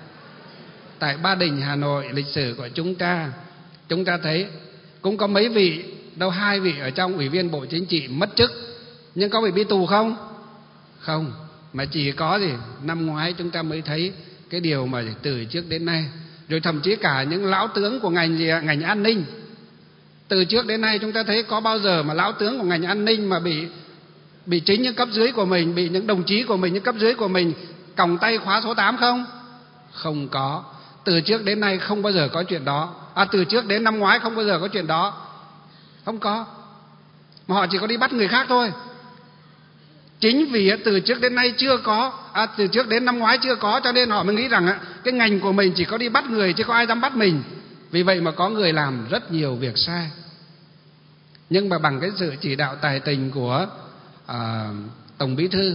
Tại Ba Đình, Hà Nội, lịch sử của chúng ta. Chúng ta thấy cũng có mấy vị, đâu hai vị ở trong ủy viên bộ chính trị mất chức, nhưng có bị đi tù không? Không, mà chỉ có gì năm ngoái chúng ta mới thấy cái điều mà từ trước đến nay. Rồi thậm chí cả những lão tướng của ngành gì, ngành an ninh, từ trước đến nay chúng ta thấy có bao giờ mà lão tướng của ngành an ninh mà bị bị chính những cấp dưới của mình, bị những đồng chí của mình, những cấp dưới của mình còng tay khóa số tám không? Không có. Từ trước đến nay không bao giờ có chuyện đó. À, từ trước đến năm ngoái không bao giờ có chuyện đó. Không có. Mà họ chỉ có đi bắt người khác thôi. Chính vì từ trước đến nay chưa có, à, từ trước đến năm ngoái chưa có, cho nên họ mới nghĩ rằng cái ngành của mình chỉ có đi bắt người chứ có ai dám bắt mình. Vì vậy mà có người làm rất nhiều việc sai. Nhưng mà bằng cái sự chỉ đạo tài tình của à, Tổng Bí thư,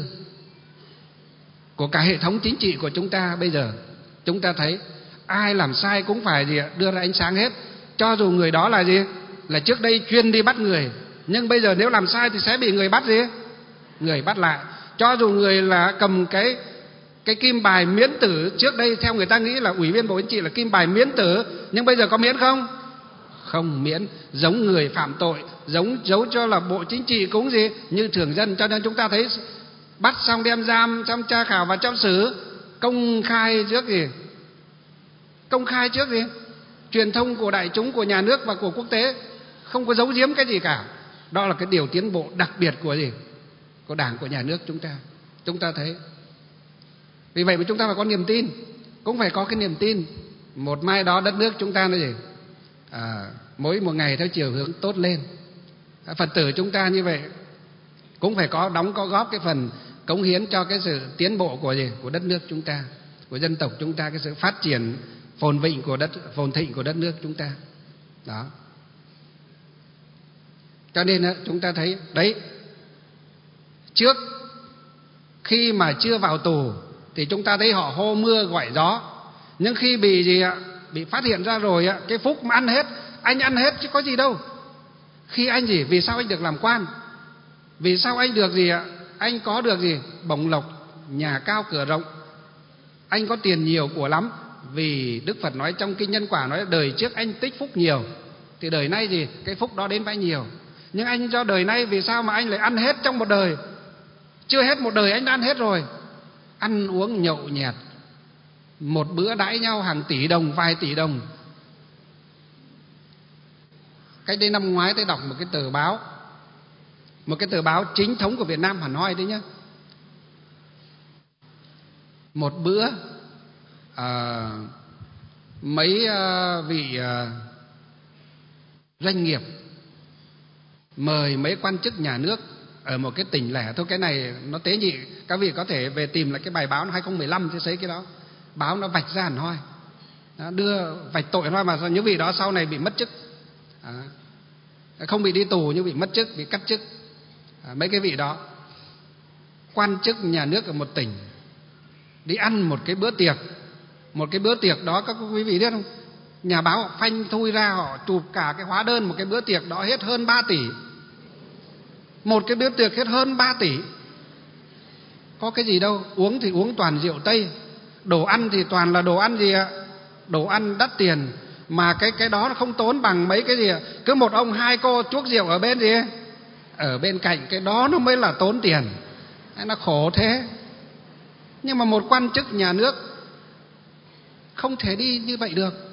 của cả hệ thống chính trị của chúng ta bây giờ, chúng ta thấy ai làm sai cũng phải gì đưa ra ánh sáng hết. Cho dù người đó là gì, là trước đây chuyên đi bắt người, nhưng bây giờ nếu làm sai thì sẽ bị người bắt gì, người bắt lại. Cho dù người là cầm cái cái kim bài miễn tử, trước đây theo người ta nghĩ là ủy viên bộ chính trị là kim bài miễn tử, nhưng bây giờ có miễn không? Không miễn. Giống người phạm tội, giống giấu cho là bộ chính trị cũng gì như thường dân. Cho nên chúng ta thấy bắt xong đem giam, trong tra khảo và trong xử, công khai trước gì, công khai trước gì, truyền thông của đại chúng, của nhà nước và của quốc tế, không có giấu giếm cái gì cả. Đó là cái điều tiến bộ đặc biệt của gì, của Đảng, của nhà nước chúng ta. Chúng ta thấy. Vì vậy mà chúng ta phải có niềm tin, cũng phải có cái niềm tin một mai đó đất nước chúng ta là gì, à, mỗi một ngày theo chiều hướng tốt lên. Phật tử chúng ta như vậy cũng phải có đóng có góp cái phần cống hiến cho cái sự tiến bộ của gì, của đất nước chúng ta, của dân tộc chúng ta, cái sự phát triển phồn vịnh của đất phồn thịnh của đất nước chúng ta. Đó. Cho nên chúng ta thấy đấy, trước Khi mà chưa vào tù thì chúng ta thấy họ hô mưa gọi gió, nhưng khi bị gì ạ, bị phát hiện ra rồi ạ, cái phúc mà ăn hết, anh ăn hết chứ có gì đâu. Khi anh gì, vì sao anh được làm quan? Vì sao anh được gì ạ? Anh có được gì? Bổng lộc, nhà cao cửa rộng, anh có tiền nhiều của lắm. Vì Đức Phật nói trong kinh Nhân Quả, nói đời trước anh tích phúc nhiều thì đời nay gì, cái phúc đó đến với nhiều. Nhưng anh do đời nay vì sao mà anh lại ăn hết trong một đời? Chưa hết một đời anh đã ăn hết rồi. Ăn uống nhậu nhẹt, một bữa đãi nhau hàng tỷ đồng, vài tỷ đồng. Cách đây năm ngoái tôi đọc một cái tờ báo, một cái tờ báo chính thống của Việt Nam hẳn hoi đấy nhá. Một bữa à, mấy à, vị à, doanh nghiệp mời mấy quan chức nhà nước ở một cái tỉnh lẻ thôi. Cái này nó tế nhị, các vị có thể về tìm lại cái bài báo năm hai không một năm thì thấy cái đó. Báo nó vạch ra hẳn hoi, nó đưa vạch tội hẳn hoi, mà những vị đó sau này bị mất chức. À, không bị đi tù nhưng bị mất chức, bị cắt chức. À, mấy cái vị đó quan chức nhà nước ở một tỉnh đi ăn một cái bữa tiệc. Một cái bữa tiệc đó các quý vị biết không? Nhà báo họ phanh thui ra, họ chụp cả cái hóa đơn một cái bữa tiệc đó hết hơn ba tỷ. Một cái bữa tiệc hết hơn ba tỷ. Có cái gì đâu, uống thì uống toàn rượu Tây, đồ ăn thì toàn là đồ ăn gì ạ? Đồ ăn đắt tiền. Mà cái cái đó nó không tốn bằng mấy cái gì ạ? Cứ một ông hai cô chuốc rượu ở bên gì ấy, ở bên cạnh, cái đó nó mới là tốn tiền. Nó khổ thế. Nhưng mà một quan chức nhà nước không thể đi như vậy được.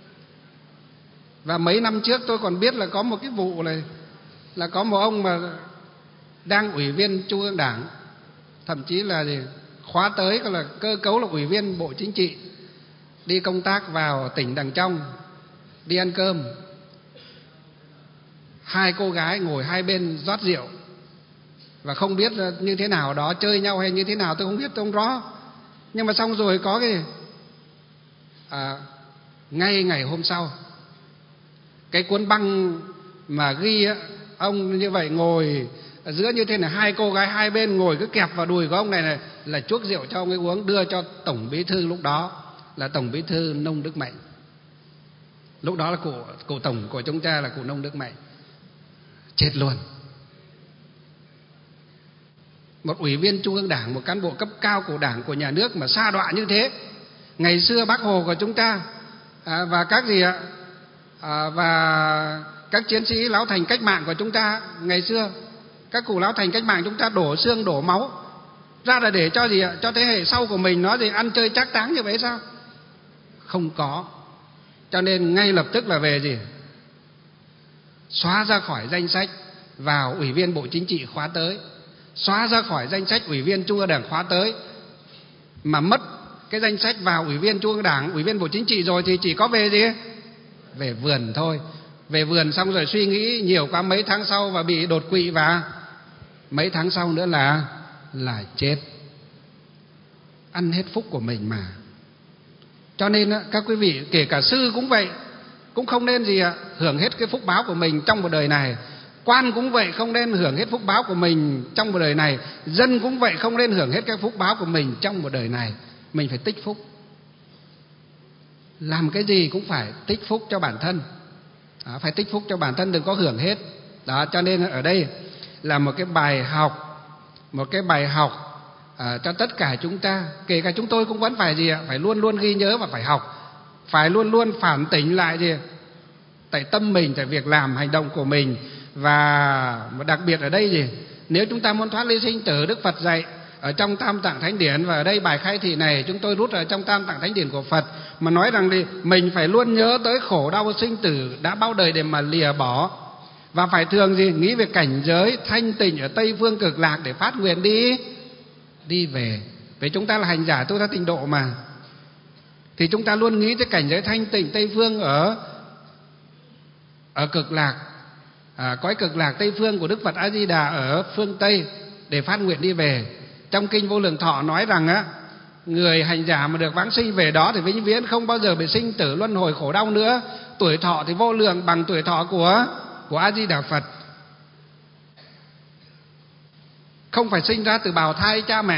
Và mấy năm trước tôi còn biết là có một cái vụ này, là có một ông mà đang ủy viên Trung ương Đảng, thậm chí là gì, khóa tới là cơ cấu là ủy viên Bộ Chính trị, đi công tác vào tỉnh đằng trong, đi ăn cơm. Hai cô gái ngồi hai bên rót rượu, và không biết là như thế nào đó, chơi nhau hay như thế nào tôi không biết, tôi không rõ. Nhưng mà xong rồi có cái à, ngay ngày hôm sau, cái cuốn băng mà ghi á, ông như vậy ngồi ở giữa như thế này, hai cô gái hai bên ngồi cứ kẹp vào đùi của ông này này, là chuốc rượu cho ông ấy uống, đưa cho Tổng Bí thư lúc đó là Tổng Bí thư Nông Đức Mạnh. Lúc đó là cụ, cụ tổng của chúng ta là cụ Nông Đức Mạnh. Chết luôn. Một ủy viên Trung ương Đảng, một cán bộ cấp cao của Đảng, của nhà nước mà sa đọa như thế. Ngày xưa Bác Hồ của chúng ta à, và các gì ạ à, và các chiến sĩ lão thành cách mạng của chúng ta ngày xưa, các cụ lão thành cách mạng chúng ta đổ xương đổ máu ra là để cho gì ạ? Cho thế hệ sau của mình nó gì ăn chơi trác táng như vậy sao? Không có. Cho nên ngay lập tức là về gì? Xóa ra khỏi danh sách vào ủy viên Bộ Chính trị khóa tới, xóa ra khỏi danh sách ủy viên Trung ương Đảng khóa tới. Mà mất cái danh sách vào ủy viên Trung ương Đảng, ủy viên Bộ Chính trị rồi thì chỉ có về gì? Về vườn thôi. Về vườn xong rồi suy nghĩ nhiều quá mấy tháng sau và bị đột quỵ, và mấy tháng sau nữa là là chết. Ăn hết phúc của mình mà. Cho nên các quý vị, kể cả sư cũng vậy, cũng không nên gì ạ? Hưởng hết cái phúc báo của mình trong một đời này. Quan cũng vậy, không nên hưởng hết phúc báo của mình trong một đời này. Dân cũng vậy, không nên hưởng hết cái phúc báo của mình trong một đời này. Mình phải tích phúc. Làm cái gì cũng phải tích phúc cho bản thân. Đó, phải tích phúc cho bản thân, đừng có hưởng hết. Đó, cho nên ở đây là một cái bài học, một cái bài học à, cho tất cả chúng ta. Kể cả chúng tôi cũng vẫn phải gì ạ? Phải luôn luôn ghi nhớ và phải học. Phải luôn luôn phản tỉnh lại gì? Tại tâm mình, tại việc làm, hành động của mình. Và đặc biệt ở đây gì? Nếu chúng ta muốn thoát ly sinh tử, Đức Phật dạy ở trong Tam Tạng Thánh Điển, và ở đây bài khai thị này chúng tôi rút ở trong Tam Tạng Thánh Điển của Phật, mà nói rằng thì mình phải luôn nhớ tới khổ đau sinh tử đã bao đời để mà lìa bỏ, và phải thường gì? Nghĩ về cảnh giới thanh tịnh ở Tây Phương Cực Lạc để phát nguyện đi đi về. Vì chúng ta là hành giả tu theo tịnh độ mà, thì chúng ta luôn nghĩ tới cảnh giới thanh tịnh Tây Phương ở ở Cực Lạc, à, cõi Cực Lạc Tây Phương của Đức Phật A Di Đà ở phương Tây để phát nguyện đi về. Trong kinh Vô Lượng Thọ nói rằng á, người hành giả mà được vãng sinh về đó thì vĩnh viễn không bao giờ bị sinh tử luân hồi khổ đau nữa. Tuổi thọ thì vô lượng bằng tuổi thọ của của A Di Đà Phật. Không phải sinh ra từ bào thai cha mẹ,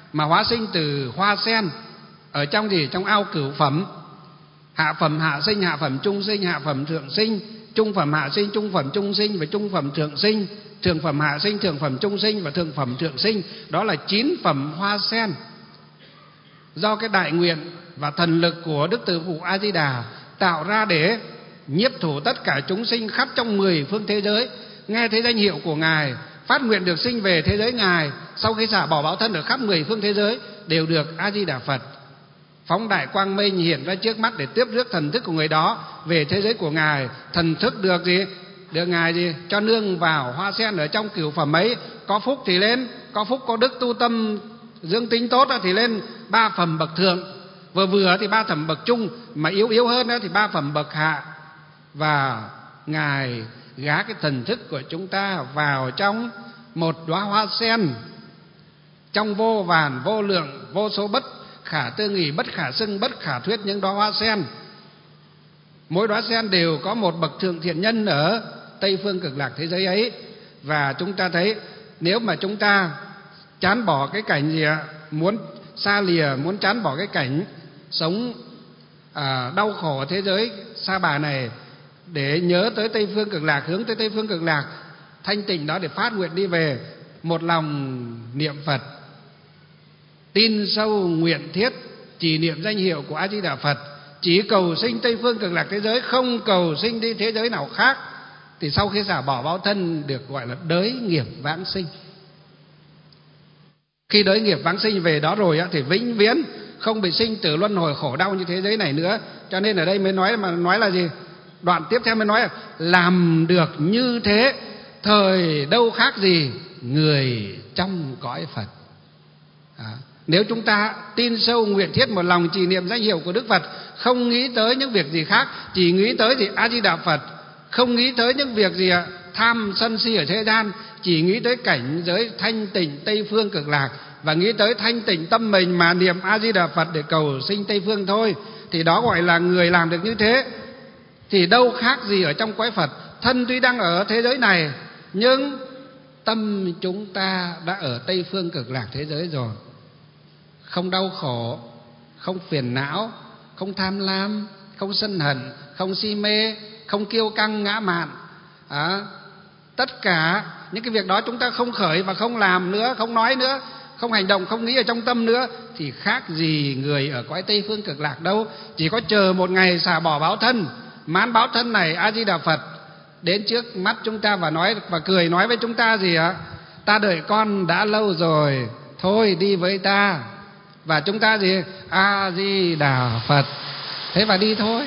mà hóa sinh từ hoa sen ở trong gì? Trong ao cửu phẩm. Hạ phẩm hạ sinh, hạ phẩm trung sinh, hạ phẩm thượng sinh, trung phẩm hạ sinh, trung phẩm trung sinh và trung phẩm thượng sinh, thượng phẩm hạ sinh, thượng phẩm trung sinh và thượng phẩm thượng sinh. Đó là chín phẩm hoa sen do cái đại nguyện và thần lực của Đức Từ Phụ A Di Đà tạo ra để nhiếp thủ tất cả chúng sinh khắp trong mười phương thế giới, nghe thấy danh hiệu của Ngài, phát nguyện được sinh về thế giới Ngài. Sau khi xả bỏ báo thân ở khắp mười phương thế giới đều được A Di Đà Phật phóng đại quang minh hiện ra trước mắt để tiếp rước thần thức của người đó về thế giới của Ngài. Thần thức được gì? Được Ngài gì? Cho nương vào hoa sen ở trong cửu phẩm ấy. Có phúc thì lên, có phúc có đức tu tâm dương tính tốt thì lên ba phẩm bậc thượng, vừa vừa thì ba phẩm bậc trung, mà yếu yếu hơn thì ba phẩm bậc hạ. Và Ngài gá cái thần thức của chúng ta vào trong một đóa hoa sen, trong vô vàn vô lượng vô số bất khả tư nghì, bất khả xưng, bất khả thuyết những đóa hoa sen. Mỗi đóa sen đều có một bậc thượng thiện nhân ở Tây phương cực lạc thế giới ấy. Và chúng ta thấy nếu mà chúng ta chán bỏ cái cảnh gì ạ? Muốn xa lìa, muốn chán bỏ cái cảnh sống à, đau khổ ở thế giới sa bà này để nhớ tới Tây phương cực lạc, hướng tới Tây phương cực lạc thanh tịnh đó để phát nguyện đi về, một lòng niệm Phật, tin sâu nguyện thiết, chỉ niệm danh hiệu của A Di Đà Phật, chỉ cầu sinh Tây phương cực lạc thế giới, không cầu sinh đi thế giới nào khác, thì sau khi xả bỏ báo thân được gọi là đới nghiệp vãng sinh. Khi đới nghiệp vãng sinh về đó rồi thì vĩnh viễn không bị sinh tử luân hồi khổ đau như thế giới này nữa. Cho nên ở đây mới nói mà nói là gì? Đoạn tiếp theo mới nói là làm được như thế thời đâu khác gì người trong cõi Phật. À, nếu chúng ta tin sâu nguyện thiết một lòng trì niệm danh hiệu của Đức Phật, không nghĩ tới những việc gì khác, chỉ nghĩ tới gì A Di Đà Phật, không nghĩ tới những việc gì tham sân si ở thế gian, chỉ nghĩ tới cảnh giới thanh tịnh Tây phương cực lạc và nghĩ tới thanh tịnh tâm mình mà niệm A Di Đà Phật để cầu sinh Tây phương thôi, thì đó gọi là người làm được như thế. Thì đâu khác gì ở trong cõi Phật. Thân tuy đang ở thế giới này nhưng tâm chúng ta đã ở Tây phương cực lạc thế giới rồi. Không đau khổ, không phiền não, không tham lam, không sân hận, không si mê, không kiêu căng ngã mạn. à, Tất cả những cái việc đó chúng ta không khởi và không làm nữa, không nói nữa, không hành động, không nghĩ ở trong tâm nữa, thì khác gì người ở cõi Tây phương cực lạc đâu. Chỉ có chờ một ngày xả bỏ báo thân, mãn báo thân này A Di Đà Phật đến trước mắt chúng ta và nói và cười nói với chúng ta gì ạ? Ta đợi con đã lâu rồi, thôi đi với ta. Và chúng ta gì? A Di Đà Phật. Thế và đi thôi.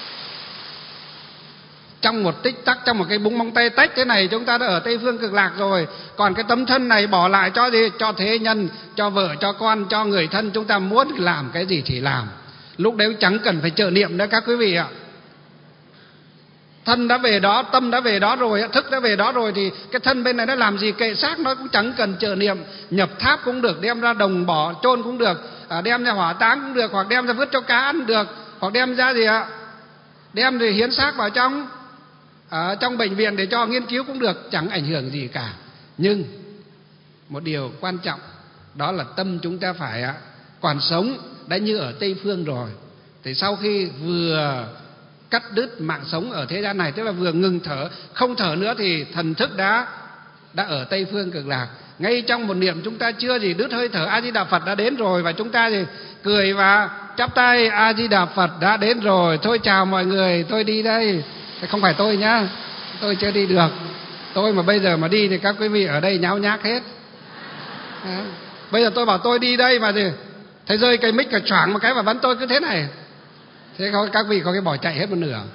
Trong một tích tắc, trong một cái búng móng tay tách thế này, chúng ta đã ở Tây phương cực lạc rồi. Còn cái tấm thân này bỏ lại cho gì? Cho thế nhân, cho vợ, cho con, cho người thân. Chúng ta muốn làm cái gì thì làm. Lúc đấy chẳng cần phải trợ niệm nữa các quý vị ạ. Thân đã về đó, tâm đã về đó rồi, thức đã về đó rồi, thì cái thân bên này nó làm gì kệ xác nó cũng chẳng cần trợ niệm. Nhập tháp cũng được, đem ra đồng bỏ chôn cũng được, đem ra hỏa táng cũng được, hoặc đem ra vứt cho cá ăn được, hoặc đem ra gì ạ? Đem thì hiến xác vào trong ở trong bệnh viện để cho nghiên cứu cũng được, chẳng ảnh hưởng gì cả. Nhưng một điều quan trọng đó là tâm chúng ta phải còn sống đã như ở Tây phương rồi. Thì sau khi vừa cắt đứt mạng sống ở thế gian này, tức là vừa ngừng thở, không thở nữa, thì thần thức đã đã ở Tây phương cực lạc. Ngay trong một niệm chúng ta chưa gì đứt hơi thở, A Di Đà Phật đã đến rồi, và chúng ta thì cười và chắp tay, A Di Đà Phật đã đến rồi, thôi chào mọi người, tôi đi đây. Không phải tôi nhá, tôi chưa đi được. Tôi mà bây giờ mà đi thì các quý vị ở đây nháo nhác hết. À, bây giờ tôi bảo tôi đi đây mà gì, thấy rơi cây mic cả choảng một cái và vẫn tôi cứ thế này. Thế có, các vị có cái bỏ chạy hết một nửa.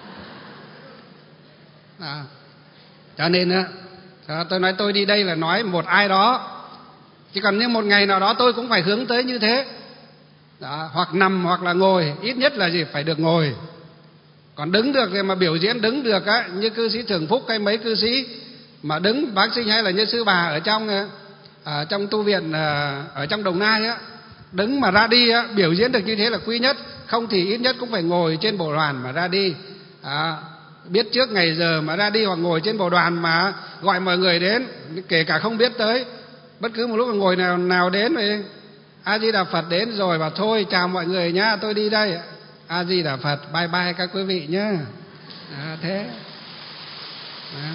À, cho nên á, tôi nói tôi đi đây là nói một ai đó. Chỉ còn như một ngày nào đó tôi cũng phải hướng tới như thế. Đó, hoặc nằm hoặc là ngồi, ít nhất là gì phải được ngồi. Còn đứng được thì mà biểu diễn đứng được á, như cư sĩ Thường Phúc hay mấy cư sĩ mà đứng bác sinh, hay là như sư bà ở trong ở trong tu viện ở trong Đồng Nai á, đứng mà ra đi á, biểu diễn được như thế là quý nhất. Không thì ít nhất cũng phải ngồi trên bộ đoàn mà ra đi. À, biết trước ngày giờ mà ra đi, hoặc ngồi trên bộ đoàn mà gọi mọi người đến, kể cả không biết tới, bất cứ một lúc ngồi nào nào đến thì A Di Đà Phật đến rồi và thôi chào mọi người nhá, tôi đi đây. A Di Đà Phật, bye bye các quý vị nhá. À, thế à.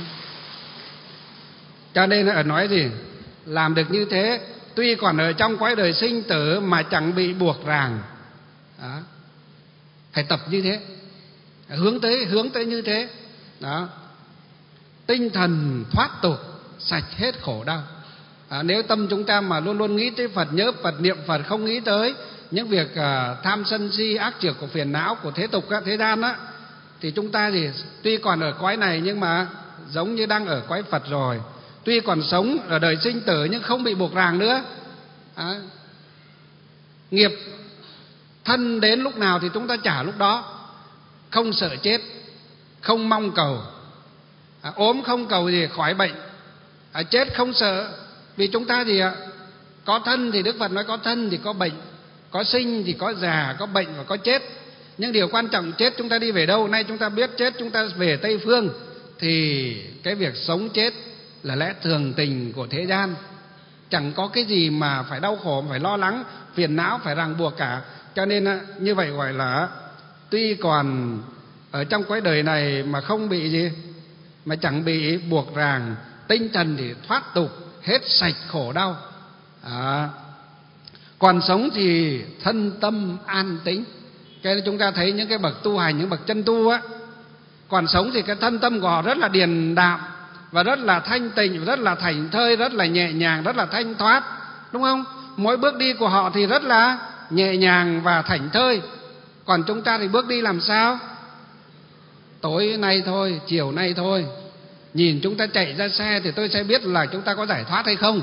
Cho nên ở nói gì làm được như thế, tuy còn ở trong cõi đời sinh tử mà chẳng bị buộc ràng. Đó. Phải tập như thế, hướng tới hướng tới như thế. Đó. Tinh thần thoát tục, sạch hết khổ đau. À, nếu tâm chúng ta mà luôn luôn nghĩ tới Phật, nhớ Phật, niệm Phật, không nghĩ tới những việc à, tham sân si ác trược của phiền não của thế tục, thế gian á, thì chúng ta thì tuy còn ở cõi này nhưng mà giống như đang ở cõi Phật rồi. Tuy còn sống ở đời sinh tử nhưng không bị buộc ràng nữa. À, nghiệp thân đến lúc nào thì chúng ta trả lúc đó, không sợ chết, không mong cầu. À, ốm không cầu gì khỏi bệnh, à, chết không sợ. Vì chúng ta gì ạ? Có thân thì Đức Phật nói có thân thì có bệnh, có sinh thì có già, có bệnh và có chết. Nhưng điều quan trọng chết chúng ta đi về đâu? Nay chúng ta biết chết chúng ta về Tây Phương. Thì cái việc sống chết là lẽ thường tình của thế gian, chẳng có cái gì mà phải đau khổ, phải lo lắng, phiền não, phải ràng buộc cả. Cho nên như vậy gọi là tuy còn ở trong cõi đời này mà không bị gì, mà chẳng bị buộc ràng, tinh thần thì thoát tục, hết sạch khổ đau. À, còn sống thì thân tâm an tĩnh. Cái chúng ta thấy những cái bậc tu hành, những bậc chân tu á, còn sống thì cái thân tâm của họ rất là điềm đạm và rất là thanh tịnh, rất là thảnh thơi, rất là nhẹ nhàng, rất là thanh thoát, đúng không? Mỗi bước đi của họ thì rất là nhẹ nhàng và thảnh thơi. Còn chúng ta thì bước đi làm sao? Tối nay thôi, chiều nay thôi, nhìn chúng ta chạy ra xe thì tôi sẽ biết là chúng ta có giải thoát hay không.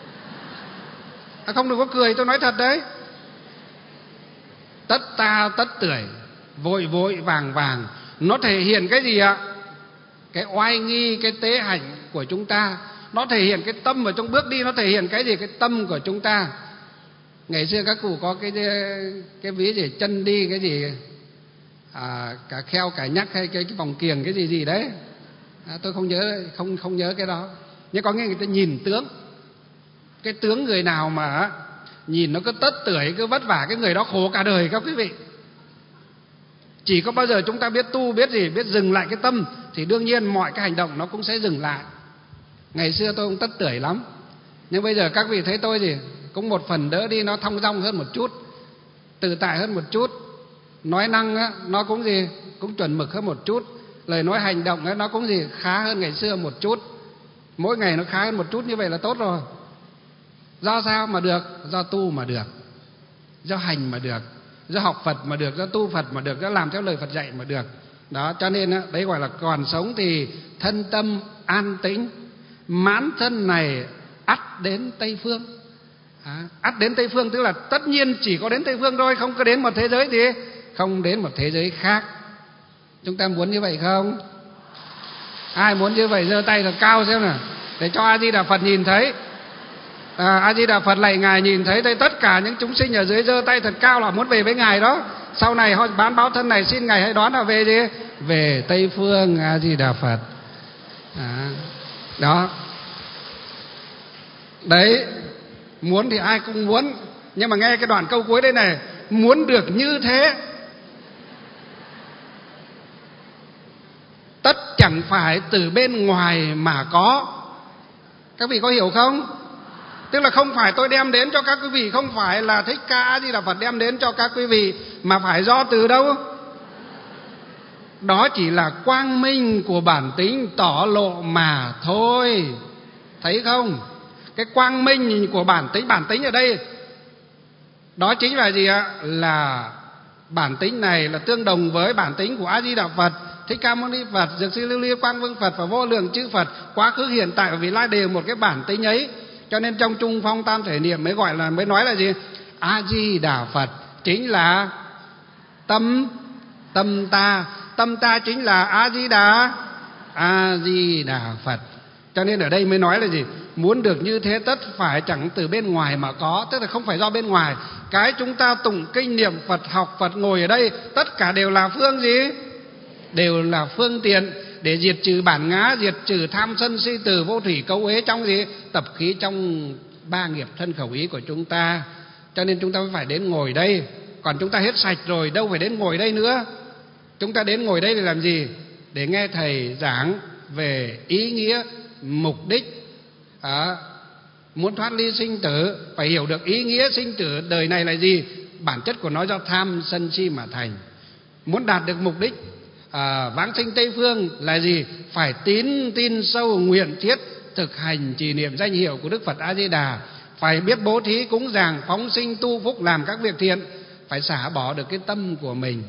À, không đừng có cười, tôi nói thật đấy. Tất ta tất tưởi, vội vội vàng vàng, nó thể hiện cái gì ạ? Cái oai nghi, cái tế hạnh của chúng ta. Nó thể hiện cái tâm ở trong bước đi. Nó thể hiện cái gì? Cái tâm của chúng ta. Ngày xưa các cụ có cái cái ví gì chân đi cái gì à, cả kheo cả nhắc hay cái, cái vòng kiềng cái gì gì đấy. À, tôi không nhớ không không nhớ cái đó. Nhưng có nghe người ta nhìn tướng. Cái tướng người nào mà nhìn nó cứ tất tưởi, cứ vất vả, cái người đó khổ cả đời các quý vị. Chỉ có bao giờ chúng ta biết tu, biết gì, biết dừng lại cái tâm thì đương nhiên mọi cái hành động nó cũng sẽ dừng lại. Ngày xưa tôi cũng tất tưởi lắm, nhưng bây giờ các vị thấy tôi gì cũng một phần đỡ đi, nó thong dong hơn một chút, tự tại hơn một chút, nói năng á, nó cũng gì cũng chuẩn mực hơn một chút, lời nói hành động á, nó cũng gì khá hơn ngày xưa một chút. Mỗi ngày nó khá hơn một chút như vậy là tốt rồi. Do sao mà được? Do tu mà được, do hành mà được, do học Phật mà được, do tu Phật mà được, do làm theo lời Phật dạy mà được. Đó, cho nên á, đấy gọi là còn sống thì thân tâm an tĩnh, mãn thân này ắt đến Tây Phương. À, ắt đến Tây Phương tức là tất nhiên chỉ có đến Tây Phương thôi, không có đến một thế giới gì, không đến một thế giới khác. Chúng ta muốn như vậy không? Ai muốn như vậy giơ tay thật cao xem nào, để cho A Di Đà Phật nhìn thấy. À, A Di Đà Phật lạy ngài nhìn thấy đây, tất cả những chúng sinh ở dưới giơ tay thật cao là muốn về với ngài đó. Sau này họ bán báo thân này xin ngài hãy đón là về gì? Về Tây Phương. A Di Đà Phật. À, đó. Đấy, muốn thì ai cũng muốn, nhưng mà nghe cái đoạn câu cuối đây này, muốn được như thế tất chẳng phải từ bên ngoài mà có. Các vị có hiểu không? Tức là không phải tôi đem đến cho các quý vị, không phải là Thích Ca A Di Đà Phật đem đến cho các quý vị, mà phải do từ đâu? Đó chỉ là quang minh của bản tính tỏ lộ mà thôi. Thấy không? Cái quang minh của bản tính, bản tính ở đây đó chính là gì ạ? Là bản tính này là tương đồng với bản tính của A Di Đà Phật, Thích Ca Mâu Ni Phật, Dược Sư Lưu Ly, Quang Vương Phật và vô lượng chư Phật, quá khứ hiện tại và vị lai đều một cái bản tính ấy. Cho nên trong Trung Phong Tam Thể Niệm mới gọi là mới nói là gì? A Di Đà Phật chính là tâm tâm ta, tâm ta chính là A Di Đà A Di Đà Phật. Cho nên ở đây mới nói là gì? Muốn được như thế tất phải chẳng từ bên ngoài mà có, tức là không phải do bên ngoài. Cái chúng ta tụng kinh niệm Phật, học Phật, ngồi ở đây, tất cả đều là phương gì? Đều là phương tiện để diệt trừ bản ngã, diệt trừ tham sân si từ vô thủy cấu uế trong gì? Tập khí trong ba nghiệp thân khẩu ý của chúng ta. Cho nên chúng ta phải đến ngồi đây. Còn chúng ta hết sạch rồi đâu phải đến ngồi đây nữa. Chúng ta đến ngồi đây để làm gì? Để nghe thầy giảng về ý nghĩa, mục đích. à, Muốn thoát ly sinh tử phải hiểu được ý nghĩa sinh tử đời này là gì. Bản chất của nó do tham sân si mà thành. Muốn đạt được mục đích à, vãng sinh Tây Phương là gì? Phải tín tin sâu nguyện thiết, thực hành trì niệm danh hiệu của Đức Phật A Di Đà. Phải biết bố thí cúng dường, phóng sinh tu phúc, làm các việc thiện. Phải xả bỏ được cái tâm của mình,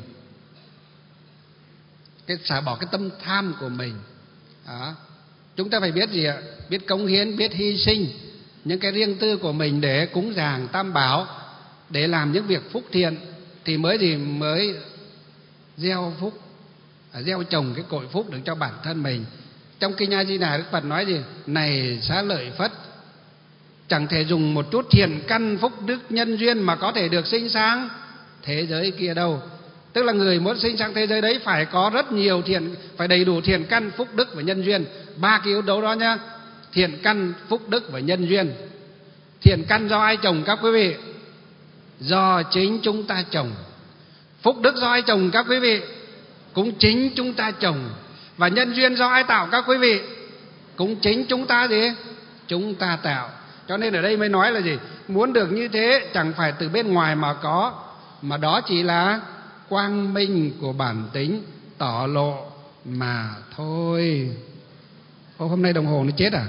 cái xả bỏ cái tâm tham của mình. Đó. Chúng ta phải biết gì ạ? Biết cống hiến, biết hy sinh những cái riêng tư của mình để cúng dường Tam Bảo, để làm những việc phúc thiện, thì mới gì mới gieo phúc, gieo trồng cái cội phúc được cho bản thân mình. Trong kinh A Di Đà, Đức Phật nói gì? Này xá lợi Phất, chẳng thể dùng một chút thiện căn phúc đức nhân duyên mà có thể được sinh sang thế giới kia đâu. Tức là người muốn sinh sang thế giới đấy phải có rất nhiều thiện, phải đầy đủ thiện căn, phúc đức và nhân duyên. Ba cái yếu tố đó nhá: thiện căn, phúc đức và nhân duyên. Thiện căn do ai trồng các quý vị? Do chính chúng ta trồng. Phúc đức do ai trồng các quý vị? Cũng chính chúng ta trồng. Và nhân duyên do ai tạo các quý vị? Cũng chính chúng ta gì? Chúng ta tạo. Cho nên ở đây mới nói là gì? Muốn được như thế chẳng phải từ bên ngoài mà có, mà đó chỉ là quang minh của bản tính tỏ lộ mà thôi. Ô, hôm nay đồng hồ nó chết à?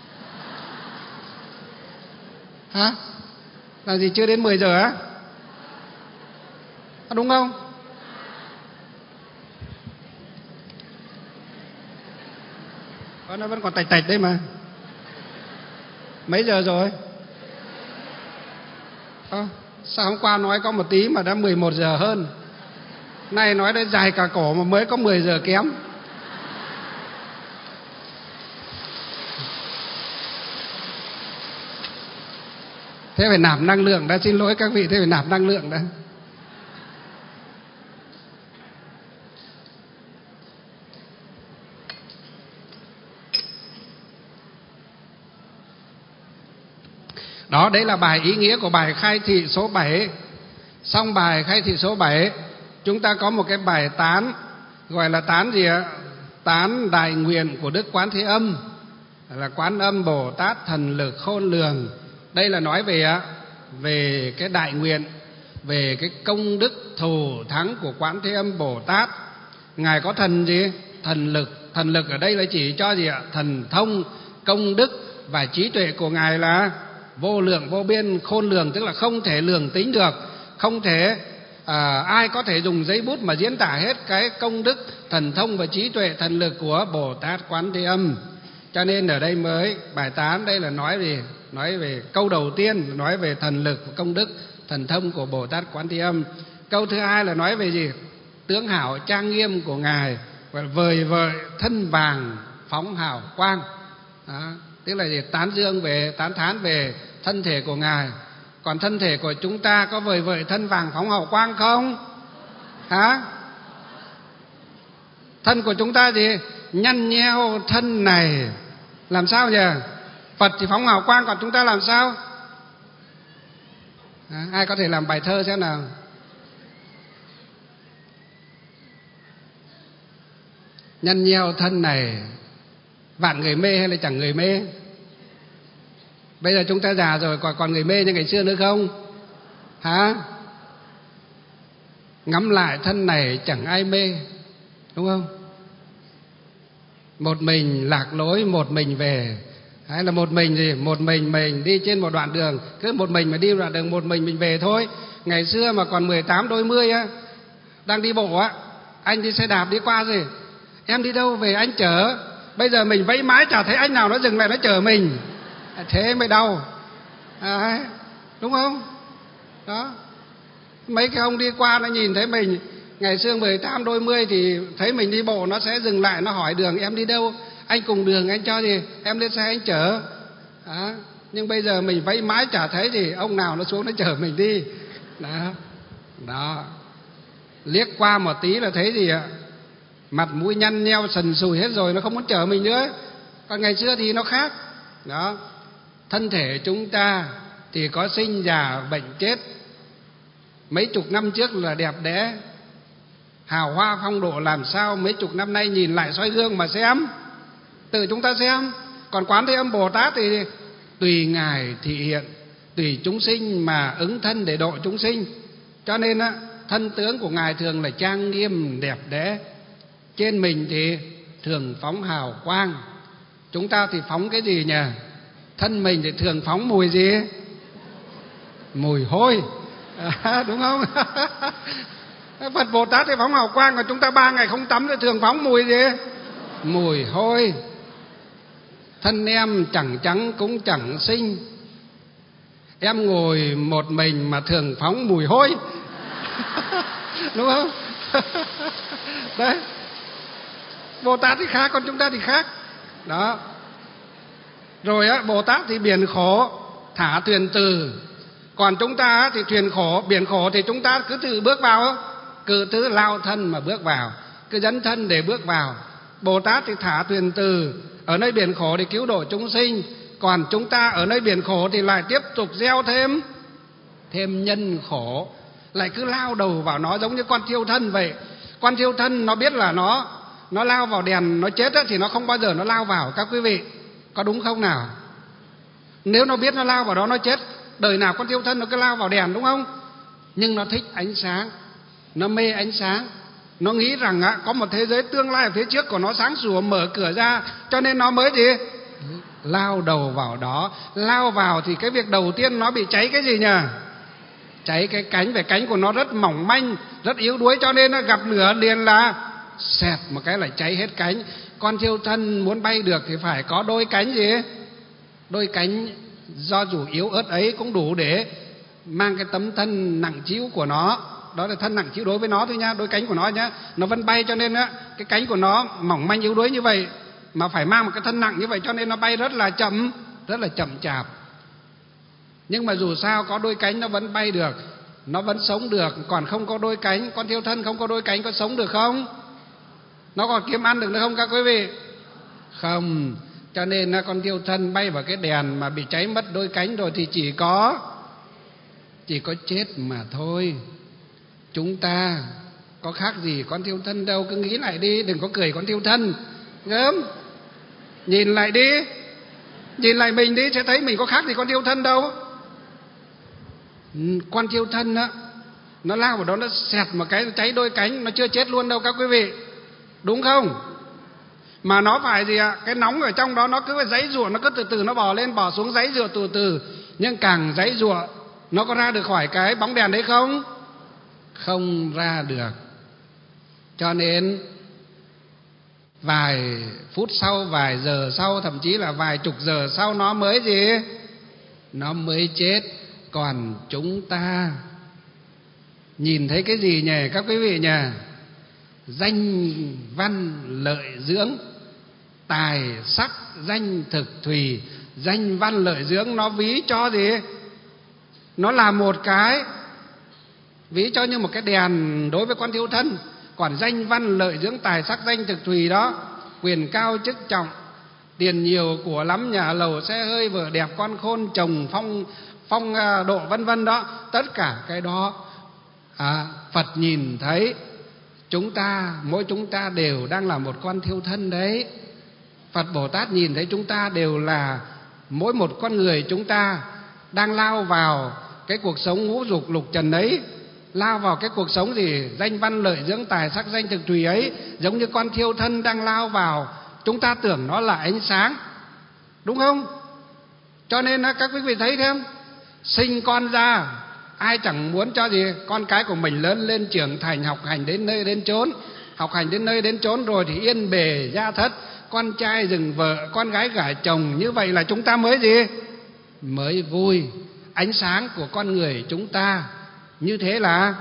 Hả? Là gì, chưa đến mười giờ á? À, đúng không? Ờ, nó vẫn còn tạch tạch đấy mà. Mấy giờ rồi? À, sao hôm qua nói có một tí mà đã mười một giờ hơn. Nay nói đã dài cả cổ mà mới có mười giờ kém. Thế phải nạp năng lượng đã. Xin lỗi các vị, thế phải nạp năng lượng đã. Đó, đấy là bài ý nghĩa của bài khai thị số bảy. Xong bài khai thị số bảy, chúng ta có một cái bài tán, gọi là tán gì ạ? Tán đại nguyện của Đức Quán Thế Âm, là Quán Âm Bồ Tát thần lực khôn lường. Đây là nói về về cái đại nguyện, về cái công đức thù thắng của Quán Thế Âm Bồ Tát. Ngài có thần gì? Thần lực. Thần lực ở đây là chỉ cho gì ạ? Thần thông, công đức và trí tuệ của Ngài là vô lượng vô biên khôn lường, tức là không thể lường tính được. Không thể à, ai có thể dùng giấy bút mà diễn tả hết cái công đức, thần thông và trí tuệ, thần lực của Bồ Tát Quán Thế Âm. Cho nên ở đây mới bài tán đây là nói về nói về câu đầu tiên nói về thần lực, công đức, thần thông của Bồ Tát Quán Thế Âm. Câu thứ hai là nói về gì? Tướng hảo trang nghiêm của Ngài, vời vợi thân vàng phóng hào quang. Đó, tức là gì? Tán dương về, tán thán về thân thể của Ngài. Còn thân thể của chúng ta có vời vợi thân vàng phóng hào quang không? Hả? Thân của chúng ta gì? Nhăn nheo thân này. Làm sao nhỉ? Phật thì phóng hào quang, còn chúng ta làm sao? À, ai có thể làm bài thơ xem nào? Nhăn nheo thân này, vạn người mê hay là chẳng người mê? Bây giờ chúng ta già rồi, còn còn người mê như ngày xưa nữa không? Hả? Ngắm lại thân này chẳng ai mê, đúng không? Một mình lạc lối, một mình về. Hay là một mình gì? Một mình mình đi trên một đoạn đường, cứ một mình mà đi đoạn đường, một mình mình về thôi. Ngày xưa mà còn mười tám đôi mươi á, đang đi bộ á, anh đi xe đạp đi qua gì? Em đi đâu về anh chở. Bây giờ mình vẫy mãi chả thấy anh nào nó dừng lại nó chở mình. Thế mới đau à, đúng không? Đó, mấy cái ông đi qua nó nhìn thấy mình ngày xưa mười tám đôi mươi thì thấy mình đi bộ, nó sẽ dừng lại, nó hỏi đường em đi đâu, anh cùng đường anh cho gì, em lên xe anh chở à, nhưng bây giờ mình vẫy mãi chả thấy gì ông nào nó xuống nó chở mình đi. Đó, đó, liếc qua một tí là thấy gì ạ? Mặt mũi nhăn nheo sần sùi hết rồi, nó không muốn chở mình nữa. Còn ngày xưa thì nó khác. Đó, thân thể chúng ta thì có sinh già bệnh chết. Mấy chục năm trước là đẹp đẽ hào hoa phong độ, làm sao mấy chục năm nay nhìn lại soi gương mà xem, tự chúng ta xem. Còn Quán Thế Âm Bồ Tát thì tùy Ngài thị hiện, tùy chúng sinh mà ứng thân để độ chúng sinh. Cho nên á, thân tướng của Ngài thường là trang nghiêm đẹp đẽ, trên mình thì thường phóng hào quang. Chúng ta thì phóng cái gì nhỉ? Thân mình thì thường phóng mùi gì? Mùi hôi, à, đúng không? Phật Bồ Tát thì phóng hào quang, còn chúng ta ba ngày không tắm thì thường phóng mùi gì? Mùi hôi. Thân em chẳng trắng cũng chẳng xinh, em ngồi một mình mà thường phóng mùi hôi. Đúng không? Đấy, Bồ Tát thì khác, còn chúng ta thì khác. Đó. Rồi á, Bồ Tát thì biển khổ thả thuyền từ, còn chúng ta thì thuyền khổ, biển khổ thì chúng ta cứ tự bước vào, cứ tự lao thân mà bước vào, cứ dấn thân để bước vào. Bồ Tát thì thả thuyền từ ở nơi biển khổ để cứu độ chúng sinh, còn chúng ta ở nơi biển khổ thì lại tiếp tục gieo thêm thêm nhân khổ, lại cứ lao đầu vào nó, giống như con thiêu thân vậy. Con thiêu thân nó biết là nó nó lao vào đèn nó chết á, thì nó không bao giờ nó lao vào, các quý vị có đúng không nào? Nếu nó biết nó lao vào đó nó chết, đời nào con thiêu thân nó cứ lao vào đèn, đúng không? Nhưng nó thích ánh sáng, nó mê ánh sáng, nó nghĩ rằng á, có một thế giới tương lai ở phía trước của nó sáng sủa mở cửa ra, cho nên nó mới gì? Lao đầu vào đó. Lao vào thì cái việc đầu tiên nó bị cháy cái gì nhỉ? Cháy cái cánh, về cánh của nó rất mỏng manh, rất yếu đuối, cho nên nó gặp lửa liền là xẹt một cái là cháy hết cánh. Con thiêu thân muốn bay được thì phải có đôi cánh gì? Đôi cánh do dù yếu ớt ấy cũng đủ để mang cái tấm thân nặng trĩu của nó. Đó là thân nặng trĩu đối với nó thôi nha, đôi cánh của nó nhá. Nó vẫn bay, cho nên á, cái cánh của nó mỏng manh yếu đuối như vậy mà phải mang một cái thân nặng như vậy, cho nên nó bay rất là chậm, rất là chậm chạp. Nhưng mà dù sao có đôi cánh nó vẫn bay được, nó vẫn sống được. Còn không có đôi cánh, con thiêu thân không có đôi cánh có sống được không? Nó còn kiếm ăn được nữa không các quý vị? Không. Cho nên con thiêu thân bay vào cái đèn mà bị cháy mất đôi cánh rồi thì chỉ có chỉ có chết mà thôi. Chúng ta có khác gì con thiêu thân đâu, cứ nghĩ lại đi, đừng có cười con thiêu thân. Gớm. Nhìn lại đi, nhìn lại mình đi, sẽ thấy mình có khác gì con thiêu thân đâu. Con thiêu thân á, nó lao vào đó nó xẹt một cái cháy đôi cánh, nó chưa chết luôn đâu các quý vị, đúng không? Mà nó phải gì ạ? Cái nóng ở trong đó nó cứ phải giãy giụa, nó cứ từ từ nó bò lên bò xuống, giãy giụa từ từ. Nhưng càng giãy giụa nó có ra được khỏi cái bóng đèn đấy không? Không ra được. Cho nên vài phút sau, vài giờ sau, thậm chí là vài chục giờ sau nó mới gì? Nó mới chết. Còn chúng ta nhìn thấy cái gì nhỉ các quý vị nhỉ? Danh văn lợi dưỡng, tài sắc danh thực thùy. Danh văn lợi dưỡng nó ví cho gì? Nó là một cái, ví cho như một cái đèn đối với con thiêu thân. Còn danh văn lợi dưỡng tài sắc danh thực thùy đó, quyền cao chức trọng, tiền nhiều của lắm, nhà lầu xe hơi, vợ đẹp con khôn, chồng phong phong độ vân vân đó, tất cả cái đó à, Phật nhìn thấy chúng ta, mỗi chúng ta đều đang là một con thiêu thân đấy. Phật Bồ Tát nhìn thấy chúng ta đều là mỗi một con người, chúng ta đang lao vào cái cuộc sống ngũ dục lục trần ấy, lao vào cái cuộc sống gì? Danh văn lợi dưỡng tài sắc danh thực thùy ấy, giống như con thiêu thân đang lao vào. Chúng ta tưởng nó là ánh sáng, đúng không? Cho nên các quý vị thấy không? Sinh con ra, ai chẳng muốn cho gì? Con cái của mình lớn lên trưởng thành, học hành đến nơi đến chốn. Học hành đến nơi đến chốn rồi thì yên bề gia thất, con trai dừng vợ, con gái gả chồng. Như vậy là chúng ta mới gì? Mới vui. Ánh sáng của con người chúng ta như thế là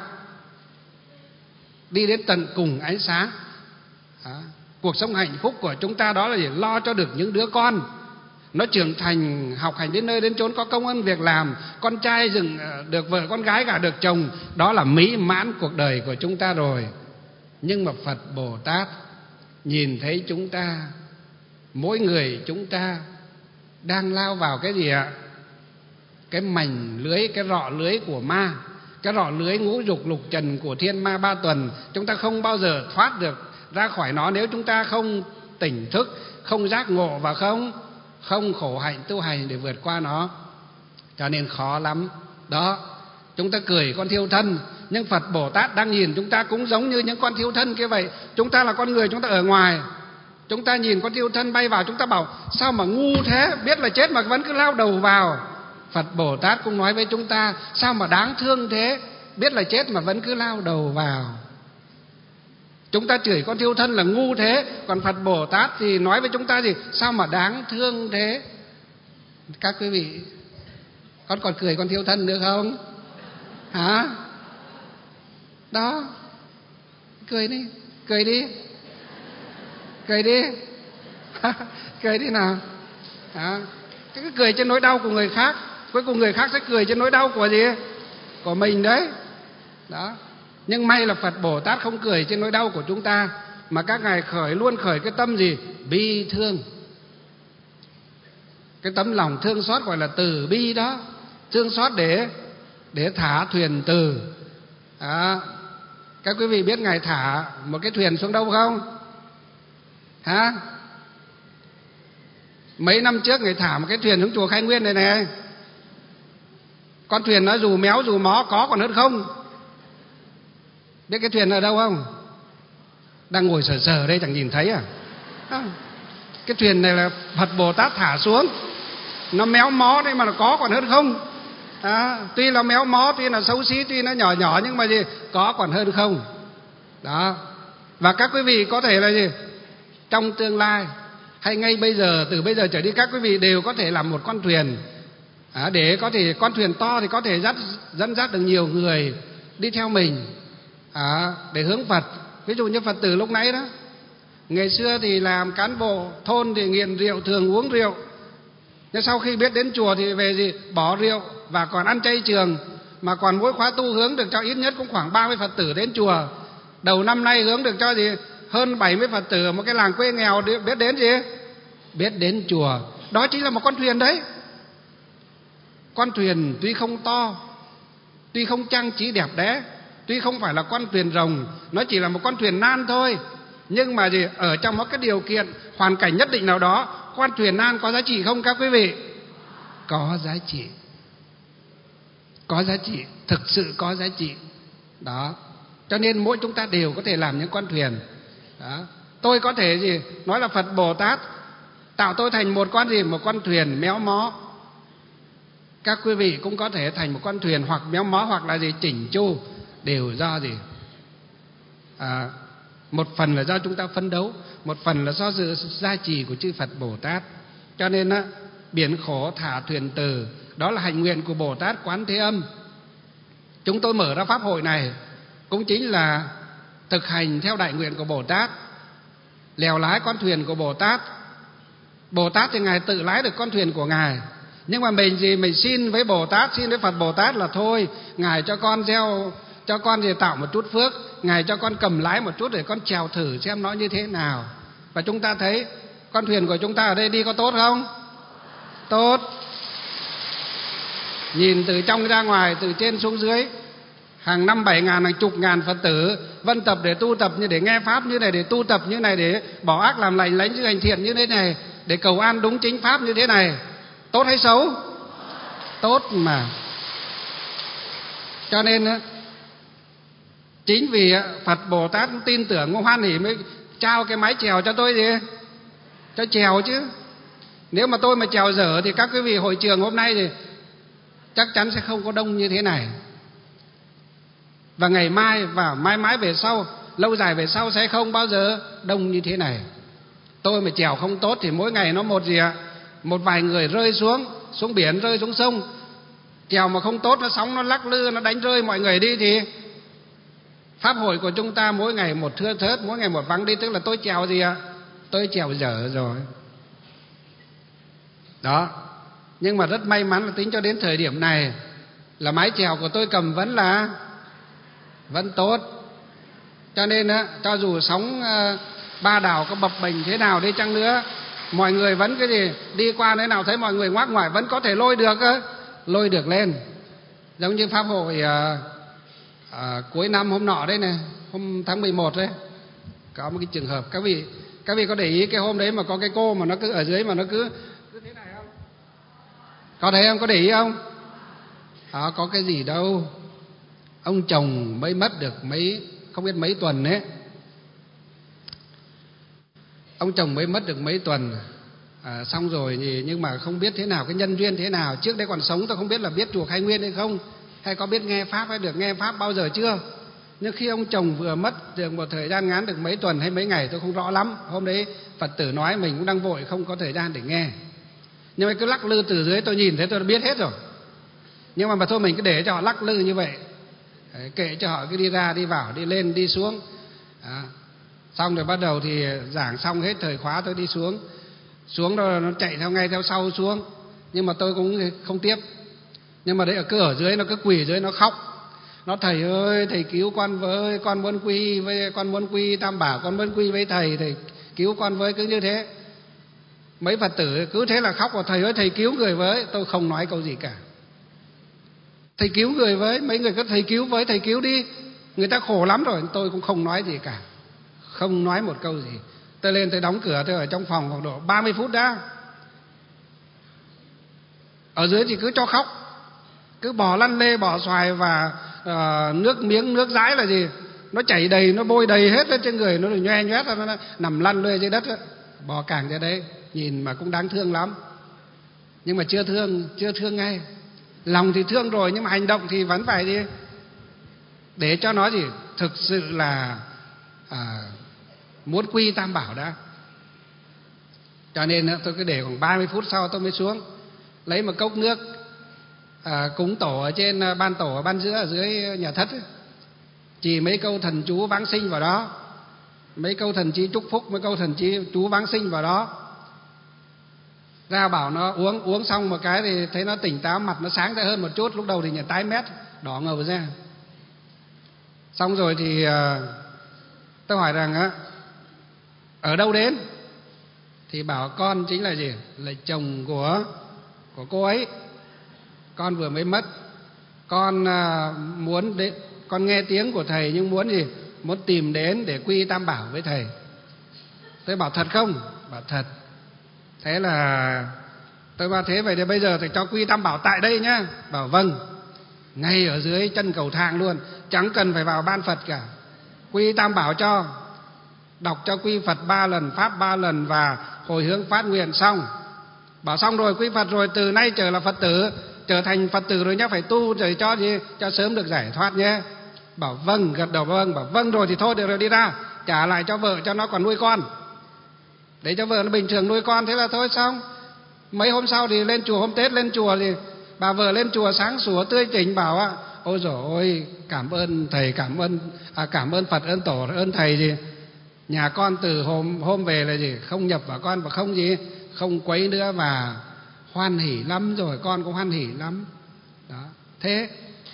đi đến tận cùng ánh sáng. À, cuộc sống hạnh phúc của chúng ta đó là gì? Lo cho được những đứa con nó trưởng thành, học hành đến nơi đến chốn, có công ăn việc làm, con trai dừng được vợ, con gái gả được chồng. Đó là mỹ mãn cuộc đời của chúng ta rồi. Nhưng mà Phật Bồ Tát nhìn thấy chúng ta, mỗi người chúng ta đang lao vào cái gì ạ? cái mảnh lưới, cái rọ lưới của ma, cái rọ lưới ngũ dục lục trần của thiên ma ba tuần. Chúng ta không bao giờ thoát được ra khỏi nó nếu chúng ta không tỉnh thức, không giác ngộ và không không khổ hạnh tu hành để vượt qua nó. Cho nên khó lắm. Đó, chúng ta cười con thiêu thân, nhưng Phật Bồ Tát đang nhìn chúng ta cũng giống như những con thiêu thân kia vậy. Chúng ta là con người, chúng ta ở ngoài, chúng ta nhìn con thiêu thân bay vào, chúng ta bảo sao mà ngu thế, biết là chết mà vẫn cứ lao đầu vào. Phật Bồ Tát cũng nói với chúng ta sao mà đáng thương thế, biết là chết mà vẫn cứ lao đầu vào. Chúng ta chửi con thiêu thân là ngu thế, còn Phật Bồ Tát thì nói với chúng ta gì? Sao mà đáng thương thế. Các quý vị, con còn cười con thiêu thân nữa không? Hả? Đó, cười đi, cười đi, cười đi, cười đi nào. Đó. Cứ cười trên nỗi đau của người khác, cuối cùng người khác sẽ cười trên nỗi đau của gì? Của mình đấy. Đó. Nhưng may là Phật Bồ Tát không cười trên nỗi đau của chúng ta, mà các ngài khởi luôn khởi cái tâm gì? Bi thương. Cái tấm lòng thương xót gọi là từ bi đó. Thương xót để để thả thuyền từ. Đó. Các quý vị biết ngài thả một cái thuyền xuống đâu không? Hả? Mấy năm trước ngài thả một cái thuyền xuống chùa Khai Nguyên này này. Con thuyền nó dù méo dù mó có còn hơn không. Biết cái thuyền ở đâu không? Đang ngồi sờ sờ đây chẳng nhìn thấy à? À, cái thuyền này là Phật Bồ Tát thả xuống. Nó méo mó đây mà nó có còn hơn không. À, tuy là méo mó, tuy là xấu xí, tuy nó nhỏ nhỏ, nhưng mà gì? Có còn hơn không. Đó. Và các quý vị có thể là gì? Trong tương lai hay ngay bây giờ, từ bây giờ trở đi, các quý vị đều có thể làm một con thuyền. À, để có thể con thuyền to thì có thể dắt dẫn dắt được nhiều người đi theo mình. À, để hướng Phật. Ví dụ như Phật tử lúc nãy đó, ngày xưa thì làm cán bộ thôn thì nghiện rượu, thường uống rượu. Nhưng sau khi biết đến chùa thì về gì? Bỏ rượu và còn ăn chay trường. Mà còn mỗi khóa tu hướng được cho ít nhất cũng khoảng ba mươi Phật tử đến chùa. Đầu năm nay hướng được cho gì? Hơn bảy mươi Phật tử ở một cái làng quê nghèo biết đến gì? Biết đến chùa. Đó chính là một con thuyền đấy. Con thuyền tuy không to, tuy không trang trí đẹp đẽ, tuy không phải là con thuyền rồng, nó chỉ là một con thuyền nan thôi. Nhưng mà gì? Ở trong một cái điều kiện, hoàn cảnh nhất định nào đó, con thuyền nan có giá trị không các quý vị? Có giá trị. Có giá trị, thực sự có giá trị. Đó. Cho nên mỗi chúng ta đều có thể làm những con thuyền. Đó. Tôi có thể gì? Nói là Phật Bồ Tát tạo tôi thành một con gì? Một con thuyền méo mó. Các quý vị cũng có thể thành một con thuyền hoặc méo mó hoặc là gì? Chỉnh chu. Đều do gì? À, một phần là do chúng ta phấn đấu, một phần là do sự gia trì của chư Phật Bồ Tát. Cho nên á, biển khổ thả thuyền từ, đó là hạnh nguyện của Bồ Tát Quán Thế Âm. Chúng tôi mở ra pháp hội này cũng chính là thực hành theo đại nguyện của Bồ Tát, lèo lái con thuyền của Bồ Tát. Bồ Tát thì ngài tự lái được con thuyền của ngài, nhưng mà mình gì? Mình xin với Bồ Tát, xin với Phật Bồ Tát là thôi, ngài cho con gieo, cho con thì tạo một chút phước, ngài cho con cầm lái một chút để con chèo thử xem nó như thế nào. Và chúng ta thấy con thuyền của chúng ta ở đây đi có tốt không? Tốt. Nhìn từ trong ra ngoài, từ trên xuống dưới, hàng năm bảy ngàn, hàng chục ngàn Phật tử vân tập để tu tập, như để nghe pháp như này, để tu tập như này, để bỏ ác làm lành, lánh chữ hành thiện như thế này, để cầu an đúng chính pháp như thế này. Tốt hay xấu? Tốt mà. Cho nên chính vì Phật Bồ Tát tin tưởng, hoan hỉ mới trao cái mái chèo cho tôi gì? Cho chèo chứ. Nếu mà tôi mà chèo dở thì các quý vị hội trường hôm nay thì chắc chắn sẽ không có đông như thế này. Và ngày mai và mãi mãi về sau, lâu dài về sau sẽ không bao giờ đông như thế này. Tôi mà chèo không tốt thì mỗi ngày nó một gì ạ? Một vài người rơi xuống, xuống biển, rơi xuống sông. Chèo mà không tốt, nó sóng nó lắc lư, nó đánh rơi mọi người đi thì pháp hội của chúng ta mỗi ngày một thưa thớt, mỗi ngày một vắng đi. Tức là tôi chèo gì ạ? Tôi chèo dở rồi. Đó. Nhưng mà rất may mắn là tính cho đến thời điểm này là mái chèo của tôi cầm vẫn là vẫn tốt. Cho nên á, cho dù sóng uh, ba đảo có bập bềnh thế nào đi chăng nữa, mọi người vẫn cái gì đi qua nơi nào thấy mọi người ngoác ngoải vẫn có thể lôi được á, lôi được lên. Giống như pháp hội à, à, cuối năm hôm nọ đấy này, hôm tháng mười một đấy, có một cái trường hợp các vị các vị có để ý cái hôm đấy mà có cái cô mà nó cứ ở dưới mà nó cứ cứ thế này không? Có thấy không? Có để ý không? Đó, có cái gì đâu. Ông chồng mới mất được mấy không biết mấy tuần đấy. Ông chồng mới mất được mấy tuần. À, xong rồi thì nhưng mà không biết thế nào, cái nhân duyên thế nào. Trước đây còn sống tôi không biết là biết chùa Khai Nguyên hay không, hay có biết nghe pháp hay được nghe pháp bao giờ chưa. Nhưng khi ông chồng vừa mất được một thời gian ngắn, được mấy tuần hay mấy ngày tôi không rõ lắm. Hôm đấy Phật tử nói mình cũng đang vội không có thời gian để nghe. Nhưng mà cứ lắc lư từ dưới tôi nhìn thấy tôi đã biết hết rồi. Nhưng mà, mà thôi mình cứ để cho họ lắc lư như vậy. Đấy, kệ cho họ cứ đi ra đi vào, đi lên đi xuống. Đó. Xong rồi bắt đầu thì giảng xong hết thời khóa tôi đi xuống. Xuống đó nó chạy theo ngay theo sau xuống. Nhưng mà tôi cũng không tiếp. Nhưng mà đấy ở cứ ở dưới, nó cứ quỳ dưới nó khóc. Nó thầy ơi, thầy cứu con với, con muốn quy với, con muốn quy Tam Bảo, con muốn quy với thầy, thầy cứu con với, cứ như thế. Mấy Phật tử cứ thế là khóc, và thầy ơi thầy cứu người với. Tôi không nói câu gì cả. Thầy cứu người với, mấy người cứ thầy cứu với, thầy cứu đi, người ta khổ lắm rồi. Tôi cũng không nói gì cả, không nói một câu gì. Tôi lên tôi đóng cửa, tôi ở trong phòng khoảng độ ba mươi phút đã. Ở dưới thì cứ cho khóc, cứ bỏ lăn lê bỏ xoài và uh, nước miếng nước dãi là gì, nó chảy đầy, nó bôi đầy hết lên trên người, nó nhoe nhoét ra, nó nằm lăn lê dưới đất đó. Bỏ cảng ra đấy, nhìn mà cũng đáng thương lắm. Nhưng mà chưa thương, chưa thương ngay. Lòng thì thương rồi, nhưng mà hành động thì vẫn phải đi, để cho nó gì thực sự là à, muốn quy Tam Bảo đã. Cho nên tôi cứ để khoảng ba mươi phút sau tôi mới xuống, lấy một cốc nước à, cúng tổ ở trên ban tổ, ở ban giữa ở dưới nhà thất ấy. Chỉ mấy câu thần chú vãng sinh vào đó, mấy câu thần chí chúc phúc, mấy câu thần chí chú vãng sinh vào đó. Ra bảo nó uống, uống xong một cái thì thấy nó tỉnh táo, mặt nó sáng ra hơn một chút. Lúc đầu thì nhà tái mét, đỏ ngầu ra. Xong rồi thì uh, tôi hỏi rằng á, ở đâu đến? Thì bảo con chính là gì? Là chồng của của cô ấy. Con vừa mới mất. Con uh, muốn đến, con nghe tiếng của thầy nhưng muốn gì? Muốn tìm đến để quy Tam Bảo với thầy. Tôi bảo thật không? Bảo thật. Thế là tôi bảo thế vậy thì bây giờ thầy cho quy Tam Bảo tại đây nhá. Bảo vâng. Ngay ở dưới chân cầu thang luôn, chẳng cần phải vào ban Phật cả. Quy Tam Bảo cho, đọc cho quy Phật ba lần, pháp ba lần và hồi hướng phát nguyện xong. Bảo xong rồi, quy Phật rồi, từ nay trở là Phật tử, trở thành Phật tử rồi nhá, phải tu rồi cho gì, cho sớm được giải thoát nhé. Bảo vâng, gật đầu vâng. Bảo vâng rồi thì thôi được rồi, đi ra trả lại cho vợ cho nó còn nuôi con, để cho vợ nó bình thường nuôi con. Thế là thôi xong. Mấy hôm sau thì lên chùa, hôm Tết lên chùa thì bà vợ lên chùa sáng sủa tươi tỉnh, bảo ạ, ôi dồi ôi, cảm ơn thầy, cảm ơn à, cảm ơn Phật, ơn tổ, ơn thầy gì. Nhà con từ hôm hôm về là gì, không nhập vào con và không gì, không quấy nữa, và hoan hỉ lắm rồi, con cũng hoan hỉ lắm. Đó, thế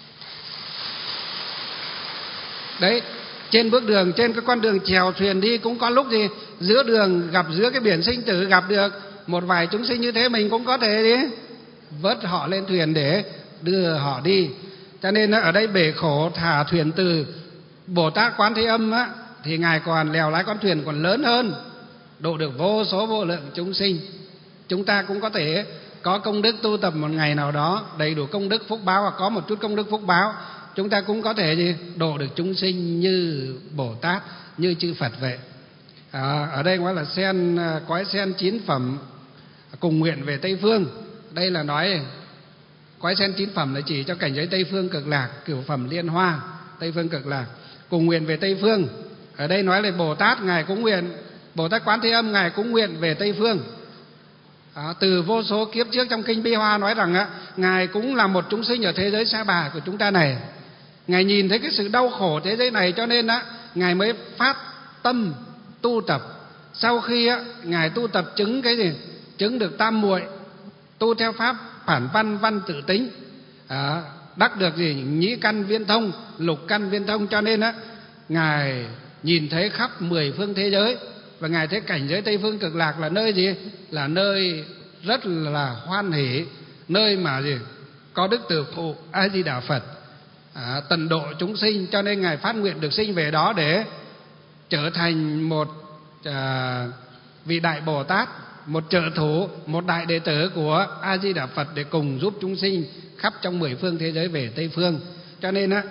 đấy, trên bước đường, trên cái con đường chèo thuyền đi cũng có lúc gì giữa đường gặp, giữa cái biển sinh tử gặp được một vài chúng sinh như thế, mình cũng có thể đi vớt họ lên thuyền để đưa họ đi. Cho nên ở đây bể khổ thả thuyền từ. Bồ Tát Quán Thế Âm á, thì ngài còn lèo lái con thuyền còn lớn hơn, độ được vô số vô lượng chúng sinh. Chúng ta cũng có thể có công đức tu tập một ngày nào đó, đầy đủ công đức phúc báo, hoặc có một chút công đức phúc báo, chúng ta cũng có thể gì độ được chúng sinh như Bồ Tát, như chư Phật vậy. À, ở đây gọi là sen, cõi sen chín phẩm cùng nguyện về Tây Phương. Đây là nói cõi sen chín phẩm là chỉ cho cảnh giới Tây Phương Cực Lạc, cửu phẩm Liên Hoa, Tây Phương Cực Lạc, cùng nguyện về Tây Phương. Ở đây nói là Bồ Tát ngài cũng nguyện, Bồ Tát Quán Thế Âm ngài cũng nguyện về Tây Phương. À, từ vô số kiếp trước trong kinh Bi Hoa nói rằng á, ngài cũng là một chúng sinh ở thế giới Sa Bà của chúng ta này. Ngài nhìn thấy cái sự đau khổ thế giới này, cho nên á, ngài mới phát tâm tu tập. Sau khi á, ngài tu tập chứng cái gì? Chứng được tam muội, tu theo pháp phản văn văn tự tính, à, đắc được gì? Nhĩ căn viên thông, lục căn viên thông. Cho nên á, ngài nhìn thấy khắp mười phương thế giới, và ngài thấy cảnh giới Tây Phương Cực Lạc là nơi gì? Là nơi rất là hoan hỷ, nơi mà gì? có đức từ phụ A Di Đà Phật à, tận độ chúng sinh, cho nên ngài phát nguyện được sinh về đó để trở thành một à, vị đại Bồ Tát, một trợ thủ, một đại đệ tử của A Di Đà Phật để cùng giúp chúng sinh khắp trong mười phương thế giới về Tây phương. Cho nên á,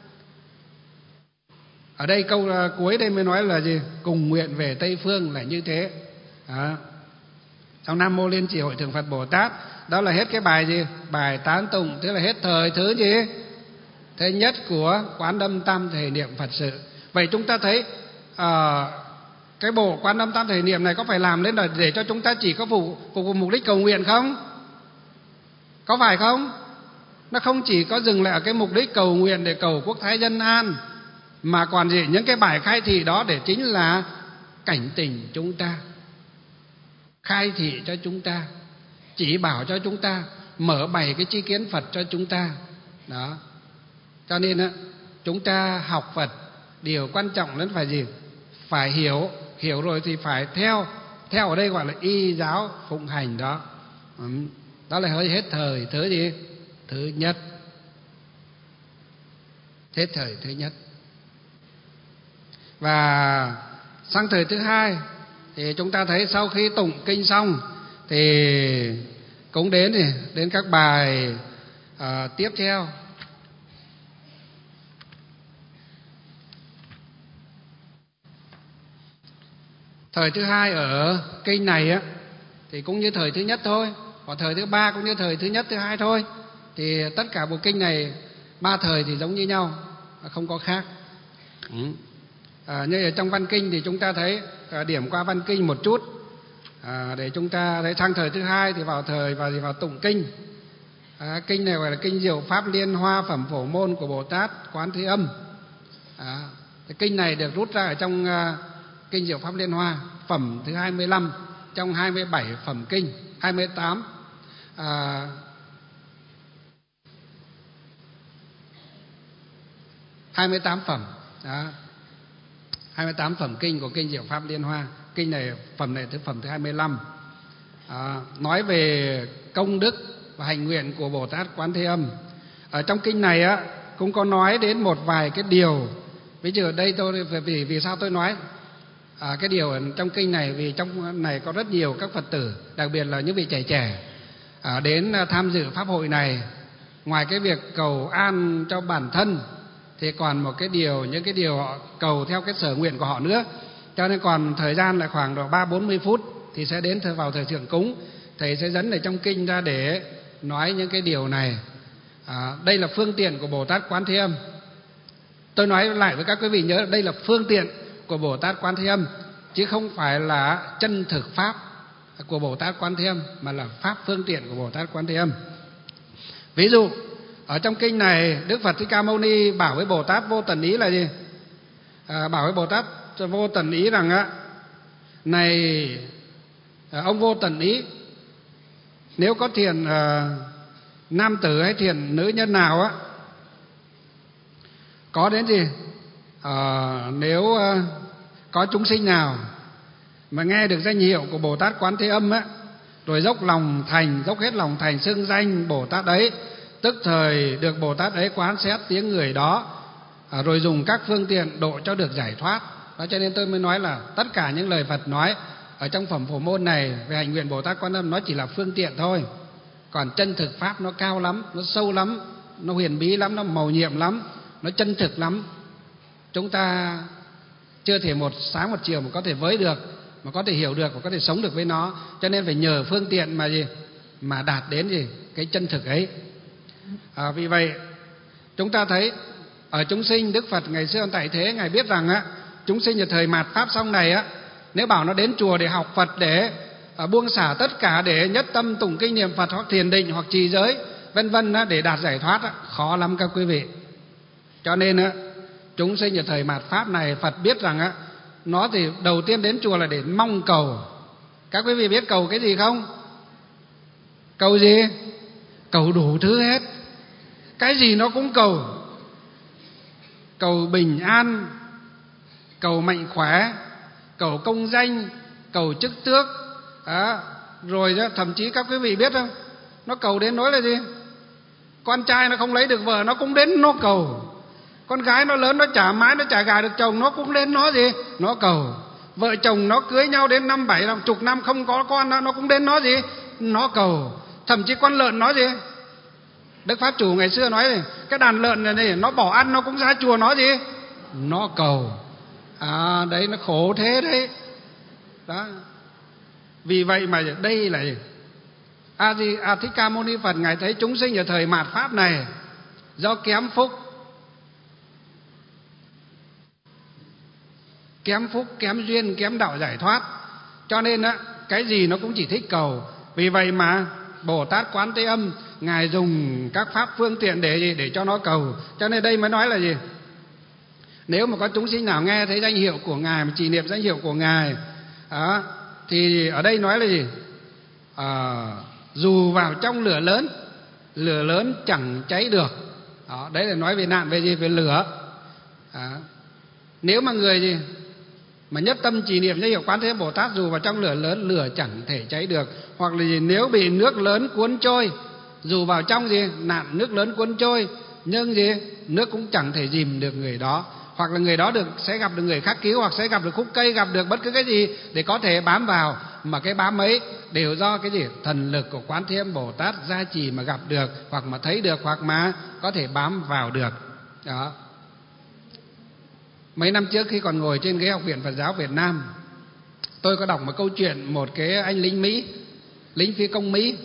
ở đây câu cuối đây mới nói là gì? Cùng nguyện về Tây phương là như thế. Đó. Trong Nam Mô Liên Trì Hội Thượng Phật Bồ Tát, đó là hết cái bài gì? Bài tán tụng, tức là hết thời thứ gì? Thứ nhất của Quán Âm Tam Thể Niệm Phật sự. Vậy chúng ta thấy à, cái bộ Quán Âm Tam Thể Niệm này có phải làm lên là để cho chúng ta chỉ có phục vụ mục đích cầu nguyện không? Có phải không? Nó không chỉ có dừng lại ở cái mục đích cầu nguyện để cầu quốc thái dân an, mà còn gì? Những cái bài khai thị đó để chính là cảnh tỉnh chúng ta, khai thị cho chúng ta, chỉ bảo cho chúng ta, mở bày cái tri kiến Phật cho chúng ta. Đó. Cho nên á, chúng ta học Phật, điều quan trọng là phải gì? Phải hiểu, hiểu rồi thì phải theo. Theo ở đây gọi là y giáo phụng hành đó. Đó là hơi hết thời thứ gì? Thứ nhất. Hết thời thứ nhất. Và sang thời thứ hai thì chúng ta thấy sau khi tụng kinh xong thì cũng đến thì đến các bài à, tiếp theo. Thời thứ hai ở kinh này á thì cũng như thời thứ nhất thôi, còn thời thứ ba cũng như thời thứ nhất, thứ hai thôi. Thì tất cả bộ kinh này ba thời thì giống như nhau, không có khác. Ừ. À, như ở trong văn kinh thì chúng ta thấy à, điểm qua văn kinh một chút à, để chúng ta thấy sang thời thứ hai thì vào thời và thì vào tụng kinh. À, kinh này gọi là kinh Diệu Pháp Liên Hoa Phẩm Phổ Môn của Bồ Tát Quán Thế Âm. À, cái kinh này được rút ra ở trong uh, kinh Diệu Pháp Liên Hoa phẩm thứ hai mươi lăm trong hai mươi bảy phẩm kinh, hai mươi tám à, hai mươi tám phẩm. Đó. hai mươi tám phẩm kinh của kinh Diệu Pháp Liên Hoa. Kinh này, phẩm này thứ phẩm thứ hai mươi lăm. À, nói về công đức và hành nguyện của Bồ Tát Quán Thế Âm. Ở trong kinh này á cũng có nói đến một vài cái điều. Ví dụ ở đây tôi vì vì sao tôi nói à, cái điều ở trong kinh này, vì trong này có rất nhiều các Phật tử, đặc biệt là những vị trẻ trẻ à, đến tham dự pháp hội này. Ngoài cái việc cầu an cho bản thân thì còn một cái điều, những cái điều họ cầu theo cái sở nguyện của họ nữa. Cho nên còn thời gian là khoảng độ ba bốn mươi phút thì sẽ đến vào thời thượng cúng. Thầy sẽ dẫn ở trong kinh ra để nói những cái điều này. À, đây là phương tiện của Bồ Tát Quán Thế Âm. Tôi nói lại với các quý vị nhớ, đây là phương tiện của Bồ Tát Quán Thế Âm, chứ không phải là chân thực pháp của Bồ Tát Quán Thế Âm, mà là pháp phương tiện của Bồ Tát Quán Thế Âm. Ví dụ ở trong kinh này, Đức Phật Thích Ca Mâu Ni bảo với Bồ Tát Vô Tận Ý là gì? À, bảo với Bồ Tát Vô Tận Ý rằng á, này ông Vô Tận Ý, nếu có thiện à, nam tử hay thiện nữ nhân nào á, có đến gì à, nếu à, có chúng sinh nào mà nghe được danh hiệu của Bồ Tát Quán Thế Âm á, rồi dốc lòng thành, dốc hết lòng thành xưng danh Bồ Tát ấy, tức thời được Bồ Tát ấy quán xét tiếng người đó, à, rồi dùng các phương tiện độ cho được giải thoát. Đó, cho nên tôi mới nói là tất cả những lời Phật nói ở trong phẩm Phổ Môn này về hành nguyện Bồ Tát Quán Âm nó chỉ là phương tiện thôi. Còn chân thực pháp nó cao lắm, nó sâu lắm, nó huyền bí lắm, nó màu nhiệm lắm, nó chân thực lắm. Chúng ta chưa thể một sáng một chiều mà có thể với được, mà có thể hiểu được, mà có thể sống được với nó. Cho nên phải nhờ phương tiện mà gì mà đạt đến gì cái chân thực ấy. À, vì vậy chúng ta thấy ở chúng sinh, Đức Phật ngày xưa tại thế ngài biết rằng á, chúng sinh ở thời mạt pháp xong này á, nếu bảo nó đến chùa để học Phật, để à, buông xả tất cả để nhất tâm tụng kinh niệm Phật hoặc thiền định hoặc trì giới vân vân á, để đạt giải thoát á, khó lắm các quý vị. Cho nên á, chúng sinh ở thời mạt pháp này, Phật biết rằng á, nó thì đầu tiên đến chùa là để mong cầu. Các quý vị biết cầu cái gì không? Cầu gì? Cầu đủ thứ hết. Cái gì nó cũng cầu. Cầu bình an, cầu mạnh khỏe, cầu công danh, cầu chức tước. À, rồi đó, thậm chí các quý vị biết không, nó cầu đến nỗi là gì? Con trai nó không lấy được vợ, nó cũng đến nó cầu. Con gái nó lớn, nó chả mãi nó chả gả được chồng, nó cũng đến nó gì? Nó cầu. Vợ chồng nó cưới nhau đến năm bảy năm chục năm không có con, nó cũng đến nó gì? Nó cầu. Thậm chí con lợn nó gì? Đức Pháp Chủ ngày xưa nói này, cái đàn lợn này, này nó bỏ ăn nó cũng ra chùa nó gì? Nó cầu. À đấy, nó khổ thế đấy. Đó. Vì vậy mà đây là A Di A Thích Ca Mâu Ni Phật ngài thấy chúng sinh ở thời mạt pháp này do kém phúc, kém phúc, kém duyên, kém đạo giải thoát, cho nên á cái gì nó cũng chỉ thích cầu. Vì vậy mà Bồ Tát Quán Thế Âm ngài dùng các pháp phương tiện để gì? Để cho nó cầu. Cho nên đây mới nói là gì? Nếu mà có chúng sinh nào nghe thấy danh hiệu của ngài mà trì niệm danh hiệu của ngài đó, thì ở đây nói là gì? À, dù vào trong lửa lớn, lửa lớn chẳng cháy được. Đó, đấy là nói về nạn về gì? Về lửa. À, nếu mà người gì mà nhất tâm trì niệm danh hiệu Quán Thế Âm Bồ Tát, dù vào trong lửa lớn, lửa chẳng thể cháy được. Hoặc là gì? Nếu bị nước lớn cuốn trôi, dù vào trong gì? Nạn nước lớn cuốn trôi, nhưng gì? Nước cũng chẳng thể dìm được người đó. Hoặc là người đó được sẽ gặp được người khác cứu, hoặc sẽ gặp được khúc cây, gặp được bất cứ cái gì để có thể bám vào. Mà cái bám ấy đều do cái gì? Thần lực của Quán Thế Âm Bồ Tát gia trì mà gặp được, hoặc mà thấy được, hoặc mà có thể bám vào được. Đó. Mấy năm trước khi còn ngồi trên ghế Học viện Phật giáo Việt Nam, tôi có đọc một câu chuyện một cái anh lính Mỹ, lính phi công Mỹ.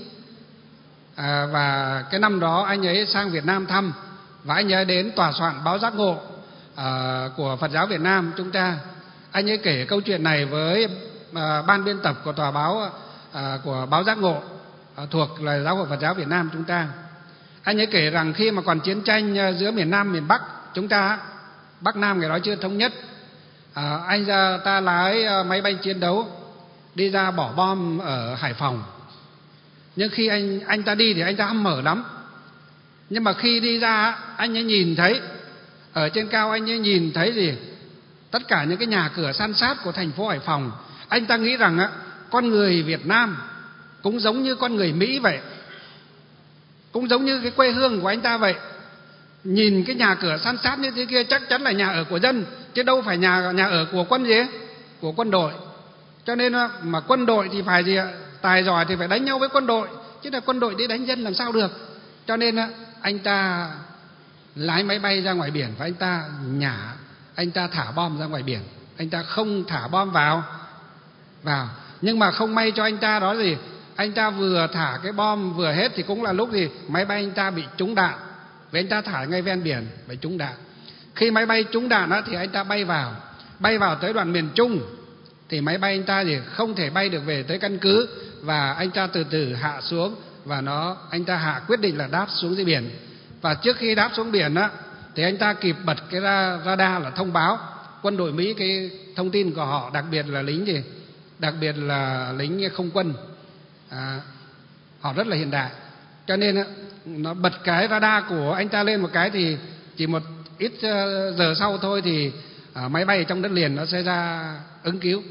À, và cái năm đó anh ấy sang Việt Nam thăm, và anh ấy đến tòa soạn báo Giác Ngộ à, của Phật giáo Việt Nam chúng ta. Anh ấy kể câu chuyện này với à, ban biên tập của tòa báo à, của báo Giác Ngộ à, thuộc là Giáo hội Phật giáo Việt Nam chúng ta. Anh ấy kể rằng khi mà còn chiến tranh giữa miền Nam miền Bắc chúng ta, Bắc Nam ngày đó chưa thống nhất, à, anh ra ta lái máy bay chiến đấu đi ra bỏ bom ở Hải Phòng. Nhưng khi anh anh ta đi thì anh ta hăm hở lắm. Nhưng mà khi đi ra, anh ấy nhìn thấy ở trên cao, anh ấy nhìn thấy gì? Tất cả những cái nhà cửa san sát của thành phố Hải Phòng. Anh ta nghĩ rằng á, con người Việt Nam cũng giống như con người Mỹ vậy, cũng giống như cái quê hương của anh ta vậy. Nhìn cái nhà cửa san sát như thế kia chắc chắn là nhà ở của dân, chứ đâu phải nhà nhà ở của quân gì ấy, của quân đội. Cho nên mà quân đội thì phải gì ạ? Tài giỏi thì phải đánh nhau với quân đội, chứ là quân đội đi đánh dân làm sao được. Cho nên anh ta lái máy bay ra ngoài biển và anh ta nhả, anh ta thả bom ra ngoài biển. Anh ta không thả bom vào vào nhưng mà không may cho anh ta đó gì, anh ta vừa thả cái bom vừa hết thì cũng là lúc gì máy bay anh ta bị trúng đạn. Vì anh ta thả ngay ven biển bị trúng đạn. Khi máy bay trúng đạn đó, thì anh ta bay vào bay vào tới đoạn miền Trung thì máy bay anh ta thì không thể bay được về tới căn cứ, và anh ta từ từ hạ xuống, và nó anh ta hạ quyết định là đáp xuống dưới biển. Và trước khi đáp xuống biển đó, thì anh ta kịp bật cái radar là thông báo quân đội Mỹ cái thông tin của họ, đặc biệt là lính gì đặc biệt là lính không quân, à, họ rất là hiện đại. Cho nên nó bật cái radar của anh ta lên một cái thì chỉ một ít giờ sau thôi thì à, máy bay trong đất liền nó sẽ ra ứng cứu.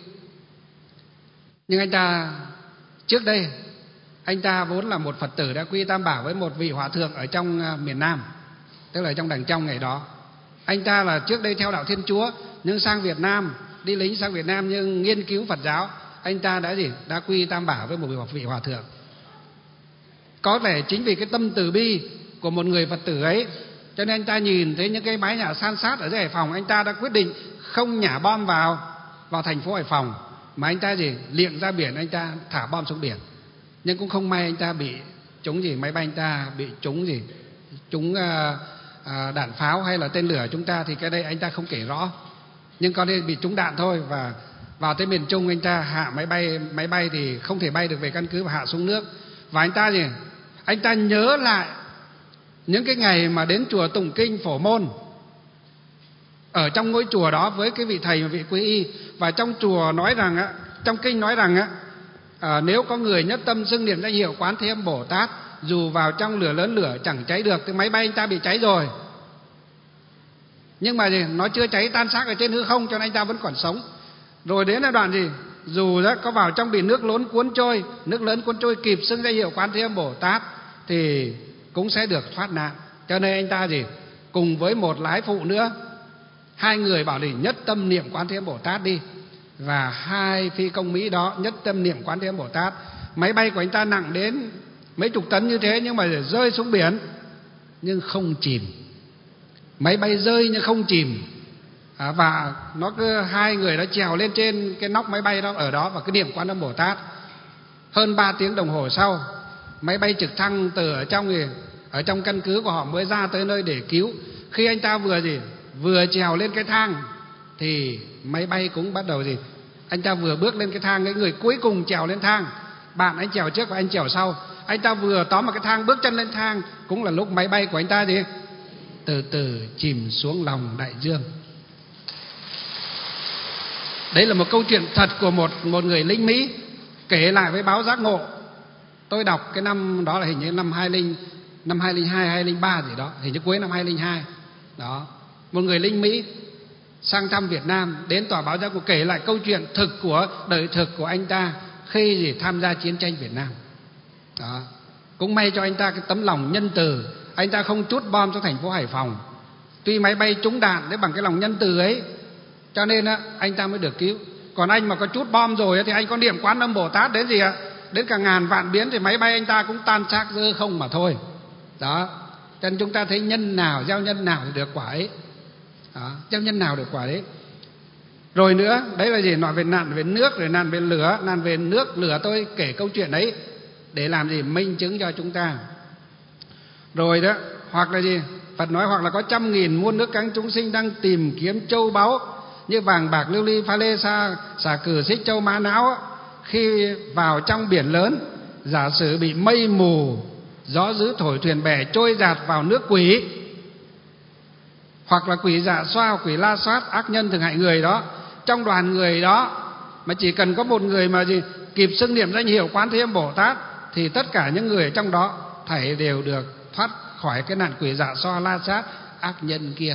Nhưng anh ta trước đây, anh ta vốn là một Phật tử đã quy tam bảo với một vị hòa thượng ở trong miền Nam, tức là trong Đằng Trong ngày đó. Anh ta là trước đây theo đạo Thiên Chúa, nhưng sang Việt Nam, đi lính sang Việt Nam nhưng nghiên cứu Phật giáo, anh ta đã gì đã quy tam bảo với một vị hòa thượng. Có lẽ chính vì cái tâm từ bi của một người Phật tử ấy, cho nên anh ta nhìn thấy những cái mái nhà san sát ở dưới Hải Phòng, anh ta đã quyết định không nhả bom vào vào thành phố Hải Phòng, mà anh ta gì liệng ra biển, anh ta thả bom xuống biển. Nhưng cũng không may anh ta bị trúng gì, máy bay anh ta bị trúng gì trúng à, à, đạn pháo hay là tên lửa chúng ta thì cái đây anh ta không kể rõ, nhưng có nên bị trúng đạn thôi. Và vào tới miền Trung anh ta hạ máy bay máy bay thì không thể bay được về căn cứ và hạ xuống nước. Và anh ta gì anh ta nhớ lại những cái ngày mà đến chùa tụng kinh Phổ Môn, ở trong ngôi chùa đó với cái vị thầy và vị quý y, và trong chùa nói rằng á, trong kinh nói rằng á, à, nếu có người nhất tâm xưng niệm danh hiệu Quán Thế Âm Bồ Tát, dù vào trong lửa lớn lửa chẳng cháy được. Thì máy bay anh ta bị cháy rồi, nhưng mà gì nó chưa cháy tan xác ở trên hư không, cho nên anh ta vẫn còn sống. Rồi đến là đoạn gì dù đó có vào trong bị nước lớn cuốn trôi, nước lớn cuốn trôi kịp xưng danh hiệu Quán Thế Âm Bồ Tát, thì cũng sẽ được thoát nạn. Cho nên anh ta gì cùng với một lái phụ nữa, hai người bảo là nhất tâm niệm Quán Thế Âm Bồ Tát đi. Và hai phi công Mỹ đó nhất tâm niệm Quán Thế Âm Bồ Tát. Máy bay của anh ta nặng đến mấy chục tấn như thế, nhưng mà rơi xuống biển nhưng không chìm. Máy bay rơi nhưng không chìm. À, và nó cứ hai người đã trèo lên trên cái nóc máy bay đó, ở đó và cứ niệm Quán Âm Bồ Tát. Hơn ba tiếng đồng hồ sau, máy bay trực thăng từ ở trong gì ở trong căn cứ của họ mới ra tới nơi để cứu. Khi anh ta vừa gì vừa trèo lên cái thang thì máy bay cũng bắt đầu gì anh ta vừa bước lên cái thang, cái người cuối cùng trèo lên thang, bạn anh trèo trước và anh trèo sau. Anh ta vừa tóm vào cái thang bước chân lên thang, cũng là lúc máy bay của anh ta gì từ từ chìm xuống lòng đại dương. Đấy là một câu chuyện thật của một một người lính Mỹ kể lại với báo Giác Ngộ. Tôi đọc cái năm đó là hình như năm hai linh năm hai linh hai hai linh ba gì đó, hình như cuối năm hai linh hai đó. Một người lính Mỹ sang thăm Việt Nam, đến tòa báo Giác Ngộ kể lại câu chuyện thực của đời thực của anh ta khi gì tham gia chiến tranh Việt Nam đó. Cũng may cho anh ta cái tấm lòng nhân từ, anh ta không trút bom cho thành phố Hải Phòng. Tuy máy bay trúng đạn, đấy bằng cái lòng nhân từ ấy cho nên á anh ta mới được cứu. Còn anh mà có chút bom rồi thì anh có niệm Quán Âm Bồ Tát đến gì ạ, đến cả ngàn vạn biến thì máy bay anh ta cũng tan xác dơ không mà thôi đó. Cho nên chúng ta thấy nhân nào gieo nhân nào thì được quả ấy đó, gieo nhân nào được quả đấy. Rồi nữa, đấy là gì, nói về nạn về nước, rồi nạn về lửa. Nạn về nước lửa tôi kể câu chuyện ấy để làm gì, minh chứng cho chúng ta. Rồi đó, hoặc là gì, Phật nói hoặc là có trăm nghìn muôn nước cáng chúng sinh đang tìm kiếm châu báu như vàng bạc lưu ly pha lê sa xà cừ xích châu mã não, khi vào trong biển lớn, giả sử bị mây mù gió dữ thổi thuyền bè trôi dạt vào nước quỷ, hoặc là quỷ dạ xoa, quỷ la sát, ác nhân thường hại người đó. Trong đoàn người đó mà chỉ cần có một người mà gì kịp xưng niệm danh hiệu Quán Thế Âm Bồ Tát thì tất cả những người ở trong đó thảy đều được thoát khỏi cái nạn quỷ dạ xoa la sát ác nhân kia.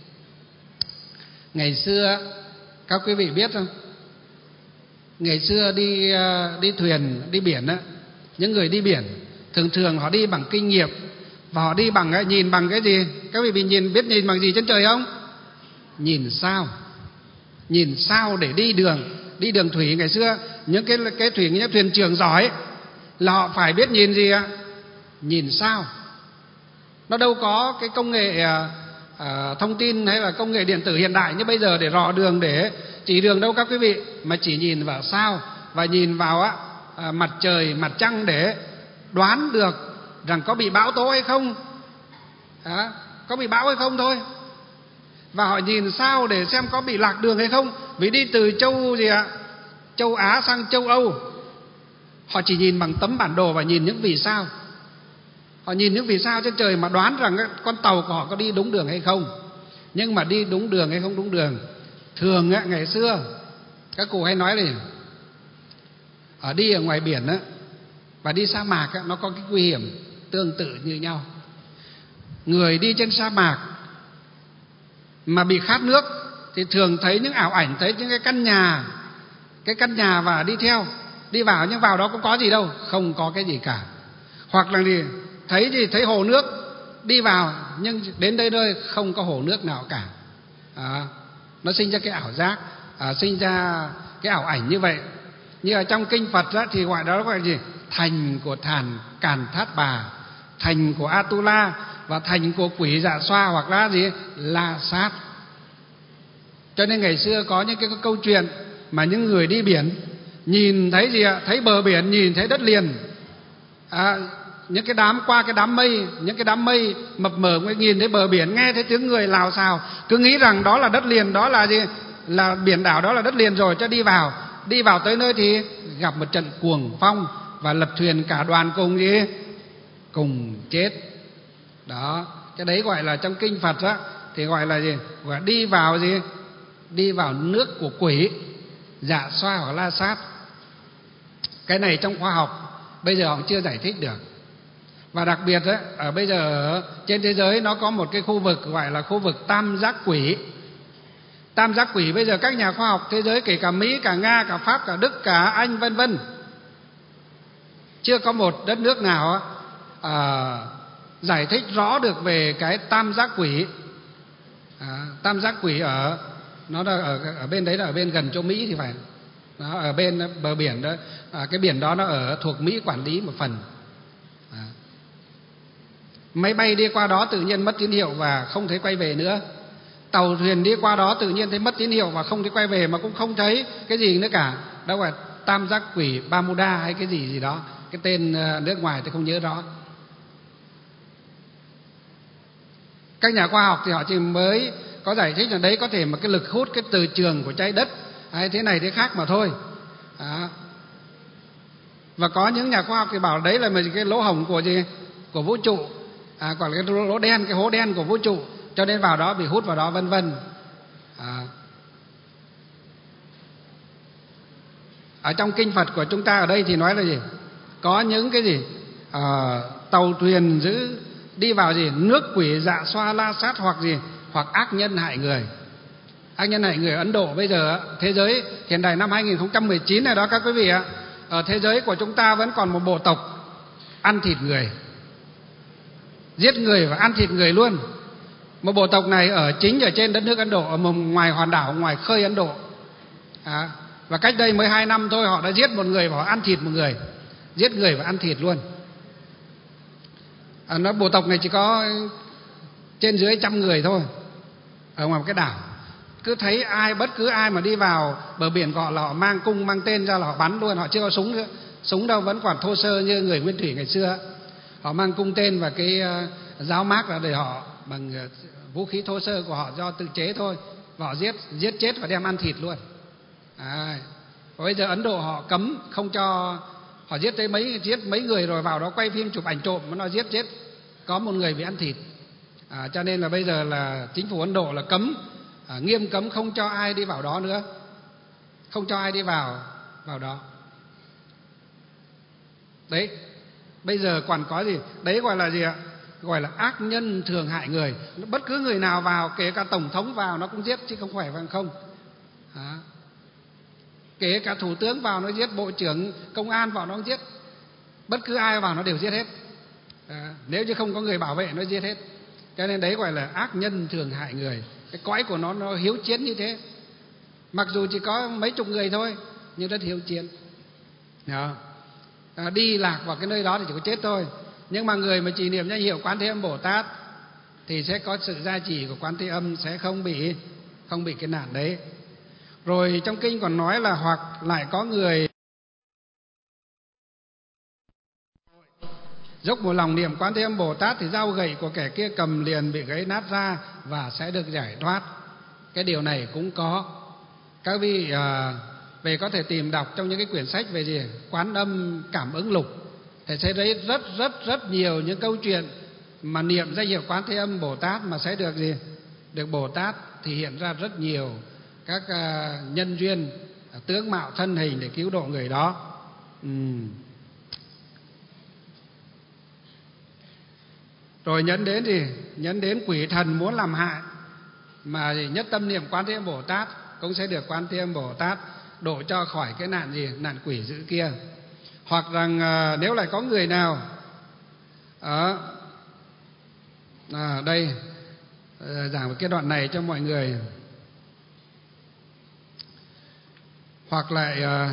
Ngày xưa các quý vị biết không, ngày xưa đi đi thuyền đi biển á, những người đi biển thường thường họ đi bằng kinh nghiệm, và họ đi bằng cái nhìn bằng cái gì? Các vị nhìn biết nhìn bằng gì trên trời không? Nhìn sao. Nhìn sao để đi đường. Đi đường thủy ngày xưa những cái cái thủy những thuyền trưởng giỏi là họ phải biết nhìn gì ạ? Nhìn sao. Nó đâu có cái công nghệ à, thông tin hay là công nghệ điện tử hiện đại như bây giờ để rò đường, để chỉ đường đâu các quý vị, mà chỉ nhìn vào sao và nhìn vào á, à, mặt trời mặt trăng để đoán được rằng có bị bão tố hay không à, có bị bão hay không thôi. Và họ nhìn sao để xem có bị lạc đường hay không. Vì đi từ châu gì ạ, châu Á sang châu Âu, họ chỉ nhìn bằng tấm bản đồ và nhìn những vì sao. Họ nhìn những vì sao trên trời mà đoán rằng con tàu của họ có đi đúng đường hay không. Nhưng mà đi đúng đường hay không đúng đường, thường á, ngày xưa các cụ hay nói là ở đi ở ngoài biển á và đi sa mạc á, nó có cái nguy hiểm tương tự như nhau. Người đi trên sa mạc mà bị khát nước thì thường thấy những ảo ảnh, thấy những cái căn nhà, cái căn nhà và đi theo, đi vào nhưng vào đó cũng có gì đâu, không có cái gì cả. Hoặc là gì, thấy gì, thấy hồ nước, đi vào nhưng đến đây nơi không có hồ nước nào cả. À, nó sinh ra cái ảo giác, à, sinh ra cái ảo ảnh như vậy. Như ở trong kinh Phật đó, thì gọi đó gọi là gì? Thành của Thàn Càn Thát Bà, thành của Atula và thành của quỷ dạ xoa hoặc là gì? La sát. Cho nên ngày xưa có những cái câu chuyện mà những người đi biển nhìn thấy gì ạ? Thấy bờ biển, nhìn thấy đất liền. À, những cái đám qua cái đám mây, những cái đám mây mập mờ mới nhìn thấy bờ biển, nghe thấy tiếng người lào xào, cứ nghĩ rằng đó là đất liền, đó là gì? Là biển đảo, đó là đất liền rồi, cho đi vào. Đi vào tới nơi thì gặp một trận cuồng phong và lật thuyền cả đoàn cùng gì? Cùng chết. Đó, cái đấy gọi là trong kinh Phật á thì gọi là gì? Gọi là đi vào gì? Đi vào nước của quỷ, dạ xoa hoặc la sát. Cái này trong khoa học bây giờ họ chưa giải thích được. Và đặc biệt ấy, ở bây giờ trên thế giới nó có một cái khu vực gọi là khu vực tam giác quỷ. Tam giác quỷ bây giờ các nhà khoa học thế giới, kể cả Mỹ, cả Nga, cả Pháp, cả Đức, cả Anh vân vân, chưa có một đất nước nào à, giải thích rõ được về cái tam giác quỷ. À, tam giác quỷ ở nó là ở, ở bên đấy là ở bên gần chỗ Mỹ thì phải. Nó ở bên bờ biển đó, à, cái biển đó nó ở thuộc Mỹ quản lý một phần. À. Máy bay đi qua đó tự nhiên mất tín hiệu và không thấy quay về nữa. Tàu thuyền đi qua đó tự nhiên thấy mất tín hiệu và không thấy quay về, mà cũng không thấy cái gì nữa cả. Đó là tam giác quỷ Bermuda hay cái gì gì đó, cái tên nước ngoài tôi không nhớ rõ. Các nhà khoa học thì họ chỉ mới có giải thích là đấy có thể một cái lực hút cái từ trường của trái đất hay thế này thế khác mà thôi. Đó. Và có những nhà khoa học thì bảo đấy là một cái lỗ hổng của gì, của vũ trụ, à, còn cái lỗ đen, cái hố đen của vũ trụ, cho nên vào đó bị hút vào đó, vân vân. À. Ở trong kinh Phật của chúng ta ở đây thì nói là gì? Có những cái gì à, tàu thuyền giữ đi vào gì nước quỷ dạ xoa la sát hoặc gì hoặc ác nhân hại người. Ác nhân hại người Ấn Độ bây giờ thế giới hiện đại năm hai nghìn không trăm mười chín này đó các quý vị ạ, ở thế giới của chúng ta vẫn còn một bộ tộc ăn thịt người, giết người và ăn thịt người luôn. Một bộ tộc này ở chính ở trên đất nước Ấn Độ, ở ngoài hòn đảo, ngoài khơi Ấn Độ. À, và cách đây mới hai năm thôi họ đã giết một người và họ ăn thịt một người, giết người và ăn thịt luôn. À, nó bộ tộc này chỉ có trên dưới trăm người thôi, ở ngoài một cái đảo. Cứ thấy ai, bất cứ ai mà đi vào bờ biển của họ là họ mang cung mang tên ra là họ bắn luôn. Họ chưa có súng nữa, súng đâu, vẫn còn thô sơ như người nguyên thủy ngày xưa. Họ mang cung tên và cái uh, giáo mác là để họ bằng uh, vũ khí thô sơ của họ do tự chế thôi, và họ giết giết chết và đem ăn thịt luôn. À, và bây giờ Ấn Độ họ cấm không cho, họ giết tới mấy giết mấy người rồi vào đó quay phim chụp ảnh trộm, nó giết chết có một người bị ăn thịt. À, cho nên là bây giờ là chính phủ Ấn Độ là cấm, à, nghiêm cấm không cho ai đi vào đó nữa, không cho ai đi vào vào đó. Đấy, bây giờ còn có gì? Đấy gọi là gì ạ? Gọi là ác nhân thường hại người. Bất cứ người nào vào, kể cả tổng thống vào nó cũng giết chứ không phải bằng không. À, kể cả thủ tướng vào nó giết, bộ trưởng công an vào nó cũng giết, bất cứ ai vào nó đều giết hết. À, nếu như không có người bảo vệ nó giết hết. Cho nên đấy gọi là ác nhân thường hại người. Cái cõi của nó nó hiếu chiến như thế. Mặc dù chỉ có mấy chục người thôi nhưng rất hiếu chiến. À, đi lạc vào cái nơi đó thì chỉ có chết thôi. Nhưng mà người mà trì niệm danh hiệu Quán Thế Âm Bồ Tát thì sẽ có sự gia trì của Quán Thế Âm, sẽ không bị không bị cái nạn đấy. Rồi trong kinh còn nói là hoặc lại có người dốc một lòng niệm Quán Thế Âm Bồ Tát thì dao gậy của kẻ kia cầm liền bị gãy nát ra và sẽ được giải thoát. Cái điều này cũng có. Các vị à, về có thể tìm đọc trong những cái quyển sách về gì Quán Âm Cảm Ứng Lục, thì sẽ thấy rất rất rất nhiều những câu chuyện mà niệm danh hiệu Quán Thế Âm Bồ Tát mà sẽ được gì được Bồ Tát thì hiện ra rất nhiều các à, nhân duyên à, tướng mạo thân hình để cứu độ người đó. uhm. Rồi nhấn đến gì nhấn đến quỷ thần muốn làm hại mà nhất tâm niệm Quán Thế Âm Bồ Tát cũng sẽ được Quán Thế Âm Bồ Tát độ cho khỏi cái nạn gì nạn quỷ dữ kia. Hoặc rằng à, nếu lại có người nào ở à, đây à, giảng cái đoạn này cho mọi người. Hoặc lại à,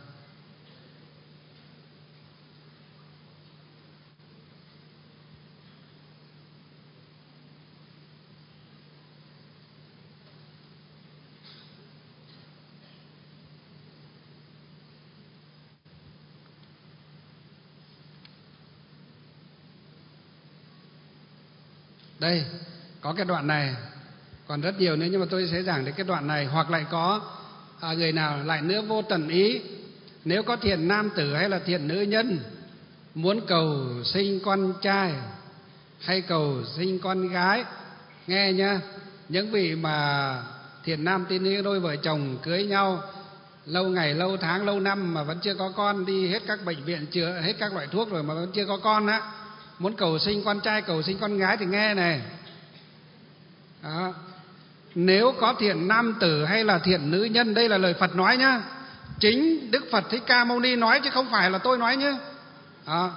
đây có cái đoạn này, còn rất nhiều nữa nhưng mà tôi sẽ giảng đến cái đoạn này. Hoặc lại có à, người nào lại nữa vô tận ý, nếu có thiện nam tử hay là thiện nữ nhân muốn cầu sinh con trai hay cầu sinh con gái, nghe nhá, những vị mà thiện nam tín nữ đôi vợ chồng cưới nhau lâu ngày lâu tháng lâu năm mà vẫn chưa có con, đi hết các bệnh viện chữa hết các loại thuốc rồi mà vẫn chưa có con á, muốn cầu sinh con trai cầu sinh con gái thì nghe này. Đó. Nếu có thiện nam tử hay là thiện nữ nhân, đây là lời Phật nói nhá, chính Đức Phật Thích Ca Mâu Ni nói chứ không phải là tôi nói nhá. Đó.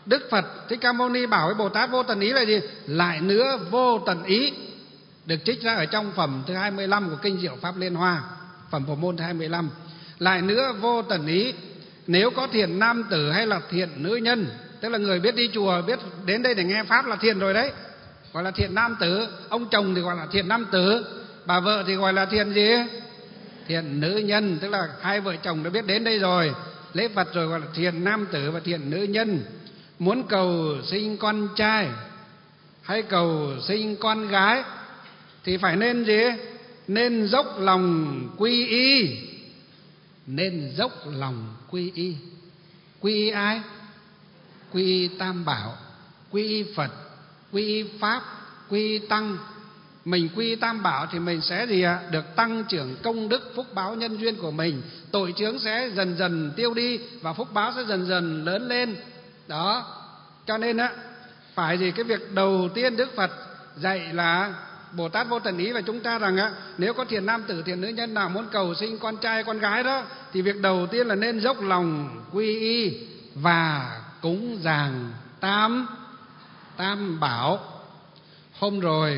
Đức Phật Thích Ca Mâu Ni bảo với Bồ Tát Vô Tận Ý là gì? Lại nữa vô tận ý, được trích ra ở trong phẩm thứ hai mươi lăm của kinh Diệu Pháp Liên Hoa, phẩm Phổ Môn thứ hai mươi lăm. Lại nữa vô tận ý, nếu có thiện nam tử hay là thiện nữ nhân, tức là người biết đi chùa, biết đến đây để nghe pháp là thiện rồi đấy, gọi là thiện nam tử. Ông chồng thì gọi là thiện nam tử, bà vợ thì gọi là thiện gì? Thiện nữ nhân, tức là hai vợ chồng đã biết đến đây rồi, lễ Phật rồi, gọi là thiện nam tử và thiện nữ nhân. Muốn cầu sinh con trai hay cầu sinh con gái thì phải nên gì? Nên dốc lòng quy y. Nên dốc lòng quy y. Quy y ai? Quy y Tam Bảo, quy y Phật, quy y Pháp, quy y Tăng. Mình quy y Tam Bảo thì mình sẽ gì ạ? Được tăng trưởng công đức, phúc báo, nhân duyên của mình, tội chướng sẽ dần dần tiêu đi và phúc báo sẽ dần dần lớn lên. Đó, cho nên á, phải gì? Cái việc đầu tiên Đức Phật dạy là Bồ Tát Vô Tận Ý và chúng ta rằng á, nếu có thiện nam tử, thiện nữ nhân nào muốn cầu sinh con trai, con gái đó, thì việc đầu tiên là nên dốc lòng quy y và cúng dường Tam Tam Bảo. Hôm rồi,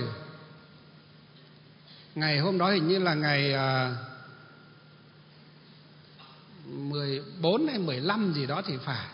ngày hôm đó hình như là ngày à, mười bốn hay mười lăm gì đó thì phải.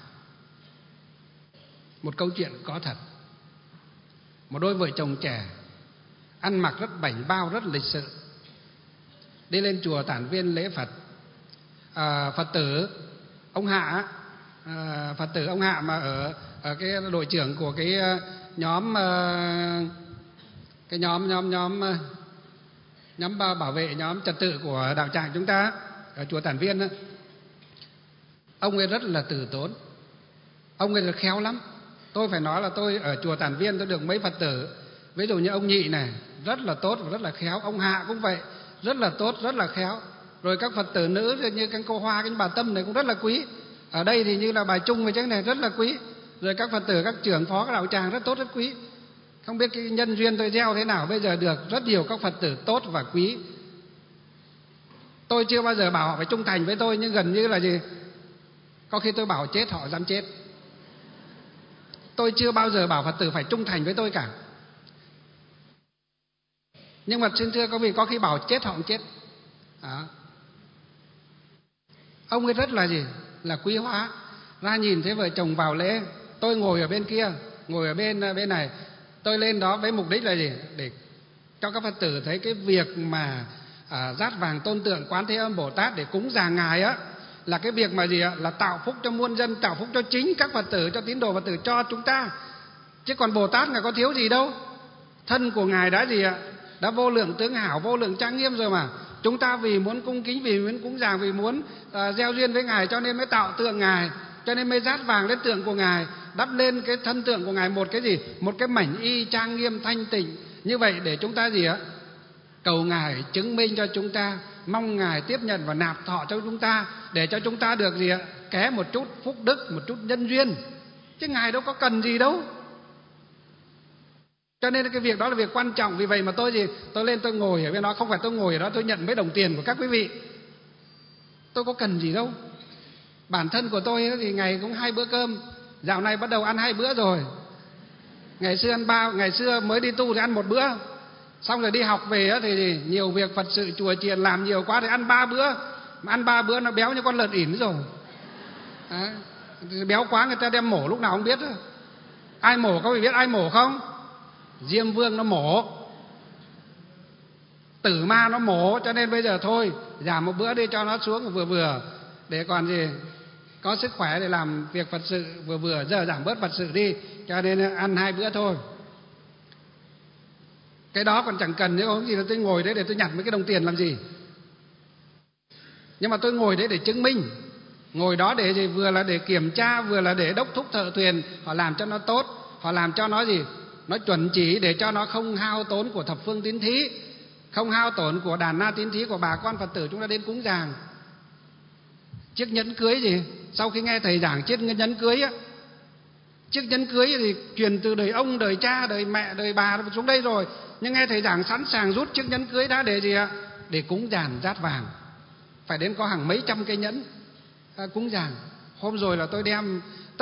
Một câu chuyện có thật. Một đôi vợ chồng trẻ ăn mặc rất bảnh bao, rất lịch sự, đi lên chùa Tản Viên lễ Phật. à, Phật tử ông Hạ, à, Phật tử ông Hạ mà ở, ở cái đội trưởng của cái nhóm cái nhóm nhóm nhóm nhóm bảo vệ nhóm trật tự của đạo tràng chúng ta ở chùa Tản Viên đó. Ông ấy rất là từ tốn, ông ấy là khéo lắm. Tôi phải nói là tôi ở chùa Tản Viên tôi được mấy Phật tử, ví dụ như ông Nhị này rất là tốt và rất là khéo, ông Hạ cũng vậy, rất là tốt, rất là khéo. Rồi các Phật tử nữ như cái cô Hoa, cái bà Tâm này cũng rất là quý. Ở đây thì như là bà Trung với chắc này rất là quý. Rồi các Phật tử, các trưởng phó các đạo tràng rất tốt, rất quý. Không biết cái nhân duyên tôi gieo thế nào, bây giờ được rất nhiều các Phật tử tốt và quý. Tôi chưa bao giờ bảo họ phải trung thành với tôi, nhưng gần như là gì, có khi tôi bảo chết họ dám chết. Tôi chưa bao giờ bảo Phật tử phải trung thành với tôi cả. Nhưng mà xin thưa quý vị, có khi bảo chết họ cũng chết. Đó. Ông ấy rất là gì? Là quý hóa. Ra nhìn thấy vợ chồng vào lễ, tôi ngồi ở bên kia, ngồi ở bên bên này. Tôi lên đó với mục đích là gì? Để cho các Phật tử thấy cái việc mà à, dát vàng tôn tượng Quán Thế Âm Bồ Tát để cúng dường Ngài á, là cái việc mà gì ạ? Là tạo phúc cho muôn dân, tạo phúc cho chính các Phật tử, cho tín đồ Phật tử, cho chúng ta. Chứ còn Bồ Tát Ngài có thiếu gì đâu. Thân của Ngài đã gì ạ? Đã vô lượng tướng hảo, vô lượng trang nghiêm rồi mà. Chúng ta vì muốn cung kính, vì muốn cúng dường, vì muốn uh, gieo duyên với Ngài, cho nên mới tạo tượng Ngài, cho nên mới dát vàng lên tượng của Ngài, đắp lên cái thân tượng của Ngài một cái gì? Một cái mảnh y trang nghiêm thanh tịnh. Như vậy để chúng ta gì ạ? Cầu Ngài chứng minh cho chúng ta, mong Ngài tiếp nhận và nạp thọ cho chúng ta, để cho chúng ta được gì ạ? Ké một chút phúc đức, một chút nhân duyên. Chứ Ngài đâu có cần gì đâu. Cho nên cái việc đó là việc quan trọng. Vì vậy mà tôi gì? Tôi lên tôi ngồi ở bên đó, không phải tôi ngồi ở đó tôi nhận mấy đồng tiền của các quý vị. Tôi có cần gì đâu. Bản thân của tôi thì ngày cũng hai bữa cơm, dạo này bắt đầu ăn hai bữa rồi. Ngày xưa ăn ba, ngày xưa mới đi tu thì ăn một bữa. Xong rồi đi học về thì nhiều việc Phật sự chùa chiền làm nhiều quá thì ăn ba bữa. Mà ăn ba bữa nó béo như con lợn ỉn rồi. Đấy. Béo quá người ta đem mổ lúc nào không biết. Ai mổ có phải biết ai mổ không? Diêm Vương nó mổ, Tử Ma nó mổ. Cho nên bây giờ thôi giảm một bữa đi cho nó xuống vừa vừa, để còn gì có sức khỏe để làm việc Phật sự vừa vừa. Giờ giảm bớt Phật sự đi, cho nên ăn hai bữa thôi. Cái đó còn chẳng cần, nếu không gì là tôi ngồi đấy để tôi nhặt mấy cái đồng tiền làm gì. Nhưng mà tôi ngồi đấy để chứng minh. Ngồi đó để gì? Vừa là để kiểm tra, vừa là để đốc thúc thợ thuyền họ làm cho nó tốt, họ làm cho nó gì? Nó chuẩn chỉ, để cho nó không hao tốn của thập phương tín thí, không hao tổn của đàn na tín thí của bà con Phật tử chúng ta đến cúng dường. Chiếc nhẫn cưới gì? Sau khi nghe thầy giảng chiếc nhẫn cưới á, chiếc nhẫn cưới thì truyền từ đời ông, đời cha, đời mẹ, đời bà xuống đây rồi. Nhưng nghe thầy giảng sẵn sàng rút chiếc nhẫn cưới đã để gì ạ? Để cúng dường dát vàng. Phải đến có hàng mấy trăm cây nhẫn à, cúng dường. Hôm rồi là tôi đem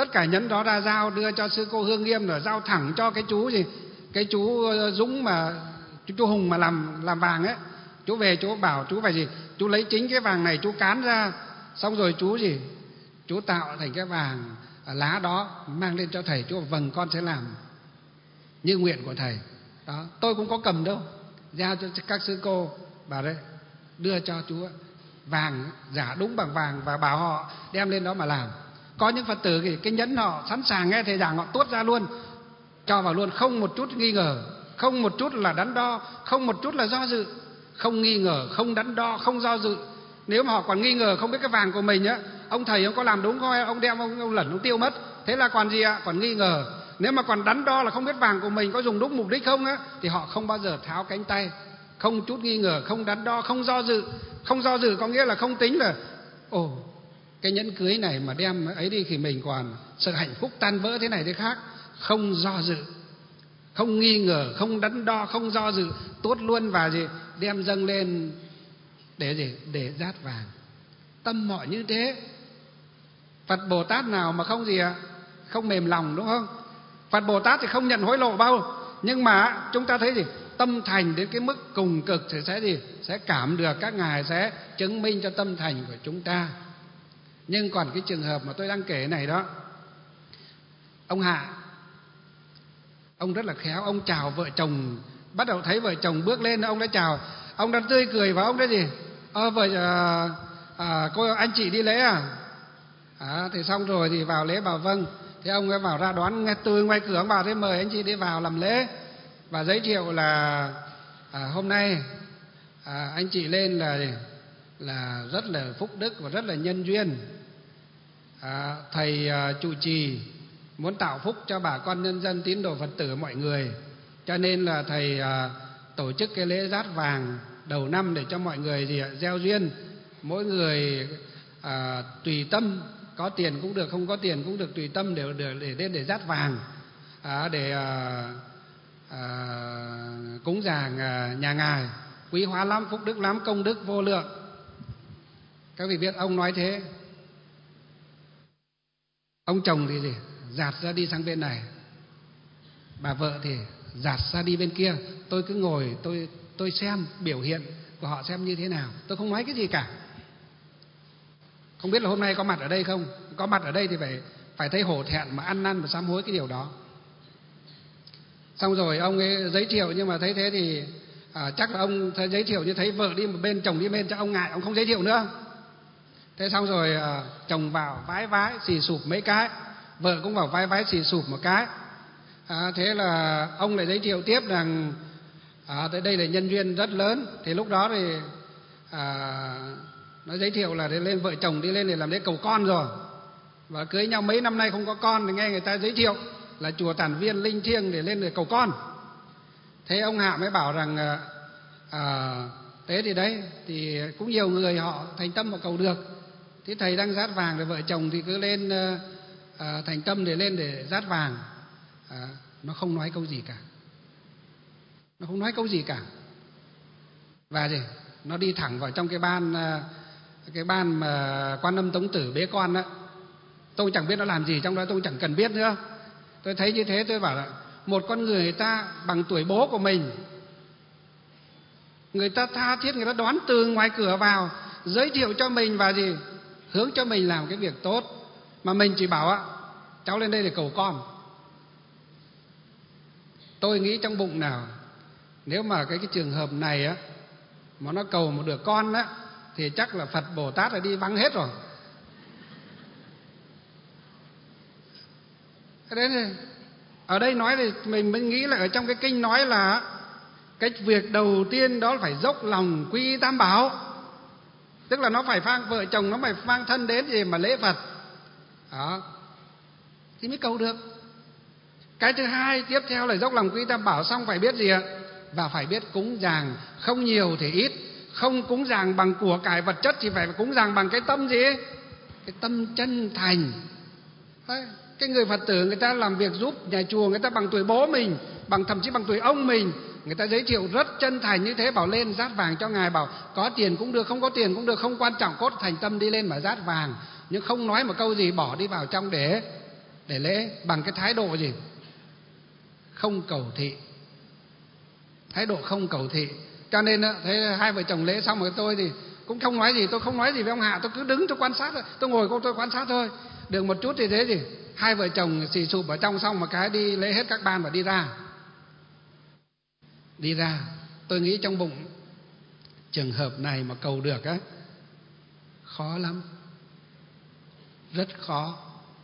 tất cả nhẫn đó ra giao đưa cho sư cô Hương Nghiêm, rồi giao thẳng cho cái chú gì, cái chú Dũng mà chú, chú Hùng mà làm làm vàng ấy. Chú về chú bảo chú phải gì, chú lấy chính cái vàng này chú cán ra, xong rồi chú gì, chú tạo thành cái vàng lá đó mang lên cho thầy. Chú bảo vâng, con sẽ làm như nguyện của thầy. Đó, tôi cũng có cầm đâu, giao cho các sư cô, bảo đấy đưa cho chú vàng giả đúng bằng vàng và bảo họ đem lên đó mà làm. Có những Phật tử thì cái nhẫn họ sẵn sàng nghe thầy giảng, họ tuốt ra luôn, cho vào luôn, không một chút nghi ngờ, không một chút là đắn đo, không một chút là do dự, không nghi ngờ, không đắn đo, không do dự. Nếu mà họ còn nghi ngờ không biết cái vàng của mình á, ông thầy ông có làm đúng không, ông đem ông, ông lẩn ông tiêu mất, thế là còn gì ạ, còn nghi ngờ. Nếu mà còn đắn đo là không biết vàng của mình có dùng đúng mục đích không á, thì họ không bao giờ tháo cánh tay. Không chút nghi ngờ, không đắn đo, không do dự. Không do dự có nghĩa là không tính là ồ, cái nhẫn cưới này mà đem ấy đi thì mình còn sợ hạnh phúc tan vỡ thế này thế khác. Không do dự, không nghi ngờ, không đắn đo, không do dự, tốt luôn và gì đem dâng lên để gì, để dát vàng. Tâm họ như thế. Phật Bồ Tát nào mà không gì ạ, không mềm lòng, đúng không? Phật Bồ Tát thì không nhận hối lộ bao, nhưng mà chúng ta thấy gì, tâm thành đến cái mức cùng cực thì sẽ gì, sẽ cảm được, các ngài sẽ chứng minh cho tâm thành của chúng ta. Nhưng còn cái trường hợp mà tôi đang kể này đó, ông Hạ, ông rất là khéo, ông chào vợ chồng, bắt đầu thấy vợ chồng bước lên, ông đã chào, ông đã tươi cười và ông đã gì, ơ vợ à, à, cô anh chị đi lễ à? À, thì xong rồi thì vào lễ, bảo vâng. Thế ông ấy vào ra đón, nghe từ ngoài cửa ông vào, thế mời anh chị đi vào làm lễ và giới thiệu là à, hôm nay à, anh chị lên là là rất là phúc đức và rất là nhân duyên. À, thầy à, trụ trì muốn tạo phúc cho bà con nhân dân tín đồ Phật tử mọi người, cho nên là thầy à, tổ chức cái lễ dát vàng đầu năm để cho mọi người gì gieo duyên, mỗi người à, tùy tâm, có tiền cũng được, không có tiền cũng được, tùy tâm để để để để, để dát vàng à, để à, à, cúng dường à, nhà ngài, quý hóa lắm, phúc đức lắm, công đức vô lượng. Các vị biết ông nói thế, ông chồng thì gì dạt ra đi sang bên này, bà vợ thì dạt ra đi bên kia. Tôi cứ ngồi tôi tôi xem biểu hiện của họ xem như thế nào, tôi không nói cái gì cả. Không biết là hôm nay có mặt ở đây không? Có mặt ở đây thì phải phải thấy hổ thẹn mà ăn năn và sám hối cái điều đó. Xong rồi ông ấy giới thiệu, nhưng mà thấy thế thì à, chắc là ông thấy giới thiệu như thấy vợ đi một bên, chồng đi bên, cho ông ngại, ông không giới thiệu nữa. Thế xong rồi à, chồng vào vái vái xì sụp mấy cái, vợ cũng vào vái vái xì sụp một cái. À, thế là ông lại giới thiệu tiếp rằng à, đây là nhân duyên rất lớn. Thì lúc đó thì à, nó giới thiệu là lên vợ chồng đi lên để làm lễ cầu con rồi, và cưới nhau mấy năm nay không có con, thì nghe người ta giới thiệu là chùa Tản Viên linh thiêng để lên để cầu con. Thế ông Hạ mới bảo rằng à, thế thì đấy thì cũng nhiều người họ thành tâm mà cầu được. Thế thầy đang dát vàng thì vợ chồng thì cứ lên à, thành tâm để lên để dát vàng. À, nó không nói câu gì cả, nó không nói câu gì cả, và gì nó đi thẳng vào trong cái ban cái ban mà Quan Âm Tống Tử bế con đó. Tôi chẳng biết nó làm gì trong đó, tôi chẳng cần biết nữa. Tôi thấy như thế tôi bảo là một con người, người ta bằng tuổi bố của mình, người ta tha thiết, người ta đón từ ngoài cửa vào, giới thiệu cho mình và gì hướng cho mình làm cái việc tốt, mà mình chỉ bảo á cháu lên đây để cầu con. Tôi nghĩ trong bụng nào, nếu mà cái cái trường hợp này á mà nó cầu một đứa con á thì chắc là Phật Bồ Tát là đi vắng hết rồi. Cái đấy này, ở đây nói thì mình mới nghĩ là ở trong cái kinh nói là cái việc đầu tiên đó là phải dốc lòng quy y Tam Bảo, tức là nó phải mang vợ chồng, nó phải mang thân đến gì mà lễ Phật đó thì mới cầu được. Cái thứ hai tiếp theo là dốc lòng quy y Tam Bảo xong phải biết gì ạ? Và phải biết cúng dường, không nhiều thì ít, không cúng dường bằng của cải vật chất thì phải cúng dường bằng cái tâm gì? Cái tâm chân thành. Đấy, cái người Phật tử người ta làm việc giúp nhà chùa, người ta bằng tuổi bố mình, bằng thậm chí bằng tuổi ông mình, người ta giới thiệu rất chân thành như thế, bảo lên dát vàng cho ngài, bảo có tiền cũng được, không có tiền cũng được, không quan trọng, cốt thành tâm đi lên mà dát vàng, nhưng không nói một câu gì, bỏ đi vào trong để để lễ bằng cái thái độ gì? Không cầu thị. Thái độ không cầu thị. Cho nên thế hai vợ chồng lễ xong rồi tôi thì cũng không nói gì, tôi không nói gì với ông Hạ, tôi cứ đứng tôi quan sát thôi, tôi ngồi tôi quan sát thôi. Được một chút thì thế gì, hai vợ chồng xì sụp ở trong, xong một cái đi lễ hết các ban và đi ra. Đi ra, tôi nghĩ trong bụng, trường hợp này mà cầu được á, khó lắm, rất khó.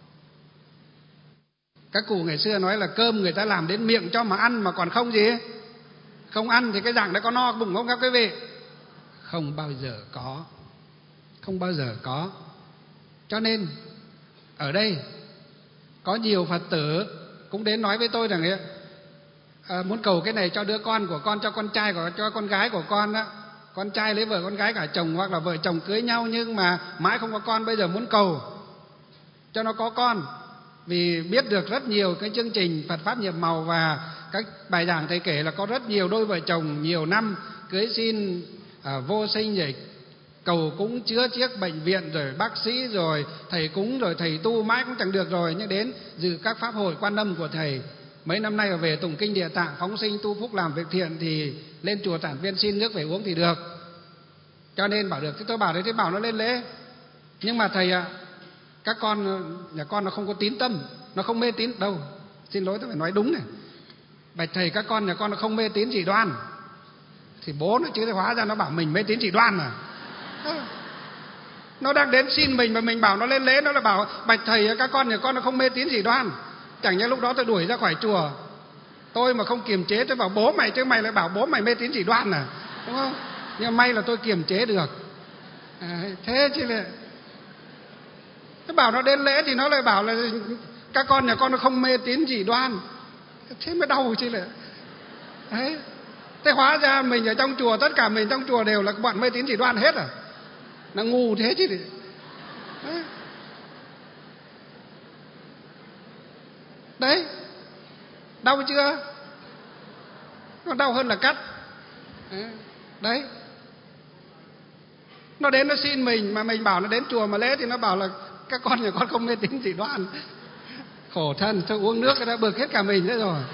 Các cụ ngày xưa nói là cơm người ta làm đến miệng cho mà ăn, mà còn không gì, không ăn thì cái dạng đó có no bụng không các quý vị? Không bao giờ có, không bao giờ có. Cho nên ở đây có nhiều Phật tử cũng đến nói với tôi rằng à, muốn cầu cái này cho đứa con của con, cho con trai của cho con gái của con đó. Con trai lấy vợ, con gái cả chồng, hoặc là vợ chồng cưới nhau nhưng mà mãi không có con, bây giờ muốn cầu cho nó có con. Vì biết được rất nhiều cái chương trình Phật Pháp Nhiệm Màu và các bài giảng thầy kể là có rất nhiều đôi vợ chồng nhiều năm cưới xin à, vô sinh, rồi cầu cúng chữa chiếc bệnh viện, rồi bác sĩ, rồi thầy cúng, rồi thầy tu mãi cũng chẳng được, rồi nhưng đến dự các pháp hội Quan Âm của thầy. Mấy năm nay về tụng kinh Địa Tạng, phóng sinh tu phúc làm việc thiện thì lên chùa Tản Viên xin nước về uống thì được. Cho nên bảo được, thì tôi bảo đấy, thế bảo nó lên lễ. Nhưng mà thầy ạ, các con nhà con nó không có tín tâm, nó không mê tín đâu. Xin lỗi tôi phải nói đúng này. Bạch thầy, các con nhà con nó không mê tín dị đoan. Thì bố nó chứ, hóa ra nó bảo mình mê tín dị đoan à. Nó đang đến xin mình mà mình bảo nó lên lễ, nó là bảo bạch thầy, các con nhà con nó không mê tín dị đoan. Chẳng nhẽ lúc đó tôi đuổi ra khỏi chùa. Tôi mà không kiềm chế, tôi bảo bố mày, chứ mày lại bảo bố mày mê tín dị đoan à, đúng không? Nhưng may là tôi kiềm chế được à, thế chứ lại nó bảo nó đến lễ thì nó lại bảo là các con nhà con nó không mê tín dị đoan. Thế mới đau chứ lại. Đấy. Thế hóa ra mình ở trong chùa, tất cả mình trong chùa đều là bọn mê tín dị đoan hết à? Nó ngu thế chứ. Đấy. Đấy. Đau chưa? Nó đau hơn là cắt. Đấy. Nó đến nó xin mình mà mình bảo nó đến chùa mà lễ thì nó bảo là các con nhà con không mê tín dị đoan. Khổ thân, tôi uống nước đã bực hết cả mình nữa rồi.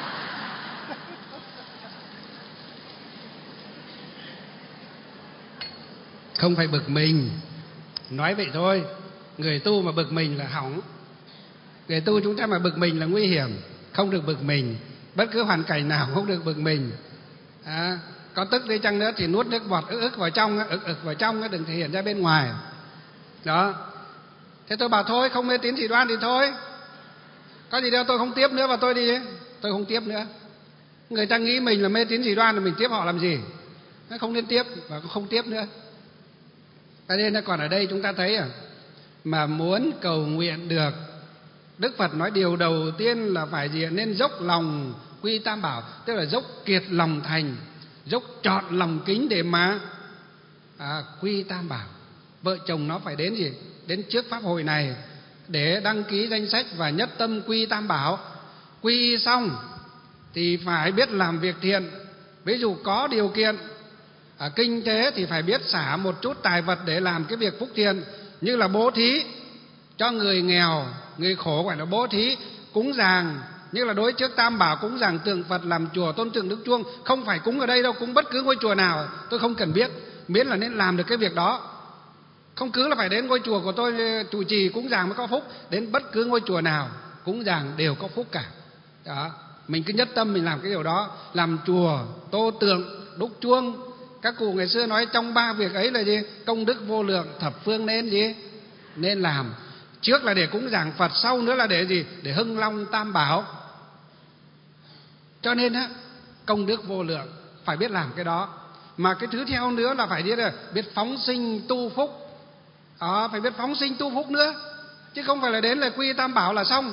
Không phải bực mình, nói vậy thôi. Người tu mà bực mình là hỏng. Người tu chúng ta mà bực mình là nguy hiểm. Không được bực mình, bất cứ hoàn cảnh nào không được bực mình à, có tức đi chăng nữa thì nuốt nước bọt ức ức vào trong, ức ức vào trong, đừng thể hiện ra bên ngoài. Đó. Thế tôi bảo thôi, không mê tín dị đoan thì thôi, có gì đâu, tôi không tiếp nữa và tôi đi. Tôi không tiếp nữa. Người ta nghĩ mình là mê tín dị đoan thì mình tiếp họ làm gì? Không nên tiếp và không tiếp nữa. Cho nên là còn ở đây chúng ta thấy à, mà muốn cầu nguyện được, Đức Phật nói điều đầu tiên là phải gì? Nên dốc lòng quy Tam Bảo, tức là dốc kiệt lòng thành, dốc trọn lòng kính để mà à, quy Tam Bảo. Vợ chồng nó phải đến gì? Đến trước pháp hội này để đăng ký danh sách và nhất tâm quy Tam Bảo. Quy xong thì phải biết làm việc thiện. Ví dụ có điều kiện à, kinh tế thì phải biết xả một chút tài vật để làm cái việc phúc thiện, như là bố thí cho người nghèo, người khổ, gọi là bố thí. Cúng dường, như là đối trước Tam Bảo, cúng dường tượng Phật, làm chùa tôn tượng Đức Chuông. Không phải cúng ở đây đâu, cúng bất cứ ngôi chùa nào, tôi không cần biết, miễn là nên làm được cái việc đó. Không cứ là phải đến ngôi chùa của tôi trụ trì cúng dường mới có phúc, đến bất cứ ngôi chùa nào cúng dường đều có phúc cả. Đó, mình cứ nhất tâm mình làm cái điều đó. Làm chùa, tô tượng, đúc chuông. Các cụ ngày xưa nói trong ba việc ấy là gì? Công đức vô lượng, thập phương nên gì? Nên làm. Trước là để cúng dường Phật, sau nữa là để gì? Để hưng long Tam Bảo. Cho nên á, công đức vô lượng phải biết làm cái đó. Mà cái thứ theo nữa là phải biết, là biết phóng sinh tu phúc. Đó, phải biết phóng sinh tu phúc nữa, chứ không phải là đến là quy Tam Bảo là xong.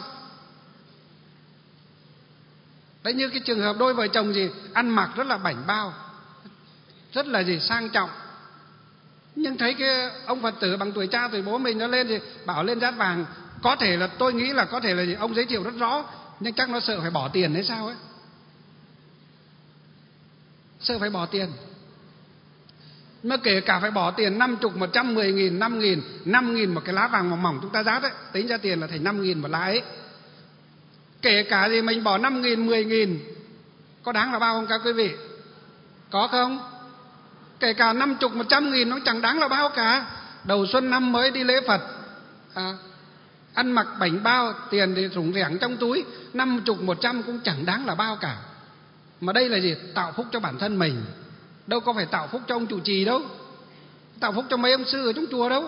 Đấy, như cái trường hợp đôi vợ chồng gì ăn mặc rất là bảnh bao, rất là gì sang trọng, nhưng thấy cái ông Phật tử bằng tuổi cha tuổi bố mình nó lên thì bảo lên Dát Vàng, có thể là tôi nghĩ là có thể là gì ông giới thiệu rất rõ, nhưng chắc nó sợ phải bỏ tiền hay sao ấy, sợ phải bỏ tiền. Mà kể cả phải bỏ tiền năm chục, một trăm, mười nghìn, năm nghìn, năm nghìn một cái lá vàng mỏng mỏng chúng ta rát ấy, tính ra tiền là thành năm nghìn một lá ấy. Kể cả gì mình bỏ năm nghìn, mười nghìn, có đáng là bao không các quý vị? Có không? Kể cả năm chục, một trăm nghìn nó chẳng đáng là bao cả. Đầu xuân năm mới đi lễ Phật, à, ăn mặc bảnh bao, tiền thì rủng rẻng trong túi, năm chục, một trăm cũng chẳng đáng là bao cả. Mà đây là gì? Tạo phúc cho bản thân mình, đâu có phải tạo phúc cho ông trụ trì đâu, tạo phúc cho mấy ông sư ở trong chùa đâu.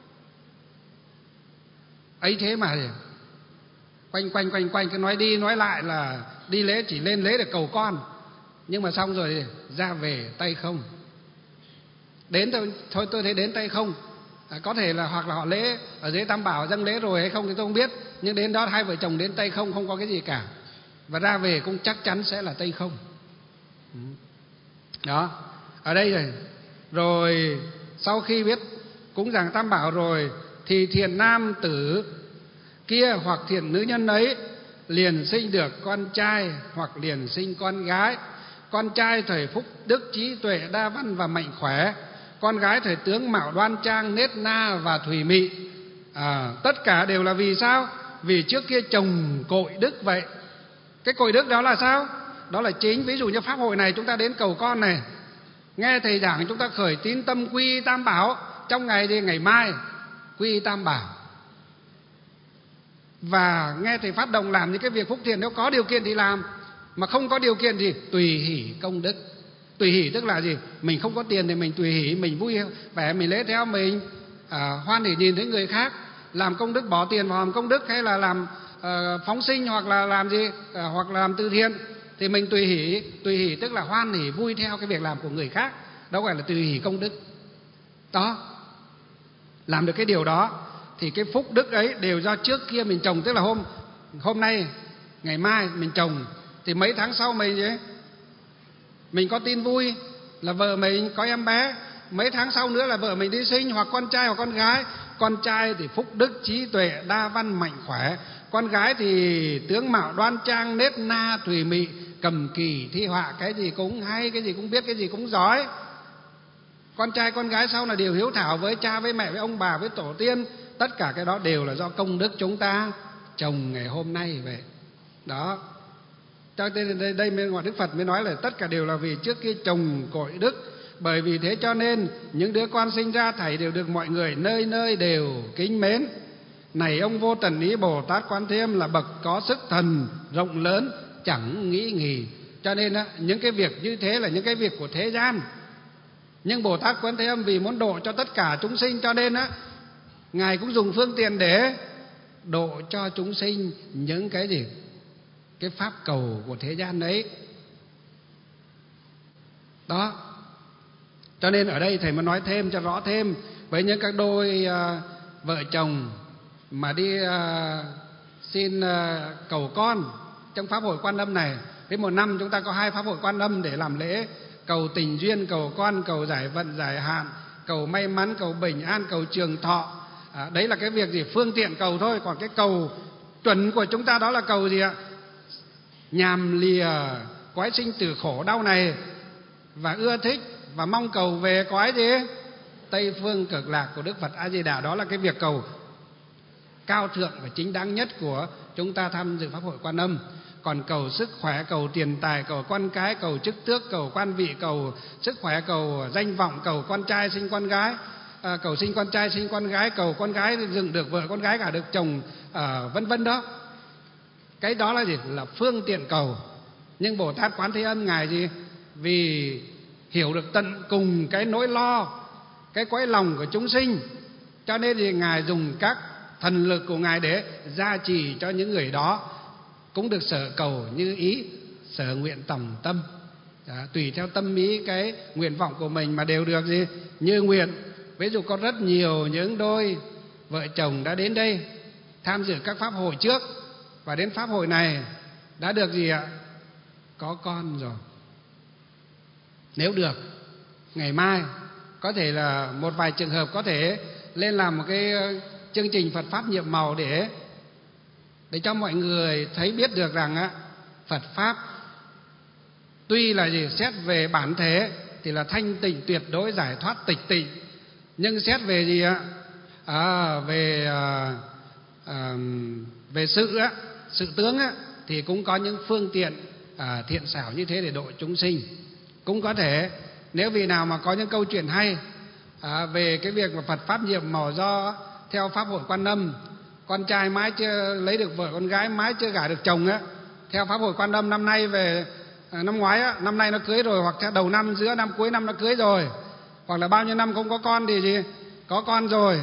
Ấy thế mà quanh quanh quanh quanh cứ nói đi nói lại là đi lễ chỉ lên lễ để cầu con, nhưng mà xong rồi ra về tay không. Đến thôi, thôi tôi thấy đến tay không. À, có thể là hoặc là họ lễ ở dưới Tam Bảo dâng lễ rồi hay không thì tôi không biết, nhưng đến đó hai vợ chồng đến tay không, không có cái gì cả, và ra về cũng chắc chắn sẽ là tay không. Đó, ở đây rồi. Rồi sau khi biết cúng dường Tam Bảo rồi thì thiện nam tử kia hoặc thiện nữ nhân ấy liền sinh được con trai hoặc liền sinh con gái. Con trai thời phúc đức trí tuệ đa văn và mạnh khỏe, con gái thời tướng mạo đoan trang nết na và thùy mị. À, tất cả đều là vì sao? Vì trước kia trồng cội đức vậy. Cái cội đức đó là sao? Đó là chính, ví dụ như pháp hội này chúng ta đến cầu con này, nghe thầy giảng chúng ta khởi tín tâm quy Tam Bảo. Trong ngày thì ngày mai quy Tam Bảo, và nghe thầy phát động làm những cái việc phúc thiện, nếu có điều kiện thì làm, mà không có điều kiện thì tùy hỷ công đức. Tùy hỷ tức là gì? Mình không có tiền thì mình tùy hỷ, mình vui vẻ, mình lễ theo mình, à, hoan hỷ nhìn thấy người khác làm công đức, bỏ tiền vào làm công đức, hay là làm à, phóng sinh, hoặc là làm gì, à, hoặc là làm từ thiện, thì mình tùy hỷ. Tùy hỷ tức là hoan hỷ vui theo cái việc làm của người khác, đó gọi là tùy hỷ công đức. Đó, làm được cái điều đó thì cái phúc đức ấy đều do trước kia mình trồng. Tức là hôm hôm nay, ngày mai mình trồng, thì mấy tháng sau mình ấy, mình có tin vui là vợ mình có em bé, mấy tháng sau nữa là vợ mình đi sinh, hoặc con trai hoặc con gái. Con trai thì phúc đức trí tuệ đa văn mạnh khỏe, con gái thì tướng mạo đoan trang nết na thùy mị, cầm kỳ thi họa, cái gì cũng hay, cái gì cũng biết, cái gì cũng giỏi. Con trai con gái sau là đều hiếu thảo với cha với mẹ với ông bà với tổ tiên. Tất cả cái đó đều là do công đức chúng ta trồng ngày hôm nay vậy. Đó, cho nên đây, đây mới gọi Đức Phật mới nói là tất cả đều là vì trước kia trồng cội đức. Bởi vì thế cho nên những đứa con sinh ra thảy đều được mọi người nơi nơi đều kính mến. Này ông Vô Tận Ý Bồ Tát Quán Thế Âm là bậc có sức thần rộng lớn, chẳng nghĩ nghỉ. Cho nên á, những cái việc như thế là những cái việc của thế gian, nhưng Bồ Tát Quán Thế Âm vì muốn độ cho tất cả chúng sinh, cho nên á, Ngài cũng dùng phương tiện để độ cho chúng sinh những cái gì? Cái pháp cầu của thế gian đấy. Đó, cho nên ở đây thầy mới nói thêm cho rõ thêm với những các đôi uh, vợ chồng mà đi uh, xin uh, cầu con trong pháp hội Quan Âm này. Thế một năm chúng ta có hai pháp hội Quan Âm để làm lễ cầu tình duyên, cầu con, cầu giải vận giải hạn, cầu may mắn, cầu bình an, cầu trường thọ. À, đấy là cái việc gì? Phương tiện cầu thôi. Còn cái cầu chuẩn của chúng ta đó là cầu gì ạ? Nhàm lìa cõi sinh tử khổ đau này, và ưa thích và mong cầu về cõi gì? Tây phương cực lạc của Đức Phật A Di Đà. Đó là cái việc cầu cao thượng và chính đáng nhất của chúng ta tham dự pháp hội Quan Âm. Còn cầu sức khỏe, cầu tiền tài, cầu con cái, cầu chức tước, cầu quan vị, cầu sức khỏe, cầu danh vọng, cầu con trai sinh con gái, à, cầu sinh con trai sinh con gái, cầu con gái dựng được vợ, con gái cả được chồng, à, vân vân đó. Cái đó là gì? Là phương tiện cầu. Nhưng Bồ Tát Quán Thế Âm Ngài gì? Vì hiểu được tận cùng cái nỗi lo, cái cõi lòng của chúng sinh, cho nên thì Ngài dùng các thần lực của Ngài để gia trì cho những người đó cũng được sở cầu như ý, sở nguyện tòng tâm. Đó, tùy theo tâm ý cái nguyện vọng của mình mà đều được gì? Như nguyện. Ví dụ có rất nhiều những đôi vợ chồng đã đến đây tham dự các pháp hội trước, và đến pháp hội này đã được gì ạ? Có con rồi. Nếu được, ngày mai có thể là một vài trường hợp có thể lên làm một cái chương trình Phật Pháp nhiệm màu để để cho mọi người thấy biết được rằng á, Phật Pháp tuy là gì? Xét về bản thể thì là thanh tịnh tuyệt đối, giải thoát tịch tịnh. Nhưng xét về gì ạ? À, về à, à, về sự á, sự tướng á, thì cũng có những phương tiện à, thiện xảo như thế để độ chúng sinh. Cũng có thể nếu vị nào mà có những câu chuyện hay à, về cái việc mà Phật pháp nhiệm màu do theo pháp hội Quan Âm, con trai mãi chưa lấy được vợ, con gái mãi chưa gả được chồng á, theo pháp hội Quan Âm năm nay về à, năm ngoái á, năm nay nó cưới rồi, hoặc theo đầu năm, giữa năm, cuối năm nó cưới rồi, hoặc là bao nhiêu năm không có con thì gì có con rồi.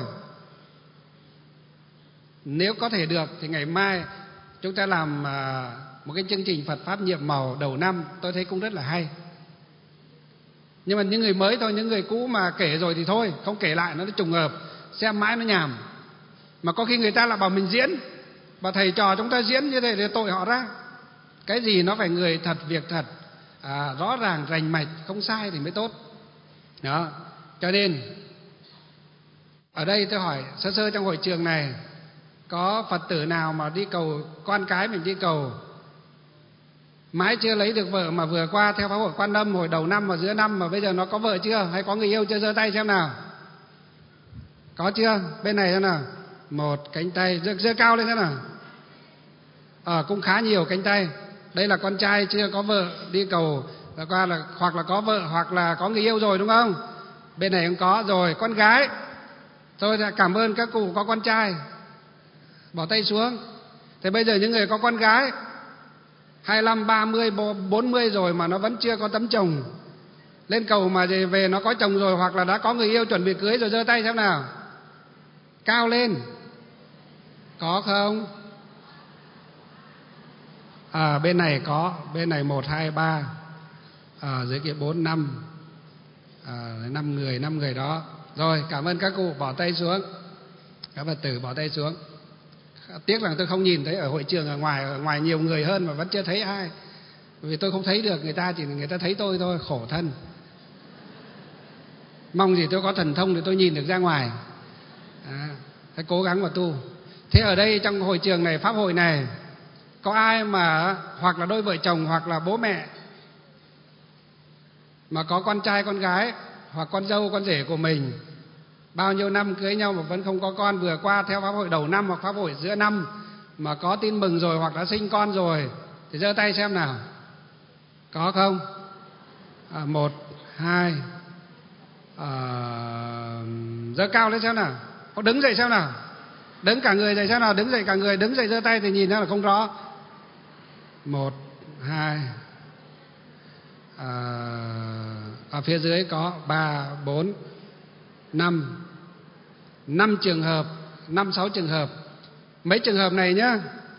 Nếu có thể được thì ngày mai chúng ta làm à, một cái chương trình Phật pháp nhiệm màu đầu năm, tôi thấy cũng rất là hay. Nhưng mà những người mới thôi, những người cũ mà kể rồi thì thôi, không kể lại nó trùng hợp, xem mãi nó nhàm. Mà có khi người ta lại bảo mình diễn, bảo thầy trò chúng ta diễn như thế để tội họ ra. Cái gì nó phải người thật, việc thật, à, rõ ràng, rành mạch, không sai thì mới tốt. Đó. Cho nên ở đây tôi hỏi sơ sơ trong hội trường này, có Phật tử nào mà đi cầu con cái mình đi cầu mãi chưa lấy được vợ, mà vừa qua theo pháp hội Quan Âm hồi đầu năm và giữa năm mà bây giờ nó có vợ chưa, hay có người yêu chưa? Giơ tay xem nào. Có chưa? Bên này xem nào. Một cánh tay, giơ, giơ cao lên xem nào. Ờ, à, cũng khá nhiều cánh tay. Đây là con trai chưa có vợ đi cầu và qua là hoặc là có vợ hoặc là có người yêu rồi, đúng không? Bên này cũng có rồi. Con gái, tôi cảm ơn các cụ có con trai, bỏ tay xuống. Thế bây giờ những người có con gái hai mươi lăm, ba mươi, bốn mươi rồi mà nó vẫn chưa có tấm chồng, lên cầu mà về nó có chồng rồi hoặc là đã có người yêu chuẩn bị cưới rồi, giơ tay xem nào. Cao lên. Có không? À, bên này có, bên này một, hai, ba, à, dưới kia bốn, năm, à, năm người, năm người đó. Rồi, cảm ơn các cụ, bỏ tay xuống. Các Phật tử bỏ tay xuống. Tiếc là tôi không nhìn thấy ở hội trường, ở ngoài, ở ngoài nhiều người hơn mà vẫn chưa thấy ai. Vì tôi không thấy được người ta, chỉ người ta thấy tôi thôi, khổ thân. Mong gì tôi có thần thông để tôi nhìn được ra ngoài. À, phải cố gắng mà tu. Thế ở đây trong hội trường này, pháp hội này, có ai mà hoặc là đôi vợ chồng hoặc là bố mẹ mà có con trai con gái hoặc con dâu con rể của mình bao nhiêu năm cưới nhau mà vẫn không có con, vừa qua theo pháp hội đầu năm hoặc pháp hội giữa năm mà có tin mừng rồi hoặc đã sinh con rồi thì giơ tay xem nào. Có không? À, một, hai, à, giơ cao lên xem nào. Có đứng dậy xem nào. Đứng cả người dậy xem nào. Đứng dậy cả người, đứng dậy giơ tay thì nhìn ra là không rõ. Một, hai, à, ở phía dưới có ba, bốn, năm, năm trường hợp, năm sáu trường hợp. Mấy trường hợp này nhá,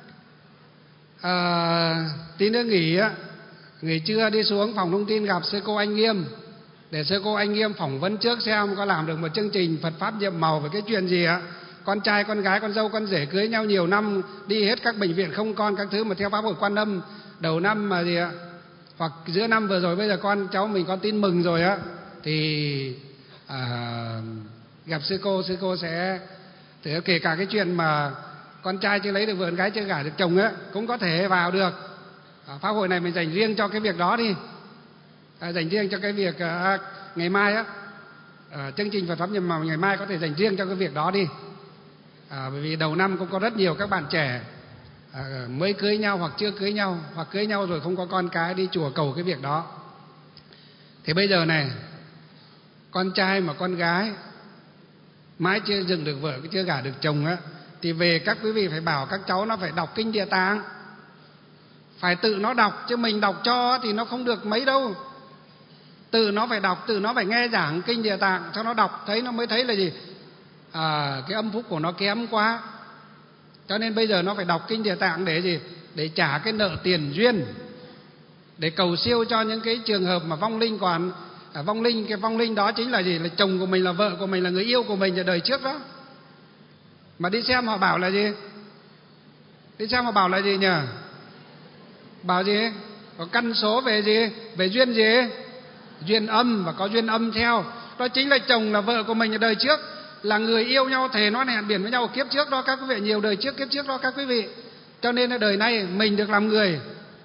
à, tí nữa nghỉ á, nghỉ trưa đi xuống phòng thông tin gặp sư cô Anh Nghiêm để sư cô Anh Nghiêm phỏng vấn trước xem có làm được một chương trình Phật pháp nhiệm màu về cái chuyện gì ạ. Con trai, con gái, con dâu, con rể cưới nhau nhiều năm, đi hết các bệnh viện không con các thứ mà theo pháp hội Quan Âm đầu năm mà gì ạ, hoặc giữa năm vừa rồi bây giờ con cháu mình có tin mừng rồi á, thì à, gặp sư cô, sư cô sẽ thì kể cả cái chuyện mà con trai chưa lấy được vợ, con gái chưa gả được chồng á cũng có thể vào được. À, pháp hội này mình dành riêng cho cái việc đó đi, à, dành riêng cho cái việc à, ngày mai á, à, chương trình Phật pháp nhiệm màu ngày mai có thể dành riêng cho cái việc đó đi. À, bởi vì đầu năm cũng có rất nhiều các bạn trẻ à, mới cưới nhau hoặc chưa cưới nhau hoặc cưới nhau rồi không có con cái đi chùa cầu cái việc đó. Thì bây giờ này, con trai mà con gái mãi chưa dựng được vợ, chưa gả được chồng á, thì về các quý vị phải bảo các cháu nó phải đọc kinh Địa Tạng, phải tự nó đọc, chứ mình đọc cho thì nó không được mấy đâu. Tự nó phải đọc, tự nó phải nghe giảng kinh Địa Tạng cho nó đọc, thấy nó mới thấy là gì, à, cái âm phúc của nó kém quá. Cho nên bây giờ nó phải đọc kinh Địa Tạng để gì, để trả cái nợ tiền duyên, để cầu siêu cho những cái trường hợp mà vong linh còn à, vong linh, cái vong linh đó chính là gì, là chồng của mình, là vợ của mình, là người yêu của mình ở đời trước đó. Mà đi xem họ bảo là gì, đi xem họ bảo là gì nhỉ, bảo gì, có căn số về gì, về duyên gì, duyên âm, và có duyên âm theo. Đó chính là chồng là vợ của mình ở đời trước, là người yêu nhau thề nói hẹn biển với nhau kiếp trước đó các quý vị, nhiều đời trước, kiếp trước đó các quý vị. Cho nên là đời này mình được làm người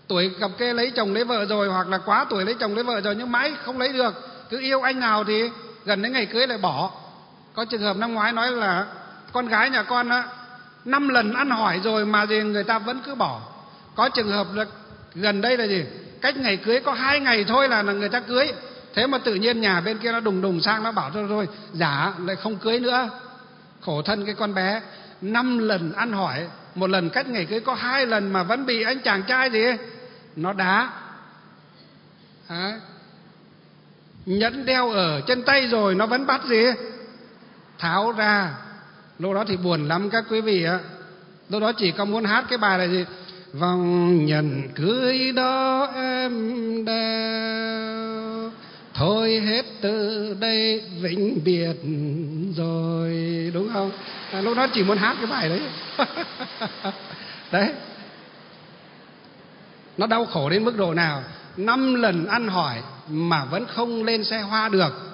tuổi cập kê lấy chồng lấy vợ rồi, hoặc là quá tuổi lấy chồng lấy vợ rồi nhưng mãi không lấy được, cứ yêu anh nào thì gần đến ngày cưới lại bỏ. Có trường hợp năm ngoái nói là con gái nhà con á năm lần ăn hỏi rồi mà gì người ta vẫn cứ bỏ. Có trường hợp là gần đây là gì, cách ngày cưới có hai ngày thôi là người ta cưới, thế mà tự nhiên nhà bên kia nó đùng đùng sang nó bảo thôi thôi giả lại không cưới nữa. Khổ thân cái con bé, năm lần ăn hỏi, một lần cách ngày cưới có hai lần mà vẫn bị anh chàng trai gì nó đá. À, nhẫn đeo ở trên tay rồi nó vẫn bắt gì tháo ra. Lúc đó thì buồn lắm các quý vị ạ. Lúc đó chỉ có muốn hát cái bài là gì, vòng nhẫn cưới đó em đeo, thôi hết từ đây vĩnh biệt rồi, đúng không? À, lúc đó chỉ muốn hát cái bài đấy. Đấy, nó đau khổ đến mức độ nào. Năm lần ăn hỏi mà vẫn không lên xe hoa được,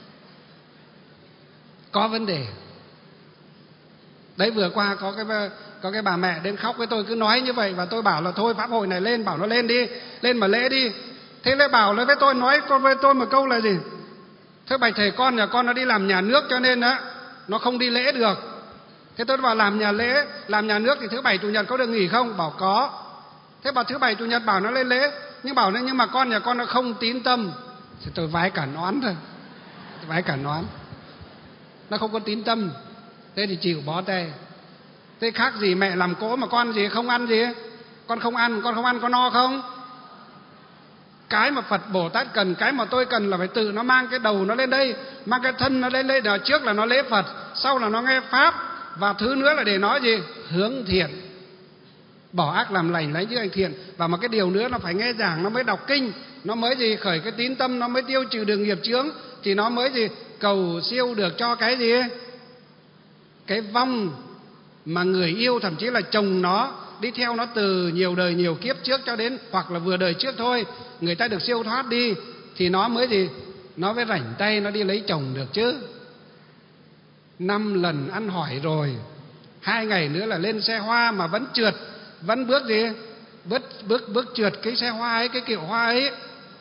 có vấn đề. Đấy, vừa qua có cái có cái bà mẹ đến khóc với tôi, cứ nói như vậy, và tôi bảo là thôi pháp hội này lên, bảo nó lên đi, lên mà lễ đi. Thế lại bảo là với tôi, nói con với tôi một câu là gì, thế bạch thầy con nhà con nó đi làm nhà nước cho nên á nó không đi lễ được. Thế tôi bảo làm nhà lễ, làm nhà nước thì thứ bảy chủ nhật có được nghỉ không? Bảo có. Thế bảo thứ bảy chủ nhật bảo nó lên lễ, nhưng bảo nhưng mà con nhà con nó không tín tâm. Thì tôi vái cả nón thôi, vái cả nón, nó không có tín tâm. Thế thì chịu bó tay. Thế khác gì mẹ làm cỗ mà con gì không ăn gì, con không ăn, con không ăn có no không? Cái mà Phật Bồ Tát cần, cái mà tôi cần là phải tự nó mang cái đầu nó lên đây, mang cái thân nó lên đây. Là trước là nó lễ Phật, sau là nó nghe pháp, và thứ nữa là để nói gì, hướng thiện, bỏ ác làm lành, lấy những hành thiện. Và một cái điều nữa, nó phải nghe giảng, nó mới đọc kinh, nó mới gì khởi cái tín tâm, nó mới tiêu trừ đường nghiệp chướng, thì nó mới gì cầu siêu được cho cái gì, cái vong mà người yêu, thậm chí là chồng nó đi theo nó từ nhiều đời nhiều kiếp trước cho đến hoặc là vừa đời trước thôi, người ta được siêu thoát đi, thì nó mới gì, nó mới rảnh tay nó đi lấy chồng được chứ. Năm lần ăn hỏi rồi, hai ngày nữa là lên xe hoa mà vẫn trượt, vẫn bước gì, bước bước bước trượt cái xe hoa ấy, cái kiệu hoa ấy.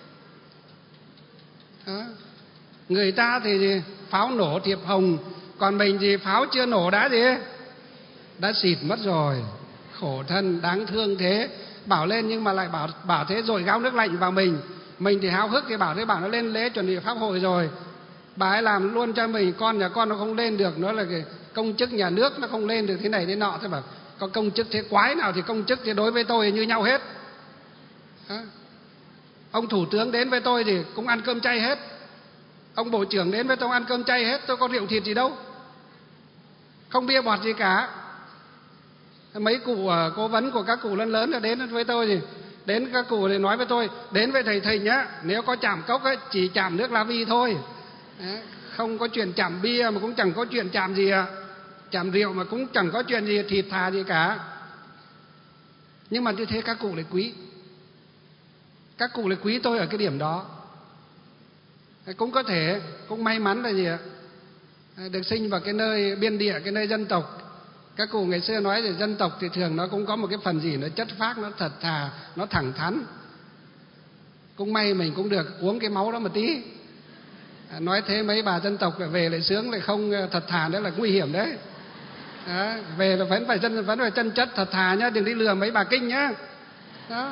Đó. Người ta thì gì, pháo nổ thiệp hồng, còn mình gì pháo chưa nổ đã gì, đã xịt mất rồi. Khổ thân, đáng thương thế. Bảo lên nhưng mà lại bảo bảo thế rồi gáo nước lạnh vào mình. Mình thì háo hức thì bảo thế, bảo nó lên lễ chuẩn bị pháp hội rồi, bà ấy làm luôn cho mình, con nhà con nó không lên được, nó là cái công chức nhà nước, nó không lên được thế này thế nọ. Thế bảo có công chức thế quái nào thì công chức thì đối với tôi như nhau hết. Hả? Ông thủ tướng đến với tôi thì cũng ăn cơm chay hết, ông bộ trưởng đến với tôi ăn cơm chay hết, tôi có rượu thịt gì đâu, không bia bọt gì cả. Mấy cụ cố vấn của các cụ lớn lớn là đến với tôi thì đến các cụ thì nói với tôi, đến với thầy thầy nhá, nếu có chạm cốc ấy chỉ chạm nước lá vi thôi. Đấy, không có chuyện chạm bia, mà cũng chẳng có chuyện chạm gì à. Chạm rượu mà cũng chẳng có chuyện gì thịt thà gì cả. Nhưng mà như thế các cụ lại quý, các cụ lại quý tôi ở cái điểm đó. Cũng có thể, cũng may mắn là gì ạ, được sinh vào cái nơi biên địa, cái nơi dân tộc. Các cụ ngày xưa nói thì dân tộc thì thường nó cũng có một cái phần gì nó chất phác, nó thật thà, nó thẳng thắn. Cũng may mình cũng được uống cái máu đó một tí. À, nói thế mấy bà dân tộc lại về lại sướng, lại không thật thà nữa là nguy hiểm đấy. Đó, về là vẫn phải dân vẫn phải chân chất thật thà nhá, đừng đi lừa mấy bà kinh nhá. Đó.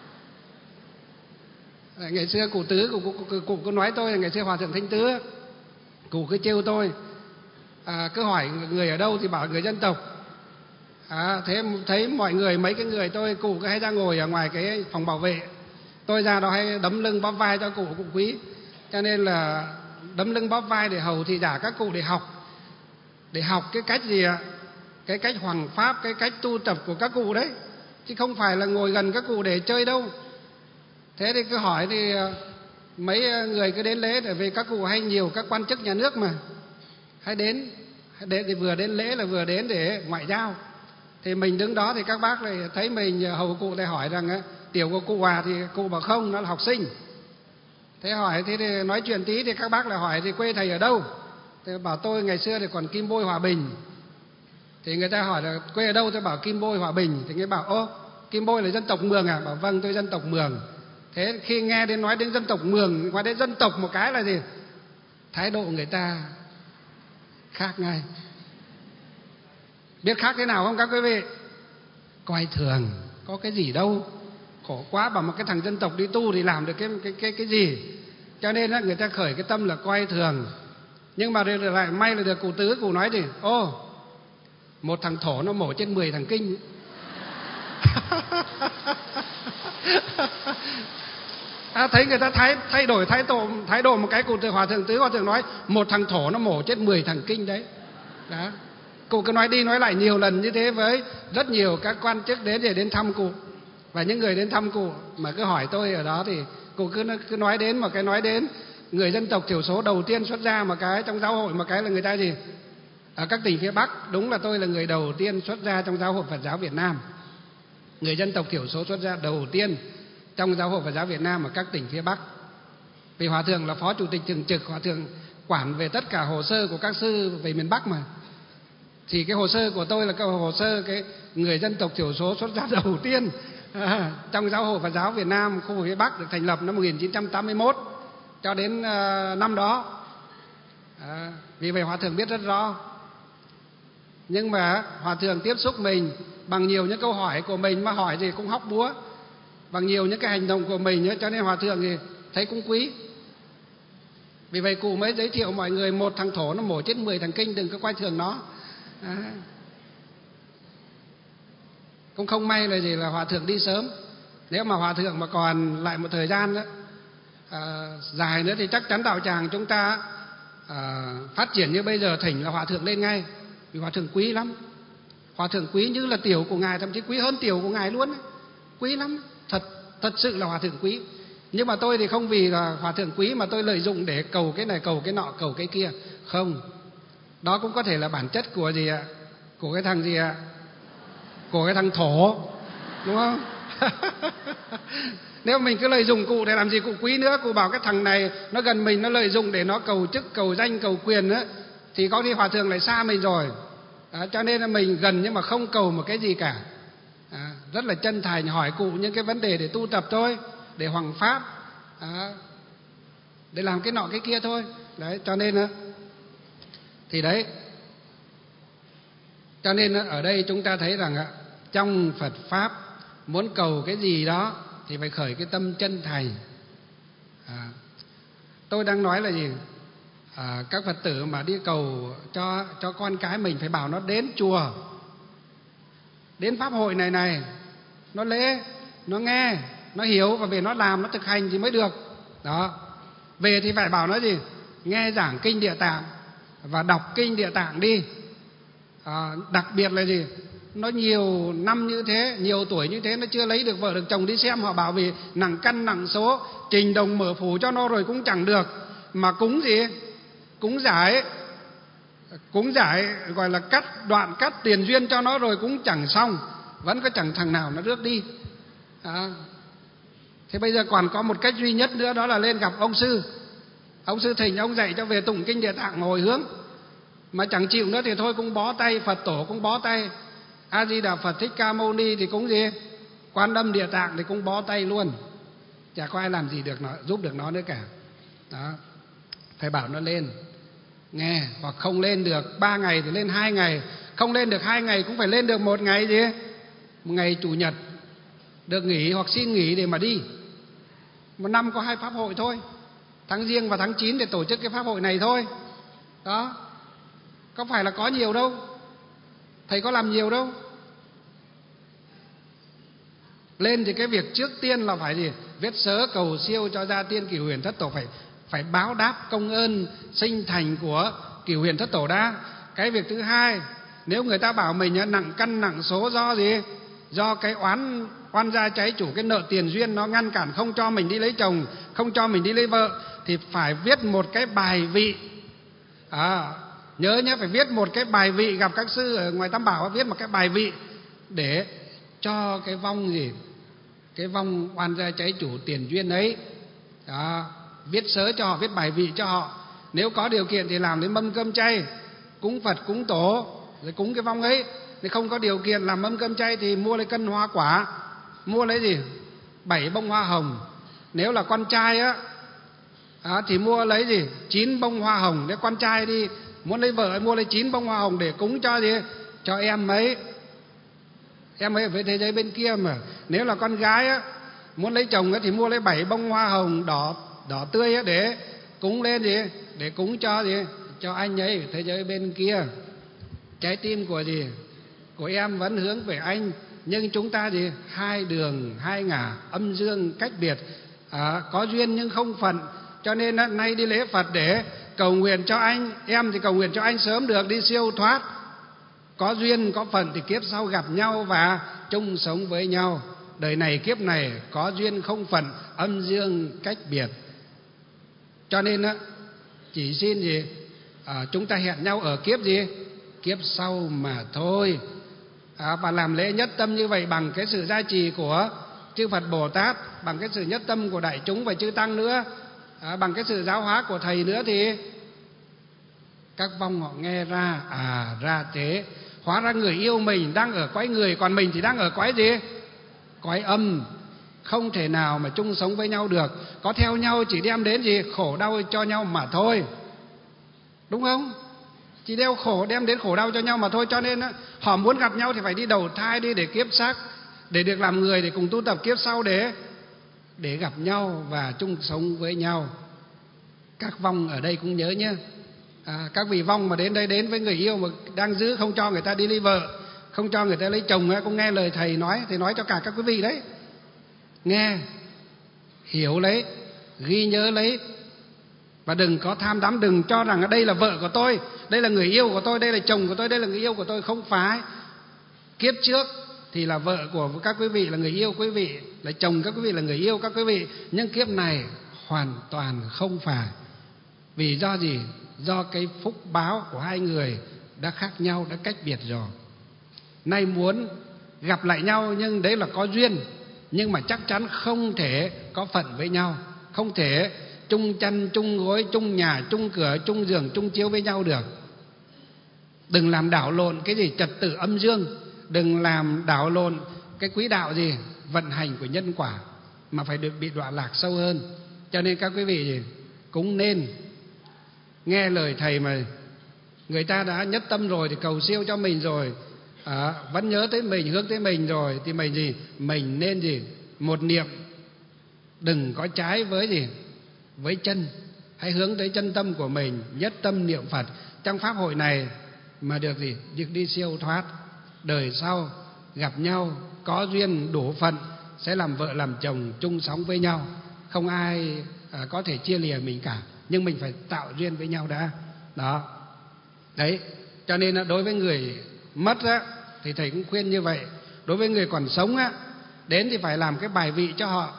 Ngày xưa cụ Tứ, cụ, cụ, cụ, cụ cứ nói tôi là ngày xưa Hòa Thượng Thanh Tứ, cụ cứ trêu tôi, à, cứ hỏi người ở đâu thì bảo người dân tộc. À, thế thấy mọi người, mấy cái người tôi, cụ cứ hay ra ngồi ở ngoài cái phòng bảo vệ, tôi ra đó hay đấm lưng bóp vai cho cụ, cụ quý. Cho nên là đấm lưng bóp vai để hầu thị giả các cụ để học, để học cái cách gì ạ, cái cách hoằng pháp, cái cách tu tập của các cụ đấy, chứ không phải là ngồi gần các cụ để chơi đâu. Thế thì cứ hỏi thì mấy người cứ đến lễ, để vì các cụ hay nhiều các quan chức nhà nước mà hay đến, hay đến thì vừa đến lễ là vừa đến để ngoại giao. Thì mình đứng đó thì các bác lại thấy mình hầu cụ, lại hỏi rằng tiểu của cụ à, thì cụ bảo không, nó là học sinh. Thế hỏi thế thì nói chuyện tí thì các bác lại hỏi thì quê thầy ở đâu. Thì bảo tôi ngày xưa thì còn Kim Bôi Hòa Bình. Thì người ta hỏi là quê ở đâu, tôi bảo Kim Bôi Hòa Bình. Thì người bảo ô Kim Bôi là dân tộc Mường à? Bảo vâng, tôi dân tộc Mường. Thế khi nghe đến nói đến dân tộc Mường, nói đến dân tộc một cái là gì? Thái độ người ta khác ngay. Biết khác thế nào không các quý vị? Coi thường, có cái gì đâu, khổ quá, bảo một cái thằng dân tộc đi tu thì làm được cái cái cái cái gì? Cho nên là người ta khởi cái tâm là coi thường. Nhưng mà lại may là được cụ Tứ, cụ nói gì? Ô, một thằng thổ nó mổ trên mười thằng kinh. À, thấy người ta thay, thay đổi thái độ, thái độ một cái, cụ Hòa Thượng Tứ Hòa Thượng nói một thằng thổ nó mổ chết mười thằng kinh đấy. Đó. Cụ cứ nói đi nói lại nhiều lần như thế với rất nhiều các quan chức đến để đến thăm cụ. Và những người đến thăm cụ mà cứ hỏi tôi ở đó thì cụ cứ, cứ nói đến một cái, nói đến người dân tộc thiểu số đầu tiên xuất ra một cái trong giáo hội, một cái là người ta gì? Ở các tỉnh phía Bắc, đúng là tôi là người đầu tiên xuất ra trong giáo hội Phật giáo Việt Nam. Người dân tộc thiểu số xuất ra đầu tiên trong giáo hội Phật giáo Việt Nam ở các tỉnh phía Bắc. Vì Hòa Thượng là phó chủ tịch thường trực, Hòa Thượng quản về tất cả hồ sơ của các sư về miền Bắc mà. Thì cái hồ sơ của tôi là cái hồ sơ cái người dân tộc thiểu số xuất ra đầu tiên à, trong giáo hội Phật giáo Việt Nam khu vực phía Bắc, được thành lập năm một nghìn chín trăm tám mươi mốt cho đến uh, năm đó. À, vì vậy Hòa Thượng biết rất rõ. Nhưng mà Hòa Thượng tiếp xúc mình bằng nhiều những câu hỏi của mình, mà hỏi gì cũng hóc búa, bằng nhiều những cái hành động của mình ấy, cho nên Hòa Thượng thì thấy cũng quý. Vì vậy cụ mới giới thiệu mọi người một thằng thổ nó mổ chết mười thằng kinh, đừng có coi thường nó. À. Cũng không may là gì là Hòa Thượng đi sớm. Nếu mà Hòa Thượng mà còn lại một thời gian đó, à, dài nữa thì chắc chắn đạo tràng chúng ta à, phát triển như bây giờ, thỉnh là Hòa Thượng lên ngay. Vì Hòa Thượng quý lắm. Hòa Thượng quý như là tiểu của Ngài, thậm chí quý hơn tiểu của Ngài luôn ấy. Quý lắm, thật thật sự là Hòa Thượng quý. Nhưng mà tôi thì không vì là Hòa Thượng quý mà tôi lợi dụng để cầu cái này, cầu cái nọ, cầu cái kia. Không. Đó cũng có thể là bản chất của gì ạ? Của cái thằng gì ạ? Của cái thằng thổ. Đúng không? Nếu mình cứ lợi dụng cụ để làm gì cụ quý nữa, cụ bảo cái thằng này nó gần mình, nó lợi dụng để nó cầu chức, cầu danh, cầu quyền á, thì có khi Hòa Thượng lại xa mình rồi. À, cho nên là mình gần nhưng mà không cầu một cái gì cả. À, rất là chân thành hỏi cụ những cái vấn đề để tu tập thôi, để hoằng pháp, à, để làm cái nọ cái kia thôi. Đấy, cho nên thì đấy, cho nên ở đây chúng ta thấy rằng trong Phật pháp muốn cầu cái gì đó thì phải khởi cái tâm chân thành. À, tôi đang nói là gì? À, các Phật tử mà đi cầu cho cho con cái mình phải bảo nó đến chùa, đến pháp hội này này, nó lễ, nó nghe, nó hiểu và về nó làm, nó thực hành thì mới được. Đó. Về thì phải bảo nó gì? Nghe giảng kinh Địa Tạng và đọc kinh Địa Tạng đi. À, đặc biệt là gì? Nó nhiều năm như thế, nhiều tuổi như thế, nó chưa lấy được vợ được chồng, đi xem họ bảo vì nặng căn nặng số, trình đồng mở phủ cho nó rồi cũng chẳng được. Mà cúng gì? Cúng giải, cúng giải gọi là cắt đoạn, cắt tiền duyên cho nó rồi cũng chẳng xong, vẫn có chẳng thằng nào nó rước đi. À, thế bây giờ còn có một cách duy nhất nữa, đó là lên gặp ông sư. Ông sư thỉnh, ông dạy cho về tụng kinh Địa Tạng hồi hướng. Mà chẳng chịu nữa thì thôi cũng bó tay, Phật tổ cũng bó tay, A Di Đà Phật Thích Ca Mâu Ni thì cũng gì, Quan Âm Địa Tạng thì cũng bó tay luôn. Chả có ai làm gì được nó, giúp được nó nữa cả. Đó. Phải bảo nó lên nghe, hoặc không lên được ba ngày thì lên hai ngày, không lên được hai ngày cũng phải lên được một ngày gì, một ngày chủ nhật được nghỉ hoặc xin nghỉ để mà đi. Một năm có hai pháp hội thôi, tháng Giêng và tháng chín để tổ chức cái pháp hội này thôi. Đó, có phải là có nhiều đâu, thầy có làm nhiều đâu. Lên thì cái việc trước tiên là phải gì? Viết sớ cầu siêu cho gia tiên Cửu Huyền Thất Tổ, phải phải báo đáp công ơn sinh thành của Cửu Huyền Thất Tổ đã. Cái việc thứ hai, nếu người ta bảo mình nặng căn nặng số do gì? Do cái oán oan gia trái chủ, cái nợ tiền duyên nó ngăn cản không cho mình đi lấy chồng, không cho mình đi lấy vợ, thì phải viết một cái bài vị. À, nhớ nhé, phải viết một cái bài vị, gặp các sư ở ngoài Tam Bảo viết một cái bài vị để cho cái vong gì, cái vong oan gia trái chủ tiền duyên ấy. Đó, viết sớ cho họ, viết bài vị cho họ. Nếu có điều kiện thì làm đến mâm cơm chay, cúng Phật cúng Tổ rồi cúng cái vong ấy. Nếu không có điều kiện làm mâm cơm chay thì mua lấy cân hoa quả mua lấy gì? Bảy bông hoa hồng. Nếu là con trai á à, thì mua lấy gì? Chín bông hoa hồng. Nếu con trai đi muốn lấy vợ mua lấy chín bông hoa hồng để cúng cho gì? Cho em ấy. Em ấy ở với thế giới bên kia mà. Nếu là con gái á muốn lấy chồng á thì mua lấy bảy bông hoa hồng đỏ đỏ tươi á để cúng lên gì? Để cúng cho gì? Cho anh ấy ở thế giới bên kia. Trái tim của gì? Của em vẫn hướng về anh, nhưng chúng ta gì? Hai đường, hai ngả, âm dương cách biệt, à, có duyên nhưng không phận. Cho nên á, nay đi lễ Phật để cầu nguyện cho anh, em thì cầu nguyện cho anh sớm được đi siêu thoát. Có duyên, có phận thì kiếp sau gặp nhau và chung sống với nhau. Đời này kiếp này có duyên không phận, âm dương cách biệt. Cho nên á, chỉ xin gì? À, chúng ta hẹn nhau ở kiếp gì? Kiếp sau mà thôi. À, và làm lễ nhất tâm như vậy bằng cái sự gia trì của chư Phật Bồ Tát, bằng cái sự nhất tâm của đại chúng và chư Tăng nữa, à, bằng cái sự giáo hóa của Thầy nữa, thì các vong họ nghe ra, à ra thế, hóa ra người yêu mình đang ở cõi người, còn mình thì đang ở cõi gì? Cõi âm. Không thể nào mà chung sống với nhau được. Có theo nhau chỉ đem đến gì? Khổ đau cho nhau mà thôi. Đúng không? Chỉ đeo khổ đem đến khổ đau cho nhau mà thôi. Cho nên á, họ muốn gặp nhau thì phải đi đầu thai đi để kiếp xác, để được làm người, để cùng tu tập kiếp sau để để gặp nhau và chung sống với nhau. Các vong ở đây cũng nhớ nhé. À, các vị vong mà đến đây đến với người yêu mà đang giữ không cho người ta đi lấy vợ, không cho người ta lấy chồng ấy, cũng nghe lời Thầy nói, Thầy nói cho cả các quý vị đấy. Nghe, hiểu lấy, ghi nhớ lấy. Và đừng có tham đắm, đừng cho rằng đây là vợ của tôi, đây là người yêu của tôi, đây là chồng của tôi, đây là người yêu của tôi. Không phải. Kiếp trước thì là vợ của các quý vị, là người yêu quý vị, là chồng các quý vị, là người yêu các quý vị. Nhưng kiếp này hoàn toàn không phải. Vì do gì? Do cái phúc báo của hai người đã khác nhau, đã cách biệt rồi. Nay muốn gặp lại nhau, nhưng đấy là có duyên, nhưng mà chắc chắn không thể có phận với nhau, không thể chung chăn, chung gối, chung nhà, chung cửa, chung giường, chung chiếu với nhau được. Đừng làm đảo lộn cái gì trật tự âm dương, đừng làm đảo lộn cái quỹ đạo gì vận hành của nhân quả, mà phải được bị đọa lạc sâu hơn. Cho nên các quý vị gì cũng nên nghe lời Thầy, mà người ta đã nhất tâm rồi thì cầu siêu cho mình rồi, à, vẫn nhớ tới mình, hướng tới mình rồi, thì mình gì mình nên gì một niệm, đừng có trái với gì với chân, hãy hướng tới chân tâm của mình, nhất tâm niệm Phật trong pháp hội này mà được gì được đi siêu thoát. Đời sau gặp nhau có duyên đủ phận sẽ làm vợ làm chồng chung sống với nhau, không ai à, có thể chia lìa mình cả, nhưng mình phải tạo duyên với nhau đã. Đó. Đấy, cho nên đối với người mất á thì Thầy cũng khuyên như vậy. Đối với người còn sống á, đến thì phải làm cái bài vị cho họ.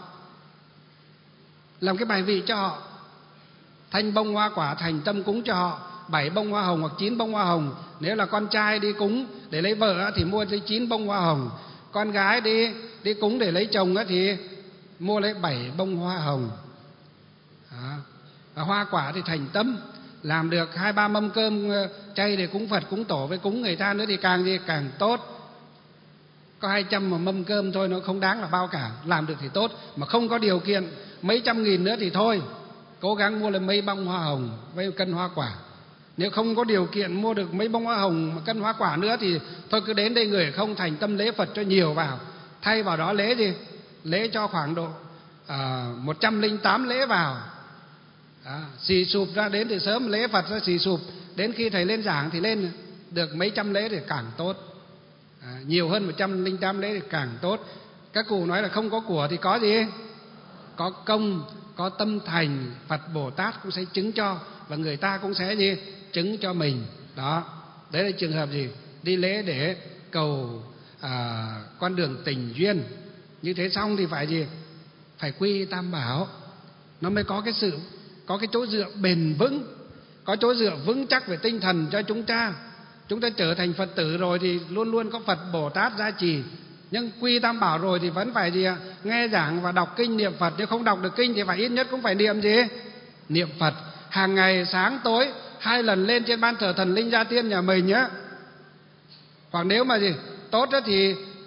Làm cái bài vị cho họ. Thanh bông hoa quả thành tâm cúng cho họ, bảy bông hoa hồng hoặc chín bông hoa hồng. Nếu là con trai đi cúng để lấy vợ á, thì mua lấy chín bông hoa hồng. Con gái đi đi cúng để lấy chồng á, thì mua lấy bảy bông hoa hồng. Đó. Và hoa quả thì thành tâm, làm được hai ba mâm cơm chay để cúng Phật, cúng tổ với cúng người ta nữa thì càng gì càng tốt. Có hai trăm mà mâm cơm thôi nó không đáng là bao cả. Làm được thì tốt, mà không có điều kiện mấy trăm nghìn nữa thì thôi, cố gắng mua lên mấy bông hoa hồng với cân hoa quả. Nếu không có điều kiện mua được mấy bông hoa hồng mà cân hoa quả nữa thì thôi cứ đến đây người không thành tâm lễ Phật cho nhiều vào. Thay vào đó lễ gì? Lễ cho khoảng độ à, một trăm lẻ tám lễ vào. Đó, xì sụp ra đến từ sớm, lễ Phật ra xì sụp, đến khi Thầy lên giảng thì lên được mấy trăm lễ thì càng tốt. À, nhiều hơn một trăm lẻ tám lễ thì càng tốt. Các cụ nói là không có của thì có gì? Có công, có tâm thành, Phật Bồ Tát cũng sẽ chứng cho, và người ta cũng sẽ gì? Chứng cho mình. Đó, đấy là trường hợp gì? Đi lễ để cầu à, con đường tình duyên. Như thế xong thì phải gì? Phải quy Tam Bảo, nó mới có cái sự, có cái chỗ dựa bền vững, có chỗ dựa vững chắc về tinh thần cho chúng ta. Chúng ta trở thành Phật tử rồi thì luôn luôn có Phật Bồ Tát gia trì. Nhưng quy Tam Bảo rồi thì vẫn phải gì ạ? Nghe giảng và đọc kinh niệm Phật. Nếu không đọc được kinh thì phải ít nhất cũng phải niệm gì? Niệm Phật. Hàng ngày sáng tối hai lần lên trên ban thờ thần linh Gia Tiên nhà mình nhé. Hoặc nếu mà gì tốt đó thì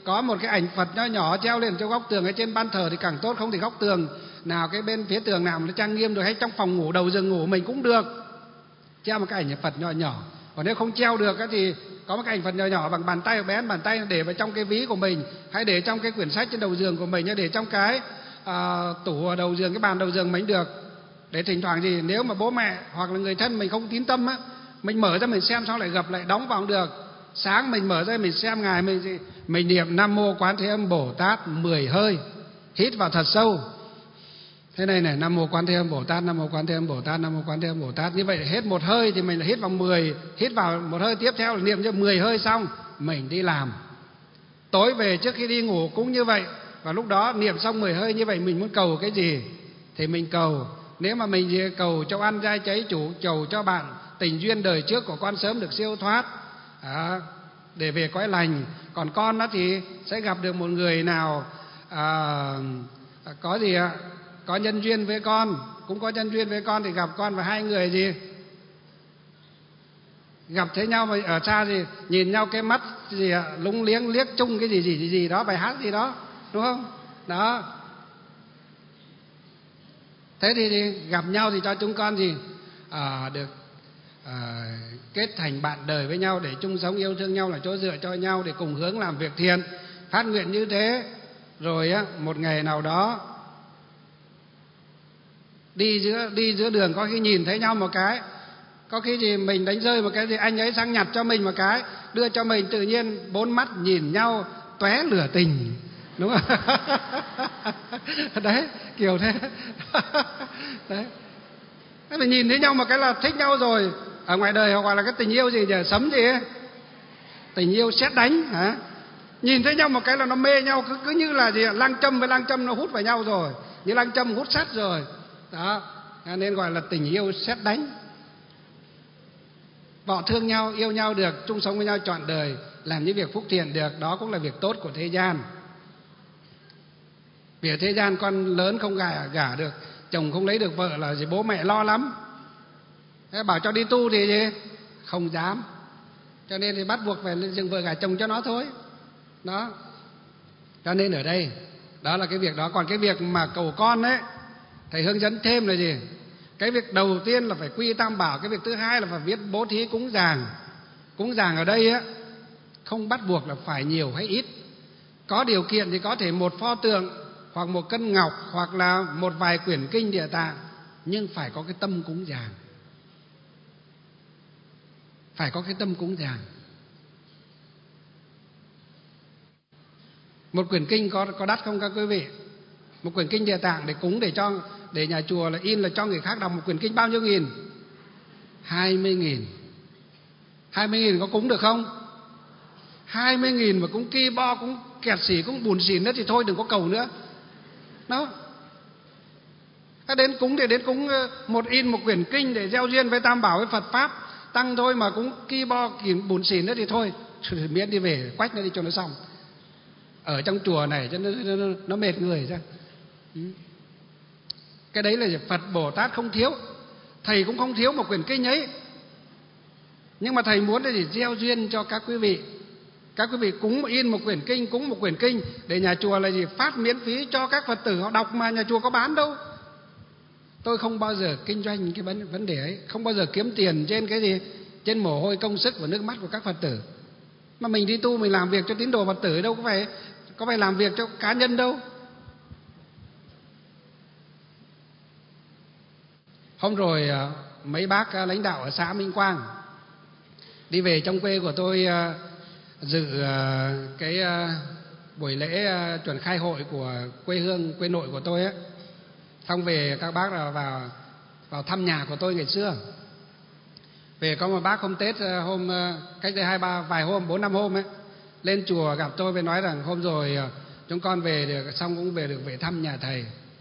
có một cái ảnh Phật nho nhỏ treo lên trong góc tường hay trên ban thờ thì càng tốt, không thì góc tường nào cái bên phía tường nào nó trang nghiêm rồi, hay trong phòng ngủ đầu giường ngủ mình cũng được, treo một cái ảnh Phật nhỏ nhỏ. Còn nếu không treo được thì có một cái ảnh Phật nhỏ nhỏ bằng bàn tay, bé bàn tay, để vào trong cái ví của mình, hay để trong cái quyển sách trên đầu giường của mình, hay để trong cái à, tủ ở đầu giường, cái bàn đầu giường mình được. Để thỉnh thoảng gì nếu mà bố mẹ hoặc là người thân mình không tín tâm á, mình mở ra mình xem xong lại gập lại đóng vào cũng được. Sáng mình mở ra mình xem ngày mình gì, mình niệm Nam Mô Quán Thế Âm Bồ Tát mười hơi, hít vào thật sâu. Thế này này, Nam Mô Quán Thế Âm Bồ Tát, Nam Mô Quán Thế Âm Bồ Tát, Nam Mô Quán Thế Âm Bồ Tát. Như vậy hết một hơi thì mình là hít vào mười, hít vào một hơi tiếp theo là niệm cho mười hơi xong mình đi làm. Tối về trước khi đi ngủ cũng như vậy, và lúc đó niệm xong mười hơi như vậy, mình muốn cầu cái gì thì mình cầu. Nếu mà mình cầu cho ăn trai cháy chủ, cầu cho bạn tình duyên đời trước của con sớm được siêu thoát à, để về cõi lành. Còn con đó thì sẽ gặp được một người nào à, có gì ạ, có nhân duyên với con, cũng có nhân duyên với con thì gặp con, và hai người gì gặp thấy nhau mà ở xa gì nhìn nhau cái mắt gì ạ, lúng liếng liếc chung cái gì gì gì, gì đó, bài hát gì đó, đúng không? Đó. Thế thì, thì gặp nhau thì cho chúng con gì à, được à, kết thành bạn đời với nhau, để chung sống yêu thương nhau, là chỗ dựa cho nhau, để cùng hướng làm việc thiện, phát nguyện như thế. Rồi á, một ngày nào đó đi giữa đi giữa đường, có khi nhìn thấy nhau một cái, có khi gì mình đánh rơi một cái gì, anh ấy sang nhặt cho mình một cái, đưa cho mình, tự nhiên bốn mắt nhìn nhau tóe lửa tình, đúng không? Đấy, kiểu thế. Đấy. Thế mình nhìn thấy nhau một cái là thích nhau rồi. Ở ngoài đời họ gọi là cái tình yêu gì nhỉ? Sấm gì ấy? Tình yêu sét đánh hả? Nhìn thấy nhau một cái là nó mê nhau, cứ cứ như là gì, lang châm với lang châm nó hút vào nhau rồi, như lang châm hút sắt rồi. Đó, nên gọi là tình yêu sét đánh. Họ thương nhau, yêu nhau được, chung sống với nhau trọn đời, làm những việc phúc thiện được, đó cũng là việc tốt của thế gian. Vì ở thế gian con lớn không gả gả được, chồng không lấy được vợ là gì bố mẹ lo lắm. Thế bảo cho đi tu thì gì? Không dám. Cho nên thì bắt buộc phải dừng vợ gả chồng cho nó thôi. Đó. Cho nên ở đây, đó là cái việc đó. Còn cái việc mà cầu con ấy, thầy hướng dẫn thêm là gì? Cái việc đầu tiên là phải quy tam bảo, cái việc thứ hai là phải viết bố thí cúng dường. Cúng dường ở đây á, không bắt buộc là phải nhiều hay ít. Có điều kiện thì có thể một pho tượng, hoặc một cân ngọc, hoặc là một vài quyển kinh Địa Tạng, nhưng phải có cái tâm cúng dường. Phải có cái tâm cúng dường. Một quyển kinh có có đắt không các quý vị? Một quyển kinh Địa Tạng để cúng, để cho để nhà chùa là in là cho người khác đọc một quyển kinh bao nhiêu nghìn? Hai mươi nghìn. Hai mươi nghìn có cúng được không? Hai mươi nghìn mà cũng ki bo, cũng kẹt xỉ, cũng bùn xỉn nữa thì thôi đừng có cầu nữa. Đó. Đến cúng thì đến cúng một in một quyển kinh để gieo duyên với Tam Bảo với Phật Pháp tăng thôi, mà cũng ki bo bùn xỉn nữa thì thôi, miễn đi về quách nó đi cho nó xong. Ở trong chùa này cho nó, nó, nó mệt người ra. Cái đấy là Phật Bồ Tát không thiếu, thầy cũng không thiếu một quyển kinh ấy. Nhưng mà thầy muốn là gì? Gieo duyên cho các quý vị. Các quý vị cúng in một quyển kinh, cúng một quyển kinh để nhà chùa là gì? Phát miễn phí cho các Phật tử họ đọc, mà nhà chùa có bán đâu. Tôi không bao giờ kinh doanh cái vấn, vấn đề ấy, không bao giờ kiếm tiền trên cái gì, trên mồ hôi công sức và nước mắt của các Phật tử. Mà mình đi tu mình làm việc cho tín đồ Phật tử đâu có phải có phải làm việc cho cá nhân đâu. Hôm rồi mấy bác lãnh đạo ở xã Minh Quang đi về trong quê của tôi dự cái buổi lễ chuẩn khai hội của quê hương, quê nội của tôi ấy. Xong về các bác là vào vào thăm nhà của tôi ngày xưa. Về có một bác hôm Tết, hôm cách đây hai ba vài hôm, bốn năm hôm ấy, lên chùa gặp tôi và nói rằng hôm rồi chúng con về được, xong cũng về được về thăm nhà thầy.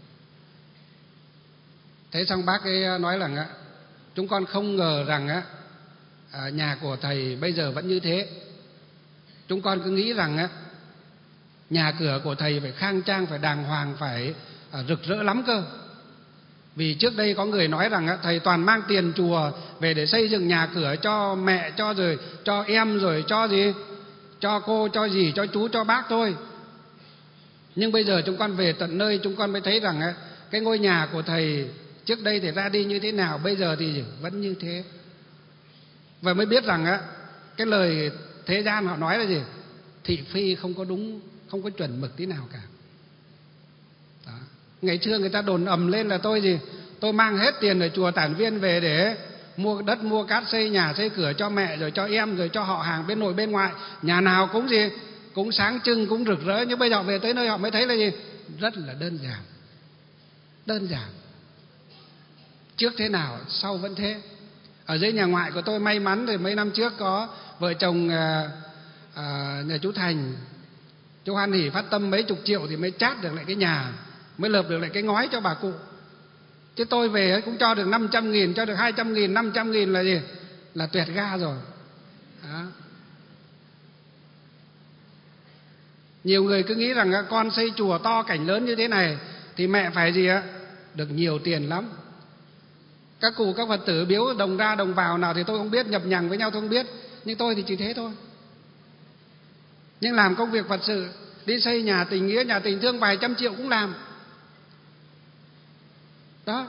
Thế xong bác ấy nói rằng á, chúng con không ngờ rằng á, nhà của thầy bây giờ vẫn như thế. Chúng con cứ nghĩ rằng á, nhà cửa của thầy phải khang trang, phải đàng hoàng, phải rực rỡ lắm cơ. Vì trước đây có người nói rằng á, thầy toàn mang tiền chùa về để xây dựng nhà cửa cho mẹ, cho rồi cho em, rồi cho gì, cho cô, cho dì, cho chú, cho bác thôi. Nhưng bây giờ chúng con về tận nơi, chúng con mới thấy rằng cái ngôi nhà của thầy trước đây thì ra đi như thế nào, bây giờ thì vẫn như thế. Và mới biết rằng cái lời thế gian họ nói là gì? Thị phi không có đúng, không có chuẩn mực tí nào cả. Đó. Ngày xưa người ta đồn ầm lên là tôi gì? Tôi mang hết tiền ở chùa Tản Viên về để mua đất, mua cát, xây nhà, xây cửa cho mẹ, rồi cho em, rồi cho họ hàng bên nội bên ngoại. Nhà nào cũng gì? Cũng sáng trưng, cũng rực rỡ. Nhưng bây giờ về tới nơi họ mới thấy là gì? Rất là đơn giản. Đơn giản. Trước thế nào, sau vẫn thế. Ở dưới nhà ngoại của tôi may mắn thì mấy năm trước có vợ chồng à, à, nhà chú Thành, chú hoan hỉ phát tâm mấy chục triệu thì mới chát được lại cái nhà, mới lợp được lại cái ngói cho bà cụ. Chứ tôi về cũng cho được năm trăm nghìn, cho được hai trăm nghìn, năm trăm nghìn là gì? Là tuyệt ga rồi. Đó. Nhiều người cứ nghĩ rằng con xây chùa to cảnh lớn như thế này thì mẹ phải gì ạ? Được nhiều tiền lắm. Các cụ các Phật tử biếu đồng ra đồng vào nào thì tôi không biết, nhập nhằng với nhau tôi không biết, nhưng tôi thì chỉ thế thôi. Nhưng làm công việc Phật sự, đi xây nhà tình nghĩa, nhà tình thương vài trăm triệu cũng làm. Đó.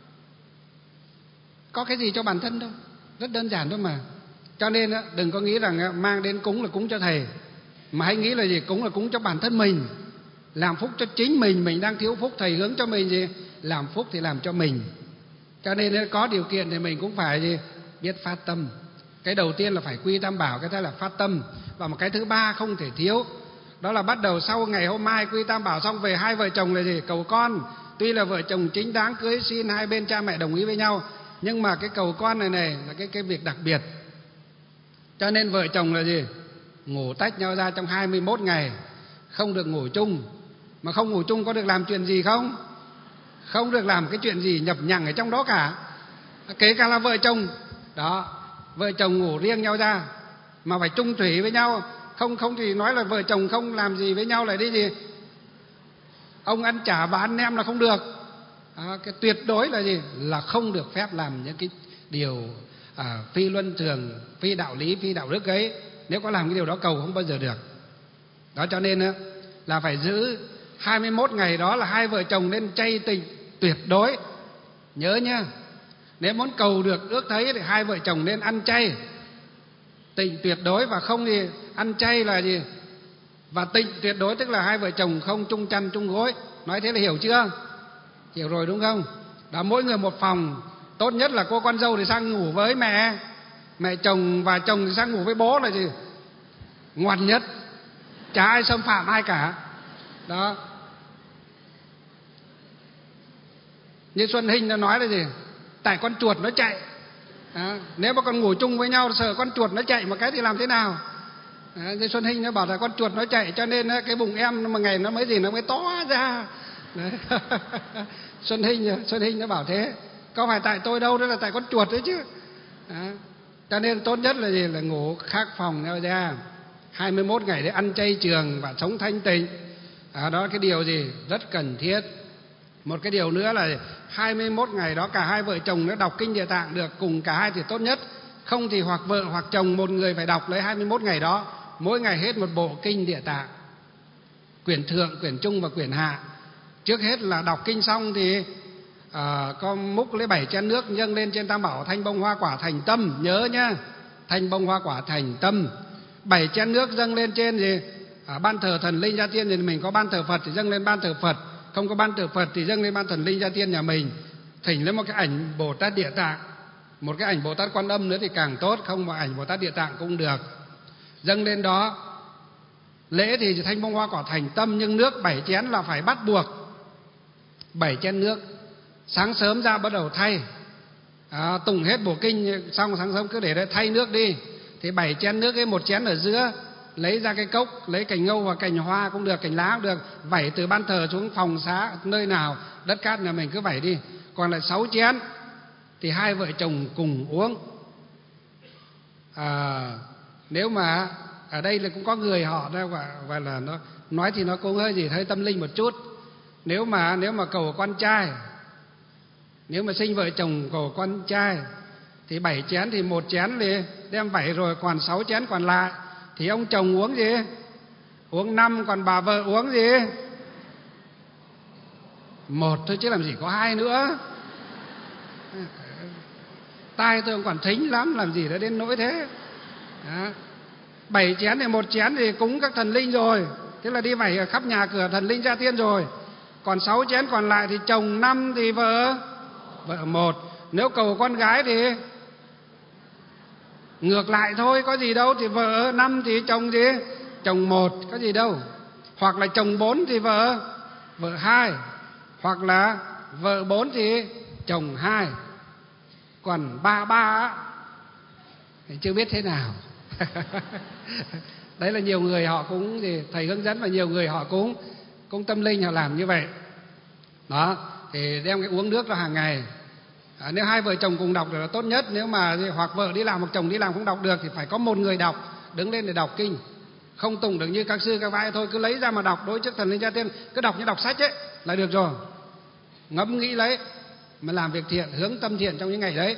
Có cái gì cho bản thân đâu, rất đơn giản thôi mà. Cho nên đừng có nghĩ rằng mang đến cúng là cúng cho thầy, mà hãy nghĩ là gì? Cúng là cúng cho bản thân mình, làm phúc cho chính mình. Mình đang thiếu phúc, thầy hướng cho mình gì? Làm phúc thì làm cho mình. Cho nên có điều kiện thì mình cũng phải gì? Biết phát tâm. Cái đầu tiên là phải quy tam bảo, cái thứ là phát tâm. Và một cái thứ ba không thể thiếu, đó là bắt đầu sau ngày hôm mai quy tam bảo xong về, hai vợ chồng là gì? Cầu con. Tuy là vợ chồng chính đáng cưới xin, hai bên cha mẹ đồng ý với nhau, nhưng mà cái cầu con này này là cái, cái việc đặc biệt. Cho nên vợ chồng là gì? Ngủ tách nhau ra trong hai mươi mốt ngày, không được ngủ chung. Mà không ngủ chung có được làm chuyện gì không? Không được làm cái chuyện gì nhập nhằng ở trong đó cả, kể cả là vợ chồng. Đó, vợ chồng ngủ riêng nhau ra mà phải chung thủy với nhau. Không không thì nói là vợ chồng không làm gì với nhau lại đi gì? Ông ăn chả bà ăn nem là không được. À, cái tuyệt đối là gì? Là không được phép làm những cái điều à, phi luân thường, phi đạo lý, phi đạo đức ấy. Nếu có làm cái điều đó cầu không bao giờ được. Đó, cho nên là phải giữ hai mươi mốt ngày đó là hai vợ chồng nên chay tịnh tuyệt đối. Nhớ nhá, nếu muốn cầu được ước thấy thì hai vợ chồng nên ăn chay tịnh tuyệt đối, và không thì ăn chay là gì? Và tịnh tuyệt đối tức là hai vợ chồng không chung chăn chung gối. Nói thế là hiểu chưa? Hiểu rồi đúng không? Đó, mỗi người một phòng. Tốt nhất là cô con dâu thì sang ngủ với mẹ, mẹ chồng và chồng thì sang ngủ với bố là gì? Ngoan nhất, chả ai xâm phạm ai cả. Đó. Như Xuân Hinh nó nói là gì? Tại con chuột nó chạy. Đó. Nếu mà con ngủ chung với nhau sợ con chuột nó chạy một cái thì làm thế nào? Đó. Như Xuân Hinh nó bảo là con chuột nó chạy, cho nên cái bụng em mà ngày nó mới gì nó mới to ra. Xuân Hinh Xuân Hinh nó bảo thế. Có phải tại tôi đâu, đó là tại con chuột đấy chứ. Đó. Cho nên tốt nhất là gì? Là ngủ khác phòng nhau ra. hai mươi mốt ngày để ăn chay trường và sống thanh tịnh. Đó, đó cái điều gì? Rất cần thiết. Một cái điều nữa là hai mươi mốt ngày đó cả hai vợ chồng nó đọc kinh Địa Tạng được cùng cả hai thì tốt nhất. Không thì hoặc vợ hoặc chồng một người phải đọc lấy hai mươi mốt ngày đó, mỗi ngày hết một bộ kinh Địa Tạng, quyển thượng, quyển trung và quyển hạ. Trước hết là đọc kinh xong thì à, con múc lấy bảy chén nước dâng lên trên tam bảo thanh bông hoa quả thành tâm. Nhớ nhá, thanh bông hoa quả thành tâm. Bảy chén nước dâng lên trên gì? À, ban thờ thần linh gia tiên thì mình có ban thờ Phật thì dâng lên ban thờ Phật, không có ban thờ Phật thì dâng lên ban thần linh gia tiên nhà mình. Thỉnh lấy một cái ảnh Bồ Tát Địa Tạng, một cái ảnh Bồ Tát Quan Âm nữa thì càng tốt, không mà ảnh Bồ Tát Địa Tạng cũng được. Dâng lên đó. Lễ thì thanh bông hoa quả thành tâm, nhưng nước bảy chén là phải bắt buộc. Bảy chén nước. Sáng sớm ra bắt đầu thay. À, tùng hết bộ kinh xong sáng sớm cứ để đấy thay nước đi. Thì bảy chén nước ấy, một chén ở giữa, lấy ra cái cốc, lấy cành ngâu và cành hoa cũng được, cành lá cũng được, vẩy từ ban thờ xuống phòng xá nơi nào đất cát nhà mình cứ vẩy đi. Còn lại sáu chén thì hai vợ chồng cùng uống. À, nếu mà ở đây là cũng có người họ đó, và, và là nó nói thì nó cũng hơi gì hơi tâm linh một chút. Nếu mà nếu mà cầu con trai, nếu mà sinh vợ chồng cầu con trai thì bảy chén thì một chén thì đem vẩy rồi, còn sáu chén còn lại thì ông chồng uống gì? Uống năm, còn bà vợ uống gì? Một thôi chứ làm gì có hai nữa. Tai tôi còn thính lắm, làm gì đã đến nỗi thế. Đó. Bảy chén thì một chén thì cúng các thần linh rồi, thế là đi vẩy ở khắp nhà cửa thần linh gia tiên rồi. Còn sáu chén còn lại thì chồng năm thì vợ vợ một. Nếu cầu con gái thì ngược lại thôi, có gì đâu, thì vợ năm thì chồng gì? Chồng một, có gì đâu. Hoặc là chồng bốn thì vợ vợ hai, hoặc là vợ bốn thì chồng hai. Còn ba ba thì chưa biết thế nào. Đấy là nhiều người họ cũng thì thầy hướng dẫn, và nhiều người họ cũng cũng tâm linh họ làm như vậy. Đó, thì đem cái uống nước ra hàng ngày. À, nếu hai vợ chồng cùng đọc thì là tốt nhất. Nếu mà hoặc vợ đi làm hoặc chồng đi làm không đọc được thì phải có một người đọc, đứng lên để đọc kinh. Không tụng được như các sư các bái thôi, cứ lấy ra mà đọc đối trước thần linh gia tiên, cứ đọc như đọc sách ấy là được rồi. Ngẫm nghĩ lấy mà làm việc thiện, hướng tâm thiện trong những ngày đấy.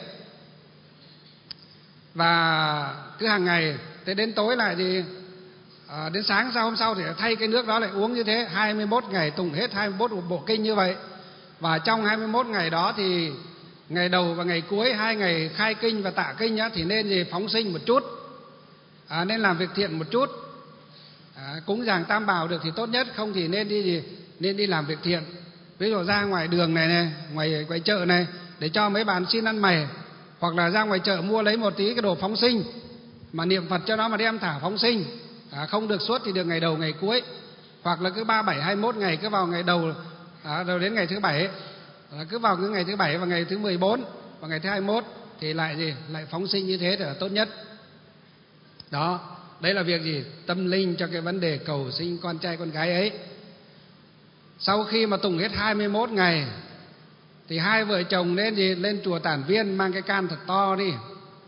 Và cứ hàng ngày, thế đến tối lại thì à, đến sáng sau hôm sau thì thay cái nước đó lại uống như thế, hai mươi mốt ngày tụng hết hai mươi mốt bộ kinh như vậy. Và trong hai mươi mốt ngày đó thì ngày đầu và ngày cuối, hai ngày khai kinh và tạ kinh á, thì nên gì phóng sinh một chút, à, nên làm việc thiện một chút, à, cúng dường tam bảo được thì tốt nhất, không thì nên đi gì nên đi làm việc thiện. Ví dụ ra ngoài đường này này, ngoài ngoài chợ này để cho mấy bạn xin ăn mày, hoặc là ra ngoài chợ mua lấy một tí cái đồ phóng sinh mà niệm Phật cho nó mà đem thả phóng sinh, à, không được suốt thì được ngày đầu ngày cuối, hoặc là cứ ba bảy hai mốt ngày cứ vào ngày đầu, à, đầu đến ngày thứ bảy, à, cứ vào cứ ngày thứ bảy và ngày thứ mười bốn và ngày thứ hai mươi mốt thì lại gì lại phóng sinh như thế thì là tốt nhất. Đó, đấy là việc gì tâm linh cho cái vấn đề cầu sinh con trai con gái ấy. Sau khi mà tụng hết hai mươi mốt ngày thì hai vợ chồng nên gì lên chùa Tản Viên, mang cái can thật to đi,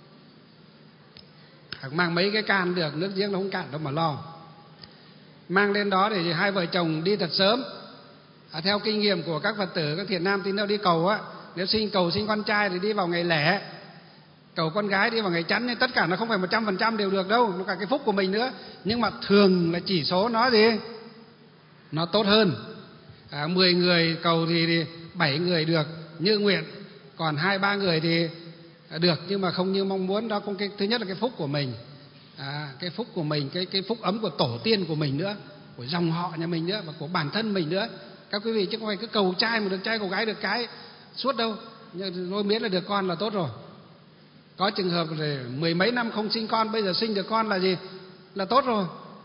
mang mấy cái can được, nước giếng nó không cạn đâu mà lo. Mang lên đó để hai vợ chồng đi thật sớm. À, theo kinh nghiệm của các Phật tử, các thiện nam tín đồ đi cầu á, nếu sinh cầu sinh con trai thì đi vào ngày lẻ, cầu con gái đi vào ngày chẵn, nên tất cả nó không phải một trăm phần trăm đều được đâu, nó cả cái phúc của mình nữa. Nhưng mà thường là chỉ số nó gì nó tốt hơn. À, mười người cầu thì, thì bảy người được như nguyện, còn hai ba người thì được nhưng mà không như mong muốn. Đó cũng cái thứ nhất là cái phúc của mình, à, cái phúc của mình, cái cái phúc ấm của tổ tiên của mình nữa, của dòng họ nhà mình nữa, và của bản thân mình nữa. Các quý vị chứ không phải cứ cầu trai mà được trai, cầu gái được cái suốt đâu, nhưng thôi miễn là được con là tốt rồi. Có trường hợp là mười mấy năm không sinh con, bây giờ sinh được con là gì là tốt rồi.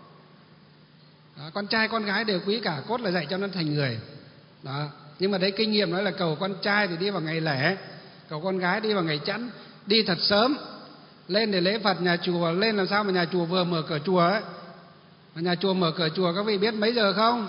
Đó, con trai con gái đều quý cả, cốt là dạy cho nó thành người. Đó, nhưng mà đấy kinh nghiệm nói là cầu con trai thì đi vào ngày lẻ, cầu con gái đi vào ngày chẵn, đi thật sớm lên để lễ Phật nhà chùa. Lên làm sao mà nhà chùa vừa mở cửa chùa ấy, mà nhà chùa mở cửa chùa các vị biết mấy giờ không?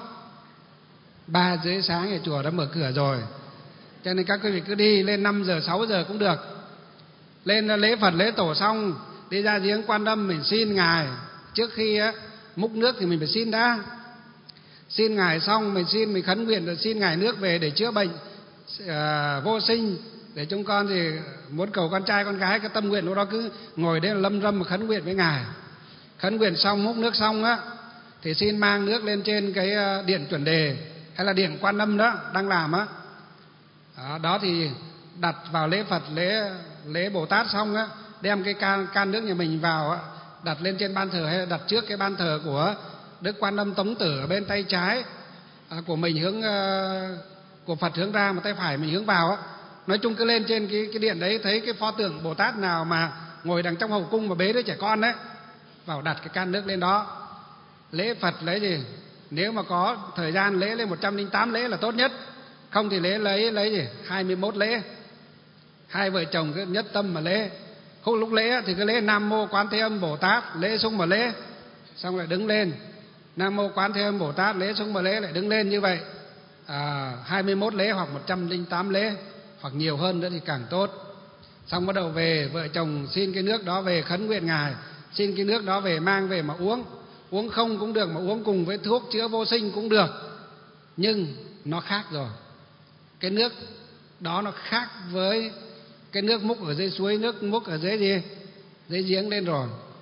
Ba rưỡi sáng nhà chùa đã mở cửa rồi, cho nên các quý vị cứ đi lên năm giờ sáu giờ cũng được. Lên lễ Phật lễ tổ xong đi ra giếng Quan Âm mình xin ngài. Trước khi á, múc nước thì mình phải xin đã, xin ngài xong mình xin, mình khấn nguyện rồi xin ngài nước về để chữa bệnh à, vô sinh, để chúng con thì muốn cầu con trai con gái. Cái tâm nguyện lúc đó cứ ngồi đấy lâm râm mà khấn nguyện với ngài. Khấn nguyện xong múc nước xong á thì xin mang nước lên trên cái điện chuẩn đề hay là điện Quan Âm đó đang làm á, đó, đó thì đặt vào lễ Phật lễ lễ Bồ Tát xong á, đem cái can can nước nhà mình vào á, đặt lên trên ban thờ hay là đặt trước cái ban thờ của Đức Quan Âm Tống Tử ở bên tay trái à, của mình hướng uh, của Phật hướng ra, mà tay phải mình hướng vào á. Nói chung cứ lên trên cái cái điện đấy, thấy cái pho tượng Bồ Tát nào mà ngồi đằng trong hậu cung mà bế đứa trẻ con đấy, vào đặt cái can nước lên đó. Lễ Phật lấy gì, nếu mà có thời gian lễ lên một trăm lẻ tám lễ là tốt nhất, không thì lễ lấy lấy gì hai mươi mốt lễ. Hai vợ chồng cứ nhất tâm mà lễ. Không lúc lễ thì cứ lễ Nam Mô Quán Thế Âm Bồ Tát, lễ xong mà lễ, xong lại đứng lên Nam Mô Quán Thế Âm Bồ Tát, lễ xong mà lễ lại đứng lên như vậy, à, hai mươi mốt lễ hoặc một trăm lẻ tám lễ hoặc nhiều hơn nữa thì càng tốt. Xong bắt đầu về vợ chồng xin cái nước đó về khấn nguyện ngài, xin cái nước đó về mang về mà uống. Uống không cũng được, mà uống cùng với thuốc chữa vô sinh cũng được, nhưng nó khác rồi. Cái nước đó nó khác với cái nước múc ở dưới suối, nước múc ở dưới gì dưới giếng lên rồi.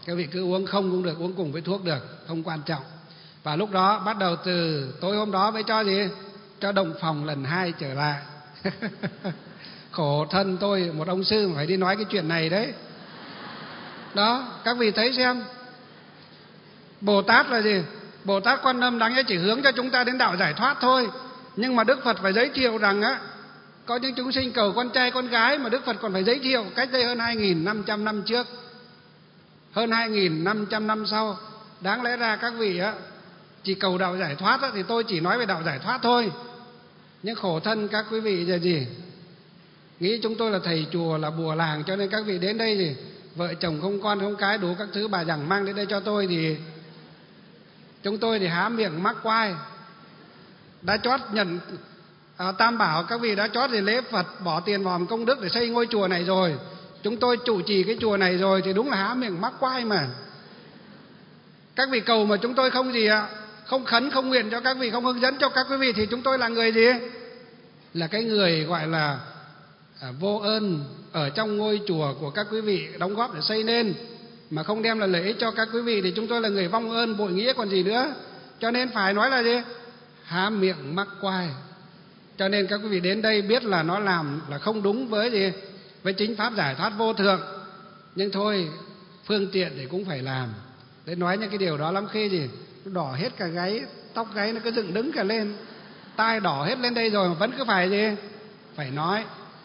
Các vị cứ uống không cũng được, uống cùng với thuốc được, không quan trọng. Và lúc đó bắt đầu từ tối hôm đó mới cho gì? Cho đồng phòng lần hai trở lại. Khổ thân tôi, một ông sư mà phải đi nói cái chuyện này đấy. Đó, các vị thấy xem, Bồ Tát là gì? Bồ Tát Quan Âm đáng lẽ chỉ hướng cho chúng ta đến đạo giải thoát thôi. Nhưng mà Đức Phật phải giới thiệu rằng á, có những chúng sinh cầu con trai con gái mà Đức Phật còn phải giới thiệu cách đây hơn hai nghìn năm trăm năm trước, hơn hai nghìn năm trăm năm sau. Đáng lẽ ra các vị á chỉ cầu đạo giải thoát á, thì tôi chỉ nói về đạo giải thoát thôi. Nhưng khổ thân các quý vị giờ gì? Nghĩ chúng tôi là thầy chùa, là bùa làng, cho nên các vị đến đây gì? Vợ chồng không con không cái đủ các thứ bà chẳng mang đến đây cho tôi thì chúng tôi thì há miệng mắc quai. Đã chót nhận à, Tam Bảo, các vị đã chót thì lễ Phật, bỏ tiền vào công đức để xây ngôi chùa này rồi, chúng tôi trụ trì cái chùa này rồi, thì đúng là há miệng mắc quai mà. Các vị cầu mà chúng tôi không gì ạ, không khấn không nguyện cho các vị, không hướng dẫn cho các quý vị, thì chúng tôi là người gì? Là cái người gọi là à, vô ơn ở trong ngôi chùa của các quý vị đóng góp để xây nên, mà không đem lại lợi ích cho các quý vị, thì chúng tôi là người vong ơn bội nghĩa còn gì nữa. Cho nên phải nói là gì? Há miệng mắc quai. Cho nên các quý vị đến đây biết là nó làm là không đúng với gì? Với chính pháp giải thoát vô thượng. Nhưng thôi, phương tiện thì cũng phải làm. Để nói những cái điều đó lắm khi gì? Nó đỏ hết cả gáy, tóc gáy nó cứ dựng đứng cả lên, tai đỏ hết lên đây rồi mà vẫn cứ phải gì? Phải nói.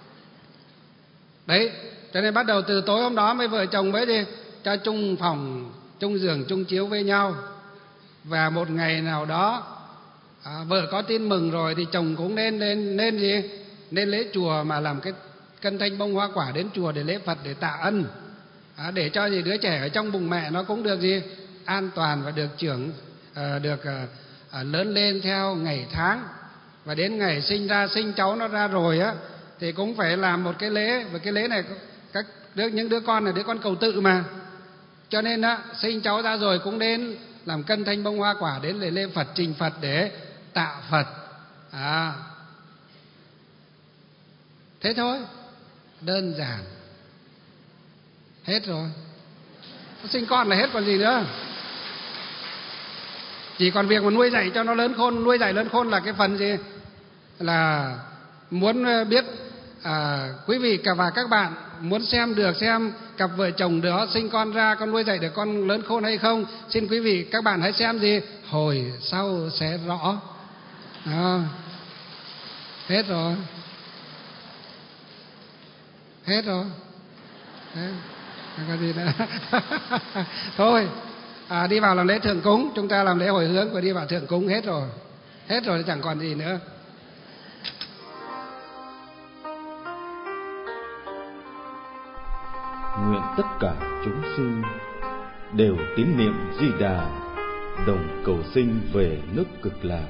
Đấy, cho nên bắt đầu từ tối hôm đó mấy vợ chồng mới gì? Cho chung phòng, chung giường, chung chiếu với nhau. Và một ngày nào đó à, vợ có tin mừng rồi thì chồng cũng nên nên nên gì? Nên lễ chùa mà làm cái cân thanh bông hoa quả đến chùa để lễ Phật, để tạ ân, à, để cho gì đứa trẻ ở trong bụng mẹ nó cũng được gì? An toàn và được trưởng à, được à, à, lớn lên theo ngày tháng. Và đến ngày sinh ra, sinh cháu nó ra rồi á, thì cũng phải làm một cái lễ. Và cái lễ này các đứa, những đứa con này đứa con cầu tự mà, cho nên á sinh cháu ra rồi cũng đến làm cân thanh bông hoa quả đến để lên Phật, trình Phật để tạ Phật. À, thế thôi, đơn giản, hết rồi. Sinh con là hết còn gì nữa. Chỉ còn việc mà nuôi dạy cho nó lớn khôn. Nuôi dạy lớn khôn là cái phần gì? Là muốn biết à, quý vị cả và các bạn muốn xem được xem cặp vợ chồng đó sinh con ra con nuôi dạy được con lớn khôn hay không. Xin quý vị các bạn hãy xem gì? Hồi sau sẽ rõ. À, hết rồi. Hết rồi. Thế, không có gì nữa. Thôi, à, đi vào làm lễ thượng cúng. Chúng ta làm lễ hồi hướng và đi vào thượng cúng. Hết rồi. Hết rồi, chẳng còn gì nữa. Nguyện tất cả chúng sinh đều tín niệm Di Đà, đồng cầu sinh về nước Cực Lạc.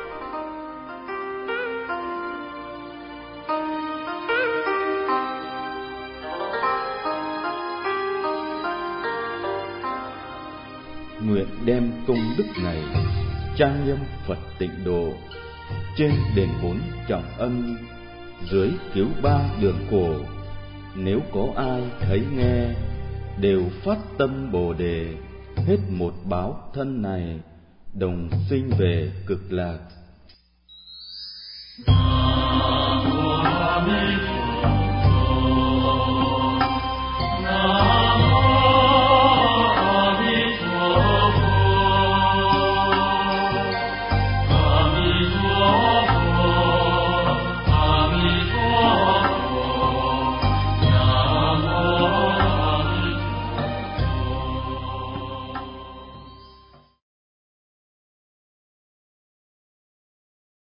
Nguyện đem công đức này trang nghiêm Phật Tịnh Độ, trên đền bốn trọng ân, dưới cứu ba đường cổ. Nếu có ai thấy nghe, đều phát tâm Bồ Đề, hết một báo thân này, đồng sinh về Cực Lạc.